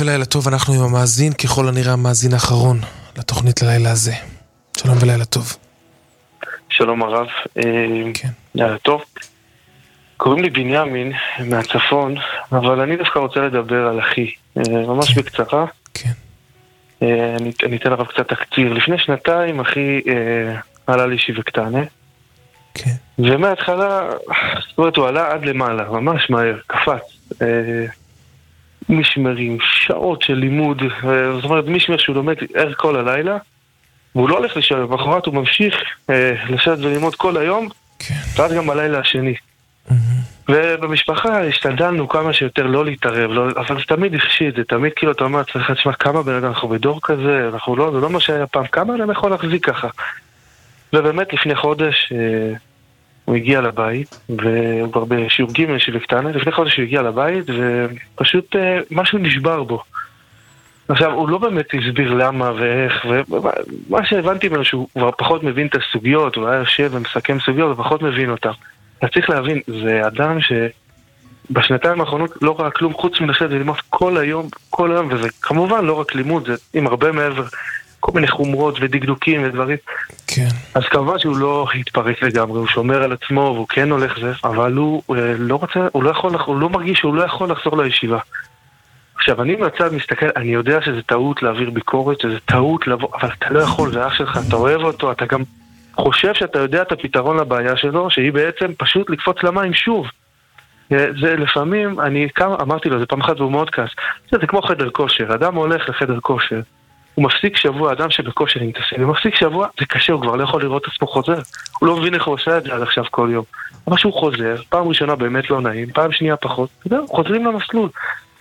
ולילה טוב, אנחנו עם המאזין, ככל הנראה המאזין האחרון לתוכנית ללילה הזה. שלום ולילה טוב. שלום הרב, כן. לילה טוב. קוראים לי בנימין מהצפון, אבל אני דווקא רוצה לדבר על אחי, ממש כן. בקצרה. כן. אני, אני אתן הרב קצת תקציר. לפני שנתיים אחי אה, עלה לישיבה קטנה. כן. ומההתחלה, זאת אומרת, הוא עלה עד למעלה, ממש מהר, קפץ. אה, משמרים, שעות של לימוד, אה, זאת אומרת, משמר שהוא לומד ער כל הלילה, והוא לא הולך לשם, בחורת הוא ממשיך אה, לשבת וללמוד כל היום, כן. ואז גם בלילה השני. Mm-hmm. ובמשפחה השתדלנו כמה שיותר לא להתערב, לא, אבל זה תמיד החשיד, זה תמיד כאילו אתה אומר, צריך לשמוע כמה בן אדם, אנחנו בדור כזה, אנחנו לא, זה לא מה שהיה פעם, כמה אדם יכול להחזיק ככה. ובאמת לפני חודש אה, הוא הגיע לבית, והוא כבר בשיעור ג' ישיבה קטנה, לפני חודש הוא הגיע לבית, ופשוט אה, משהו נשבר בו. עכשיו, הוא לא באמת הסביר למה ואיך, ומה שהבנתי ממנו שהוא כבר פחות מבין את הסוגיות, הוא היה יושב ומסכם סוגיות ופחות מבין אותם. אתה צריך להבין, זה אדם שבשנתיים האחרונות לא ראה כלום חוץ מלשבת וללמוד כל היום, כל היום, וזה כמובן לא רק לימוד, זה עם הרבה מעבר, כל מיני חומרות ודקדוקים ודברים. כן. אז כמובן שהוא לא התפרק לגמרי, הוא שומר על עצמו והוא כן הולך זה, אבל הוא לא רוצה, הוא לא יכול, הוא לא מרגיש שהוא לא יכול לחזור לישיבה. עכשיו, אני מהצד מסתכל, אני יודע שזה טעות להעביר ביקורת, שזה טעות לבוא, אבל אתה לא יכול, זה אח שלך, אתה אוהב אותו, אתה גם חושב שאתה יודע את הפתרון לבעיה שלו, שהיא בעצם פשוט לקפוץ למים שוב. זה לפעמים, אני כמה, אמרתי לו, זה פעם אחת והוא מאוד כעס, זה, זה כמו חדר כושר, אדם הולך לחדר כושר, הוא מפסיק שבוע, אדם שבכושר מתעסק, הוא מפסיק שבוע, זה קשה, הוא כבר לא יכול לראות את עצמו חוזר, הוא לא מבין איך הוא עושה את זה עד עכשיו כל יום. אבל שהוא חוזר, פעם ראשונה באמת לא נעים, פעם שנייה פחות, חוזרים למסלול.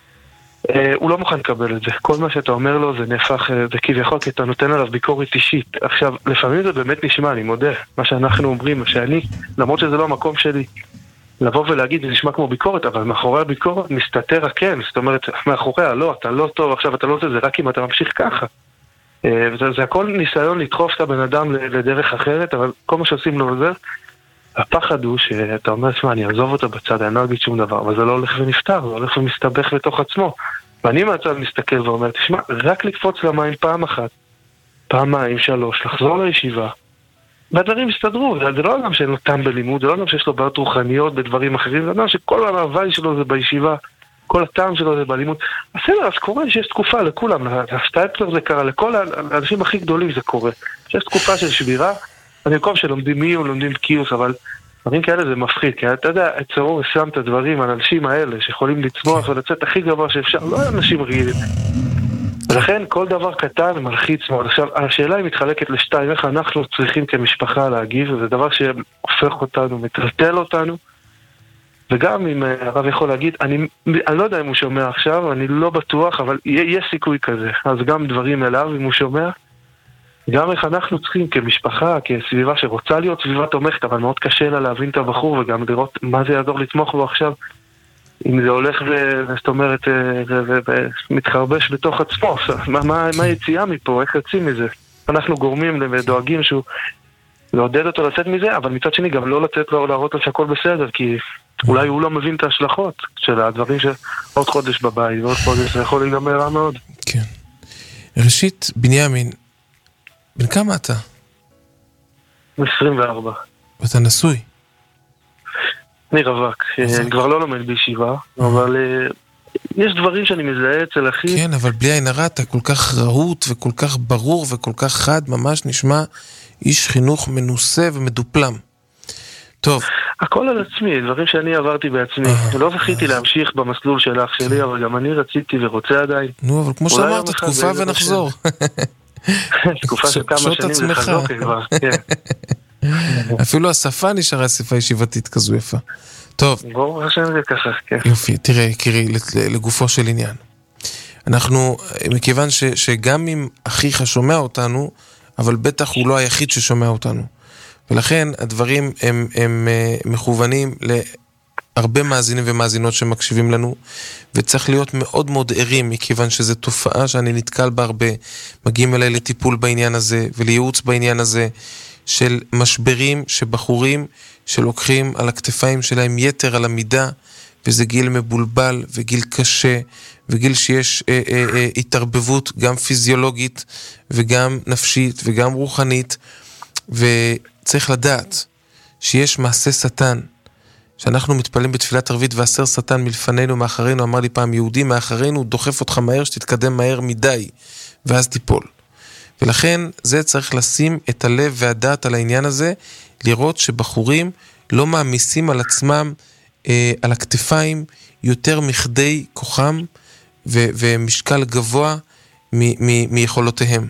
הוא לא מוכן לקבל את זה. כל מה שאתה אומר לו זה נהפך, זה כביכול, כי אתה נותן עליו ביקורת אישית. עכשיו, לפעמים זה באמת נשמע, אני מודה, מה שאנחנו אומרים, שאני, למרות שזה לא המקום שלי, לבוא ולהגיד, זה נשמע כמו ביקורת, אבל מאחורי הביקורת מסתתר הכן, זאת אומרת, מאחוריה, לא, אתה לא טוב, עכשיו אתה לא זה, זה רק אם אתה ממשיך ככה. וזה, זה הכל ניסיון לדחוף את הבן אדם לדרך אחרת, אבל כל מה שעושים לו זה, הפחד הוא שאתה אומר, שמה, אני אעזוב אותו בצד, אני לא אגיד שום דבר, אבל זה לא הולך ונפטר, זה הולך ומסתבך בתוך עצמו. ואני מהצד מסתכל ואומר, תשמע, רק לקפוץ למים פעם אחת, פעמיים, שלוש, לחזור לישיבה, והדברים הסתדרו, זה לא אדם שאין לו טעם בלימוד, זה לא אדם שיש לו בעיות רוחניות בדברים אחרים, זה אדם שכל המהווי שלו זה בישיבה, כל הטעם שלו זה בלימוד. בסדר, אז קורה שיש תקופה לכולם, הסטייפלר זה קרה, לכל האנשים הכי גדולים זה קורה. שיש תקופה של שבירה, אני במקום שלומדים מיון, לומדים קיוס, אבל דברים כאלה זה מפחיד, כי אתה יודע, צרור ושם את הדברים על האנשים האלה שיכולים לצמוח ולצאת הכי גבוה שאפשר, לא אנשים רגילים. ולכן כל דבר קטן מלחיץ מאוד. עכשיו, השאלה היא מתחלקת לשתיים, איך אנחנו צריכים כמשפחה להגיב, וזה דבר שהופך אותנו, מטלטל אותנו, וגם אם הרב יכול להגיד, אני, אני לא יודע אם הוא שומע עכשיו, אני לא בטוח, אבל יש סיכוי כזה. אז גם דברים אליו, אם הוא שומע, גם איך אנחנו צריכים כמשפחה, כסביבה שרוצה להיות סביבה תומכת, אבל מאוד קשה לה להבין את הבחור, וגם לראות מה זה יעזור לתמוך בו עכשיו, אם זה הולך וזאת אומרת, ומתחרבש בתוך עצמו. מה היציאה מפה? איך יוצאים מזה? אנחנו גורמים ודואגים שהוא לעודד אותו לצאת מזה, אבל מצד שני גם לא לצאת לו להראות לו שהכל בסדר, כי אולי הוא לא מבין את ההשלכות של הדברים שעוד חודש בבית, ועוד חודש זה יכול להיגמר רע מאוד. כן. ראשית, בנימין, בן כמה אתה? עשרים וארבע. ואתה נשוי? אני רווק, אני כבר לא לומד בישיבה, אבל יש דברים שאני מזהה אצל אחי. כן, אבל בלי עין הרע, אתה כל כך רהוט וכל כך ברור וכל כך חד, ממש נשמע איש חינוך מנוסה ומדופלם. טוב. הכל על עצמי, דברים שאני עברתי בעצמי. לא זכיתי להמשיך במסלול של אח שלי, אבל גם אני רציתי ורוצה עדיין. נו, אבל כמו שאמרת, תקופה ונחזור. תקופה של כמה שנים זה חזוק כבר, כן. אפילו השפה נשארה שפה ישיבתית כזו יפה. טוב. ברור השם זה ככה, כן. יופי, תראה, יקירי, לגופו של עניין. אנחנו, מכיוון ש, שגם אם אחיך שומע אותנו, אבל בטח הוא לא היחיד ששומע אותנו. ולכן הדברים הם, הם מכוונים להרבה מאזינים ומאזינות שמקשיבים לנו, וצריך להיות מאוד מאוד ערים, מכיוון שזו תופעה שאני נתקל בה הרבה, מגיעים אליי לטיפול בעניין הזה, ולייעוץ בעניין הזה, של משברים שבחורים שלוקחים על הכתפיים שלהם יתר על המידה, וזה גיל מבולבל וגיל קשה, וגיל שיש אה, אה, אה, התערבבות גם פיזיולוגית וגם נפשית וגם רוחנית, וצריך לדעת שיש מעשה שטן, שאנחנו מתפללים בתפילת ערבית, והסר שטן מלפנינו מאחרינו, אמר לי פעם יהודי, מאחרינו דוחף אותך מהר שתתקדם מהר מדי, ואז תיפול. ולכן זה צריך לשים את הלב והדעת על העניין הזה, לראות שבחורים לא מעמיסים על עצמם, אה, על הכתפיים, יותר מכדי כוחם, ו- ומשקל גבוה מ- מ- מיכולותיהם.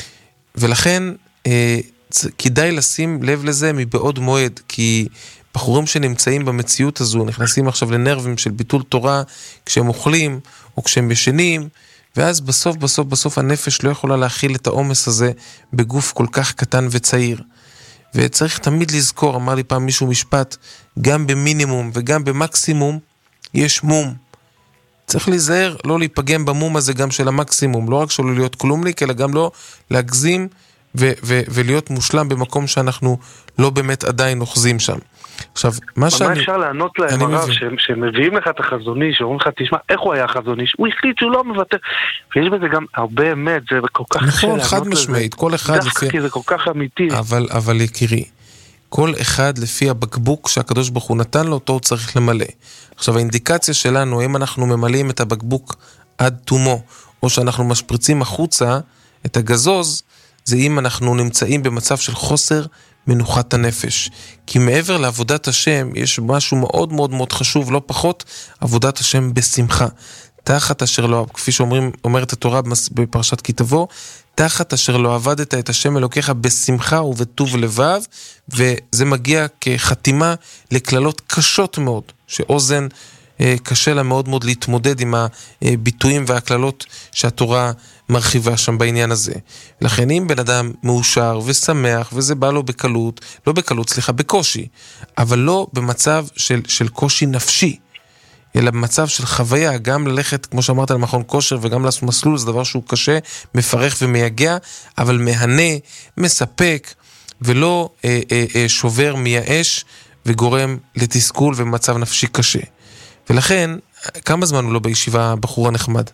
ולכן אה, כדאי לשים לב לזה מבעוד מועד, כי בחורים שנמצאים במציאות הזו, נכנסים עכשיו לנרבים של ביטול תורה, כשהם אוכלים או כשהם ישנים, ואז בסוף בסוף בסוף הנפש לא יכולה להכיל את העומס הזה בגוף כל כך קטן וצעיר. וצריך תמיד לזכור, אמר לי פעם מישהו משפט, גם במינימום וגם במקסימום יש מום. צריך להיזהר לא להיפגם במום הזה גם של המקסימום, לא רק שלא להיות כלומניק, אלא גם לא להגזים ו- ו- ולהיות מושלם במקום שאנחנו לא באמת עדיין אוחזים שם. עכשיו, מה שאני... מה אפשר לענות להם הרב, שמביאים לך את החזוני, שאומרים לך, תשמע, איך הוא היה החזוני? הוא החליט שהוא לא מוותר. ויש בזה גם הרבה אמת, זה כל כך קשה לענות לזה. נכון, חד משמעית, כל אחד לפי... כי זה כל כך אמיתי. אבל, אבל יקירי, כל אחד לפי הבקבוק שהקדוש ברוך הוא נתן לו, אותו הוא צריך למלא. עכשיו, האינדיקציה שלנו, אם אנחנו ממלאים את הבקבוק עד תומו, או שאנחנו משפריצים החוצה את הגזוז, זה אם אנחנו נמצאים במצב של חוסר מנוחת הנפש. כי מעבר לעבודת השם, יש משהו מאוד מאוד מאוד חשוב, לא פחות, עבודת השם בשמחה. תחת אשר לא, כפי שאומרים, אומרת התורה בפרשת כי תבוא, תחת אשר לא עבדת את השם אלוקיך בשמחה ובטוב לבב, וזה מגיע כחתימה לכללות קשות מאוד, שאוזן קשה לה מאוד מאוד להתמודד עם הביטויים והכללות שהתורה מרחיבה שם בעניין הזה. לכן אם בן אדם מאושר ושמח, וזה בא לו בקלות, לא בקלות, סליחה, בקושי, אבל לא במצב של, של קושי נפשי, אלא במצב של חוויה, גם ללכת, כמו שאמרת, למכון כושר וגם לעשות מסלול, זה דבר שהוא קשה, מפרך ומייגע, אבל מהנה, מספק, ולא אה, אה, אה, שובר, מייאש, וגורם לתסכול ומצב נפשי קשה. ולכן, כמה זמן הוא לא בישיבה בחור הנחמד?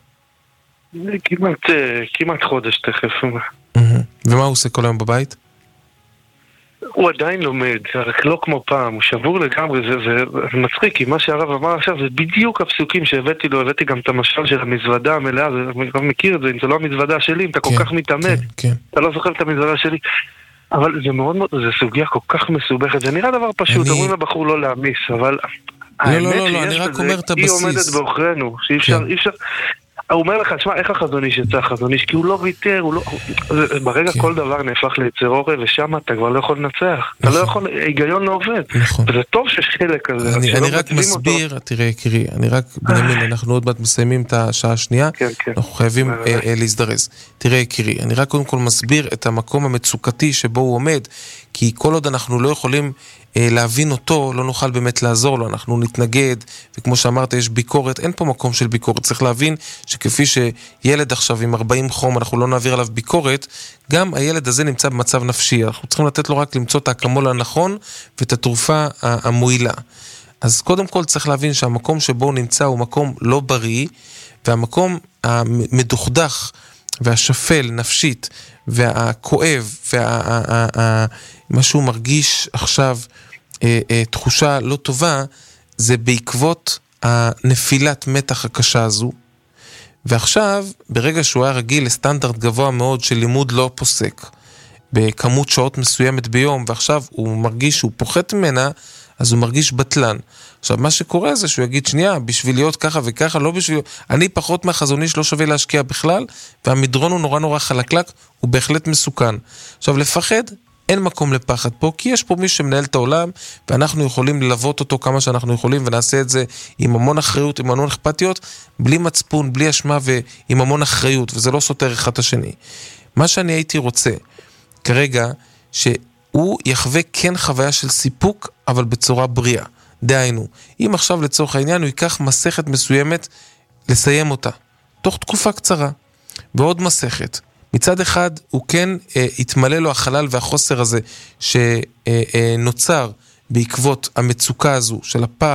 כמעט, כמעט חודש תכף. ומה הוא עושה כל היום בבית? הוא עדיין לומד, רק לא כמו פעם, הוא שבור לגמרי, זה, זה, זה מצחיק, כי מה שהרב אמר עכשיו זה בדיוק הפסוקים שהבאתי לו, הבאתי גם את המשל של המזוודה המלאה, אני כבר מכיר את זה, אם זה לא המזוודה שלי, אם אתה כל כך מתאמץ, כן, כן. אתה לא זוכר את המזוודה שלי, אבל זה מאוד מאוד, זה סוגיה כל כך מסובכת, זה נראה דבר פשוט, אומרים לבחור לא להמיס, אבל לא, לא, לא, לא, אני רק אומר את הבסיס. היא עומדת באוכרנו, שאי אפשר, אי אפשר, הוא אומר לך, תשמע, איך החזון איש יצא החזון איש? כי הוא לא ויתר, הוא לא... ברגע כל דבר נהפך ליצר אורי, ושם אתה כבר לא יכול לנצח. אתה לא יכול, היגיון לא עובד. וזה טוב שיש חלק כזה. אני רק מסביר, תראה, יקירי, אני רק, בנימין, אנחנו עוד מעט מסיימים את השעה השנייה, אנחנו חייבים להזדרז. תראה, יקירי, אני רק קודם כל מסביר את המקום המצוקתי שבו הוא עומד, כי כל עוד אנחנו לא יכולים להבין אותו, לא נוכל באמת לעזור לו, אנחנו נתנגד, וכמו שאמרת, יש ביקורת, אין פה מקום של ביקורת, צריך להבין שכפי שילד עכשיו עם ארבעים חום, אנחנו לא נעביר עליו ביקורת, גם הילד הזה נמצא במצב נפשי, אנחנו צריכים לתת לו רק למצוא את האקמול הנכון, ואת התרופה המועילה. אז קודם כל צריך להבין שהמקום שבו הוא נמצא הוא מקום לא בריא, והמקום המדוכדך והשפל נפשית, והכואב, ומה שהוא מרגיש עכשיו, תחושה לא טובה, זה בעקבות הנפילת מתח הקשה הזו. ועכשיו, ברגע שהוא היה רגיל לסטנדרט גבוה מאוד של לימוד לא פוסק, בכמות שעות מסוימת ביום, ועכשיו הוא מרגיש שהוא פוחת ממנה, אז הוא מרגיש בטלן. עכשיו, מה שקורה זה שהוא יגיד, שנייה, בשביל להיות ככה וככה, לא בשביל... אני פחות מהחזוני שלא שווה להשקיע בכלל, והמדרון הוא נורא נורא חלקלק, הוא בהחלט מסוכן. עכשיו, לפחד, אין מקום לפחד פה, כי יש פה מי שמנהל את העולם, ואנחנו יכולים ללוות אותו כמה שאנחנו יכולים, ונעשה את זה עם המון אחריות, עם המון אכפתיות, בלי מצפון, בלי אשמה, ועם המון אחריות, וזה לא סותר אחד השני. מה שאני הייתי רוצה, כרגע, שהוא יחווה כן חוויה של סיפוק, אבל בצורה בריאה. דהיינו, אם עכשיו לצורך העניין הוא ייקח מסכת מסוימת לסיים אותה, תוך תקופה קצרה, ועוד מסכת. מצד אחד הוא כן אה, יתמלא לו החלל והחוסר הזה שנוצר אה, אה, בעקבות המצוקה הזו של הפער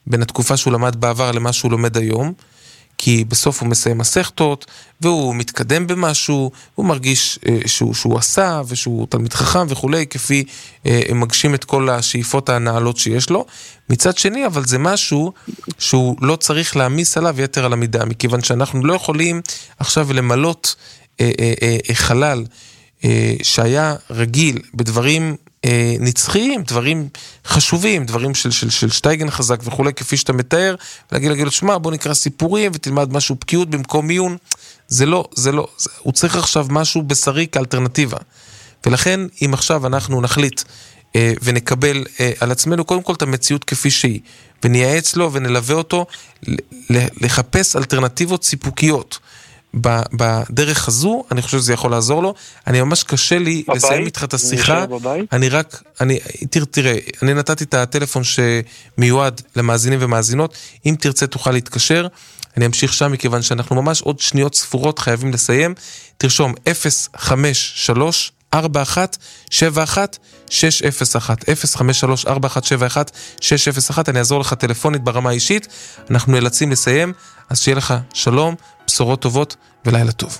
בין התקופה שהוא למד בעבר למה שהוא לומד היום, כי בסוף הוא מסיים מסכתות, והוא מתקדם במשהו, הוא מרגיש אה, שהוא, שהוא עשה, ושהוא תלמיד חכם וכולי, כפי אה, מגשים את כל השאיפות הנעלות שיש לו. מצד שני, אבל זה משהו שהוא לא צריך להמיס עליו יתר על המידה, מכיוון שאנחנו לא יכולים עכשיו למלות אה, אה, אה, חלל אה, שהיה רגיל בדברים אה, נצחיים, דברים חשובים, דברים של, של, של שטייגן חזק וכולי, כפי שאתה מתאר, ולהגיד להגיד לו, שמה, בוא נקרא סיפורים ותלמד משהו בקיאות במקום מיון. זה לא, זה לא, זה, הוא צריך עכשיו משהו בשרי כאלטרנטיבה. ולכן, אם עכשיו אנחנו נחליט אה, ונקבל אה, על עצמנו, קודם כל את המציאות כפי שהיא, ונייעץ לו ונלווה אותו, לחפש אלטרנטיבות סיפוקיות. בדרך הזו, אני חושב שזה יכול לעזור לו. אני ממש קשה לי בבית, לסיים איתך את השיחה. אני רק, אני, תראה, תראה, אני נתתי את הטלפון שמיועד למאזינים ומאזינות. אם תרצה תוכל להתקשר. אני אמשיך שם מכיוון שאנחנו ממש עוד שניות ספורות חייבים לסיים. תרשום אפס חמש שלוש ארבע אחת שבע אחת שש אפס אחת אפס חמש שלוש ארבע אחת שבע אחת שש אפס אחת. אני אעזור לך טלפונית ברמה האישית. אנחנו נאלצים לסיים, אז שיהיה לך שלום, בשורות טובות ולילה טוב.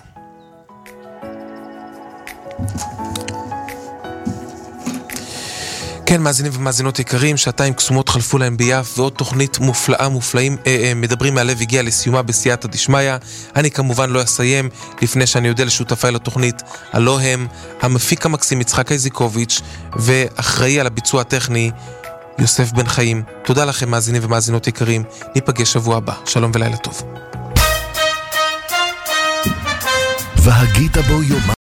כן, מאזינים ומאזינות יקרים, שעתיים קסומות חלפו להם ביף, ועוד תוכנית מופלאה מופלאים אה, אה, מדברים מהלב הגיעה לסיומה בסייעתא דשמיא. אני כמובן לא אסיים לפני שאני יודע לשותפיי לתוכנית, הלא הם המפיק המקסים יצחק איזיקוביץ' ואחראי על הביצוע הטכני יוסף בן חיים. תודה לכם מאזינים ומאזינות יקרים, ניפגש שבוע הבא, שלום ולילה טוב. והגית בו יום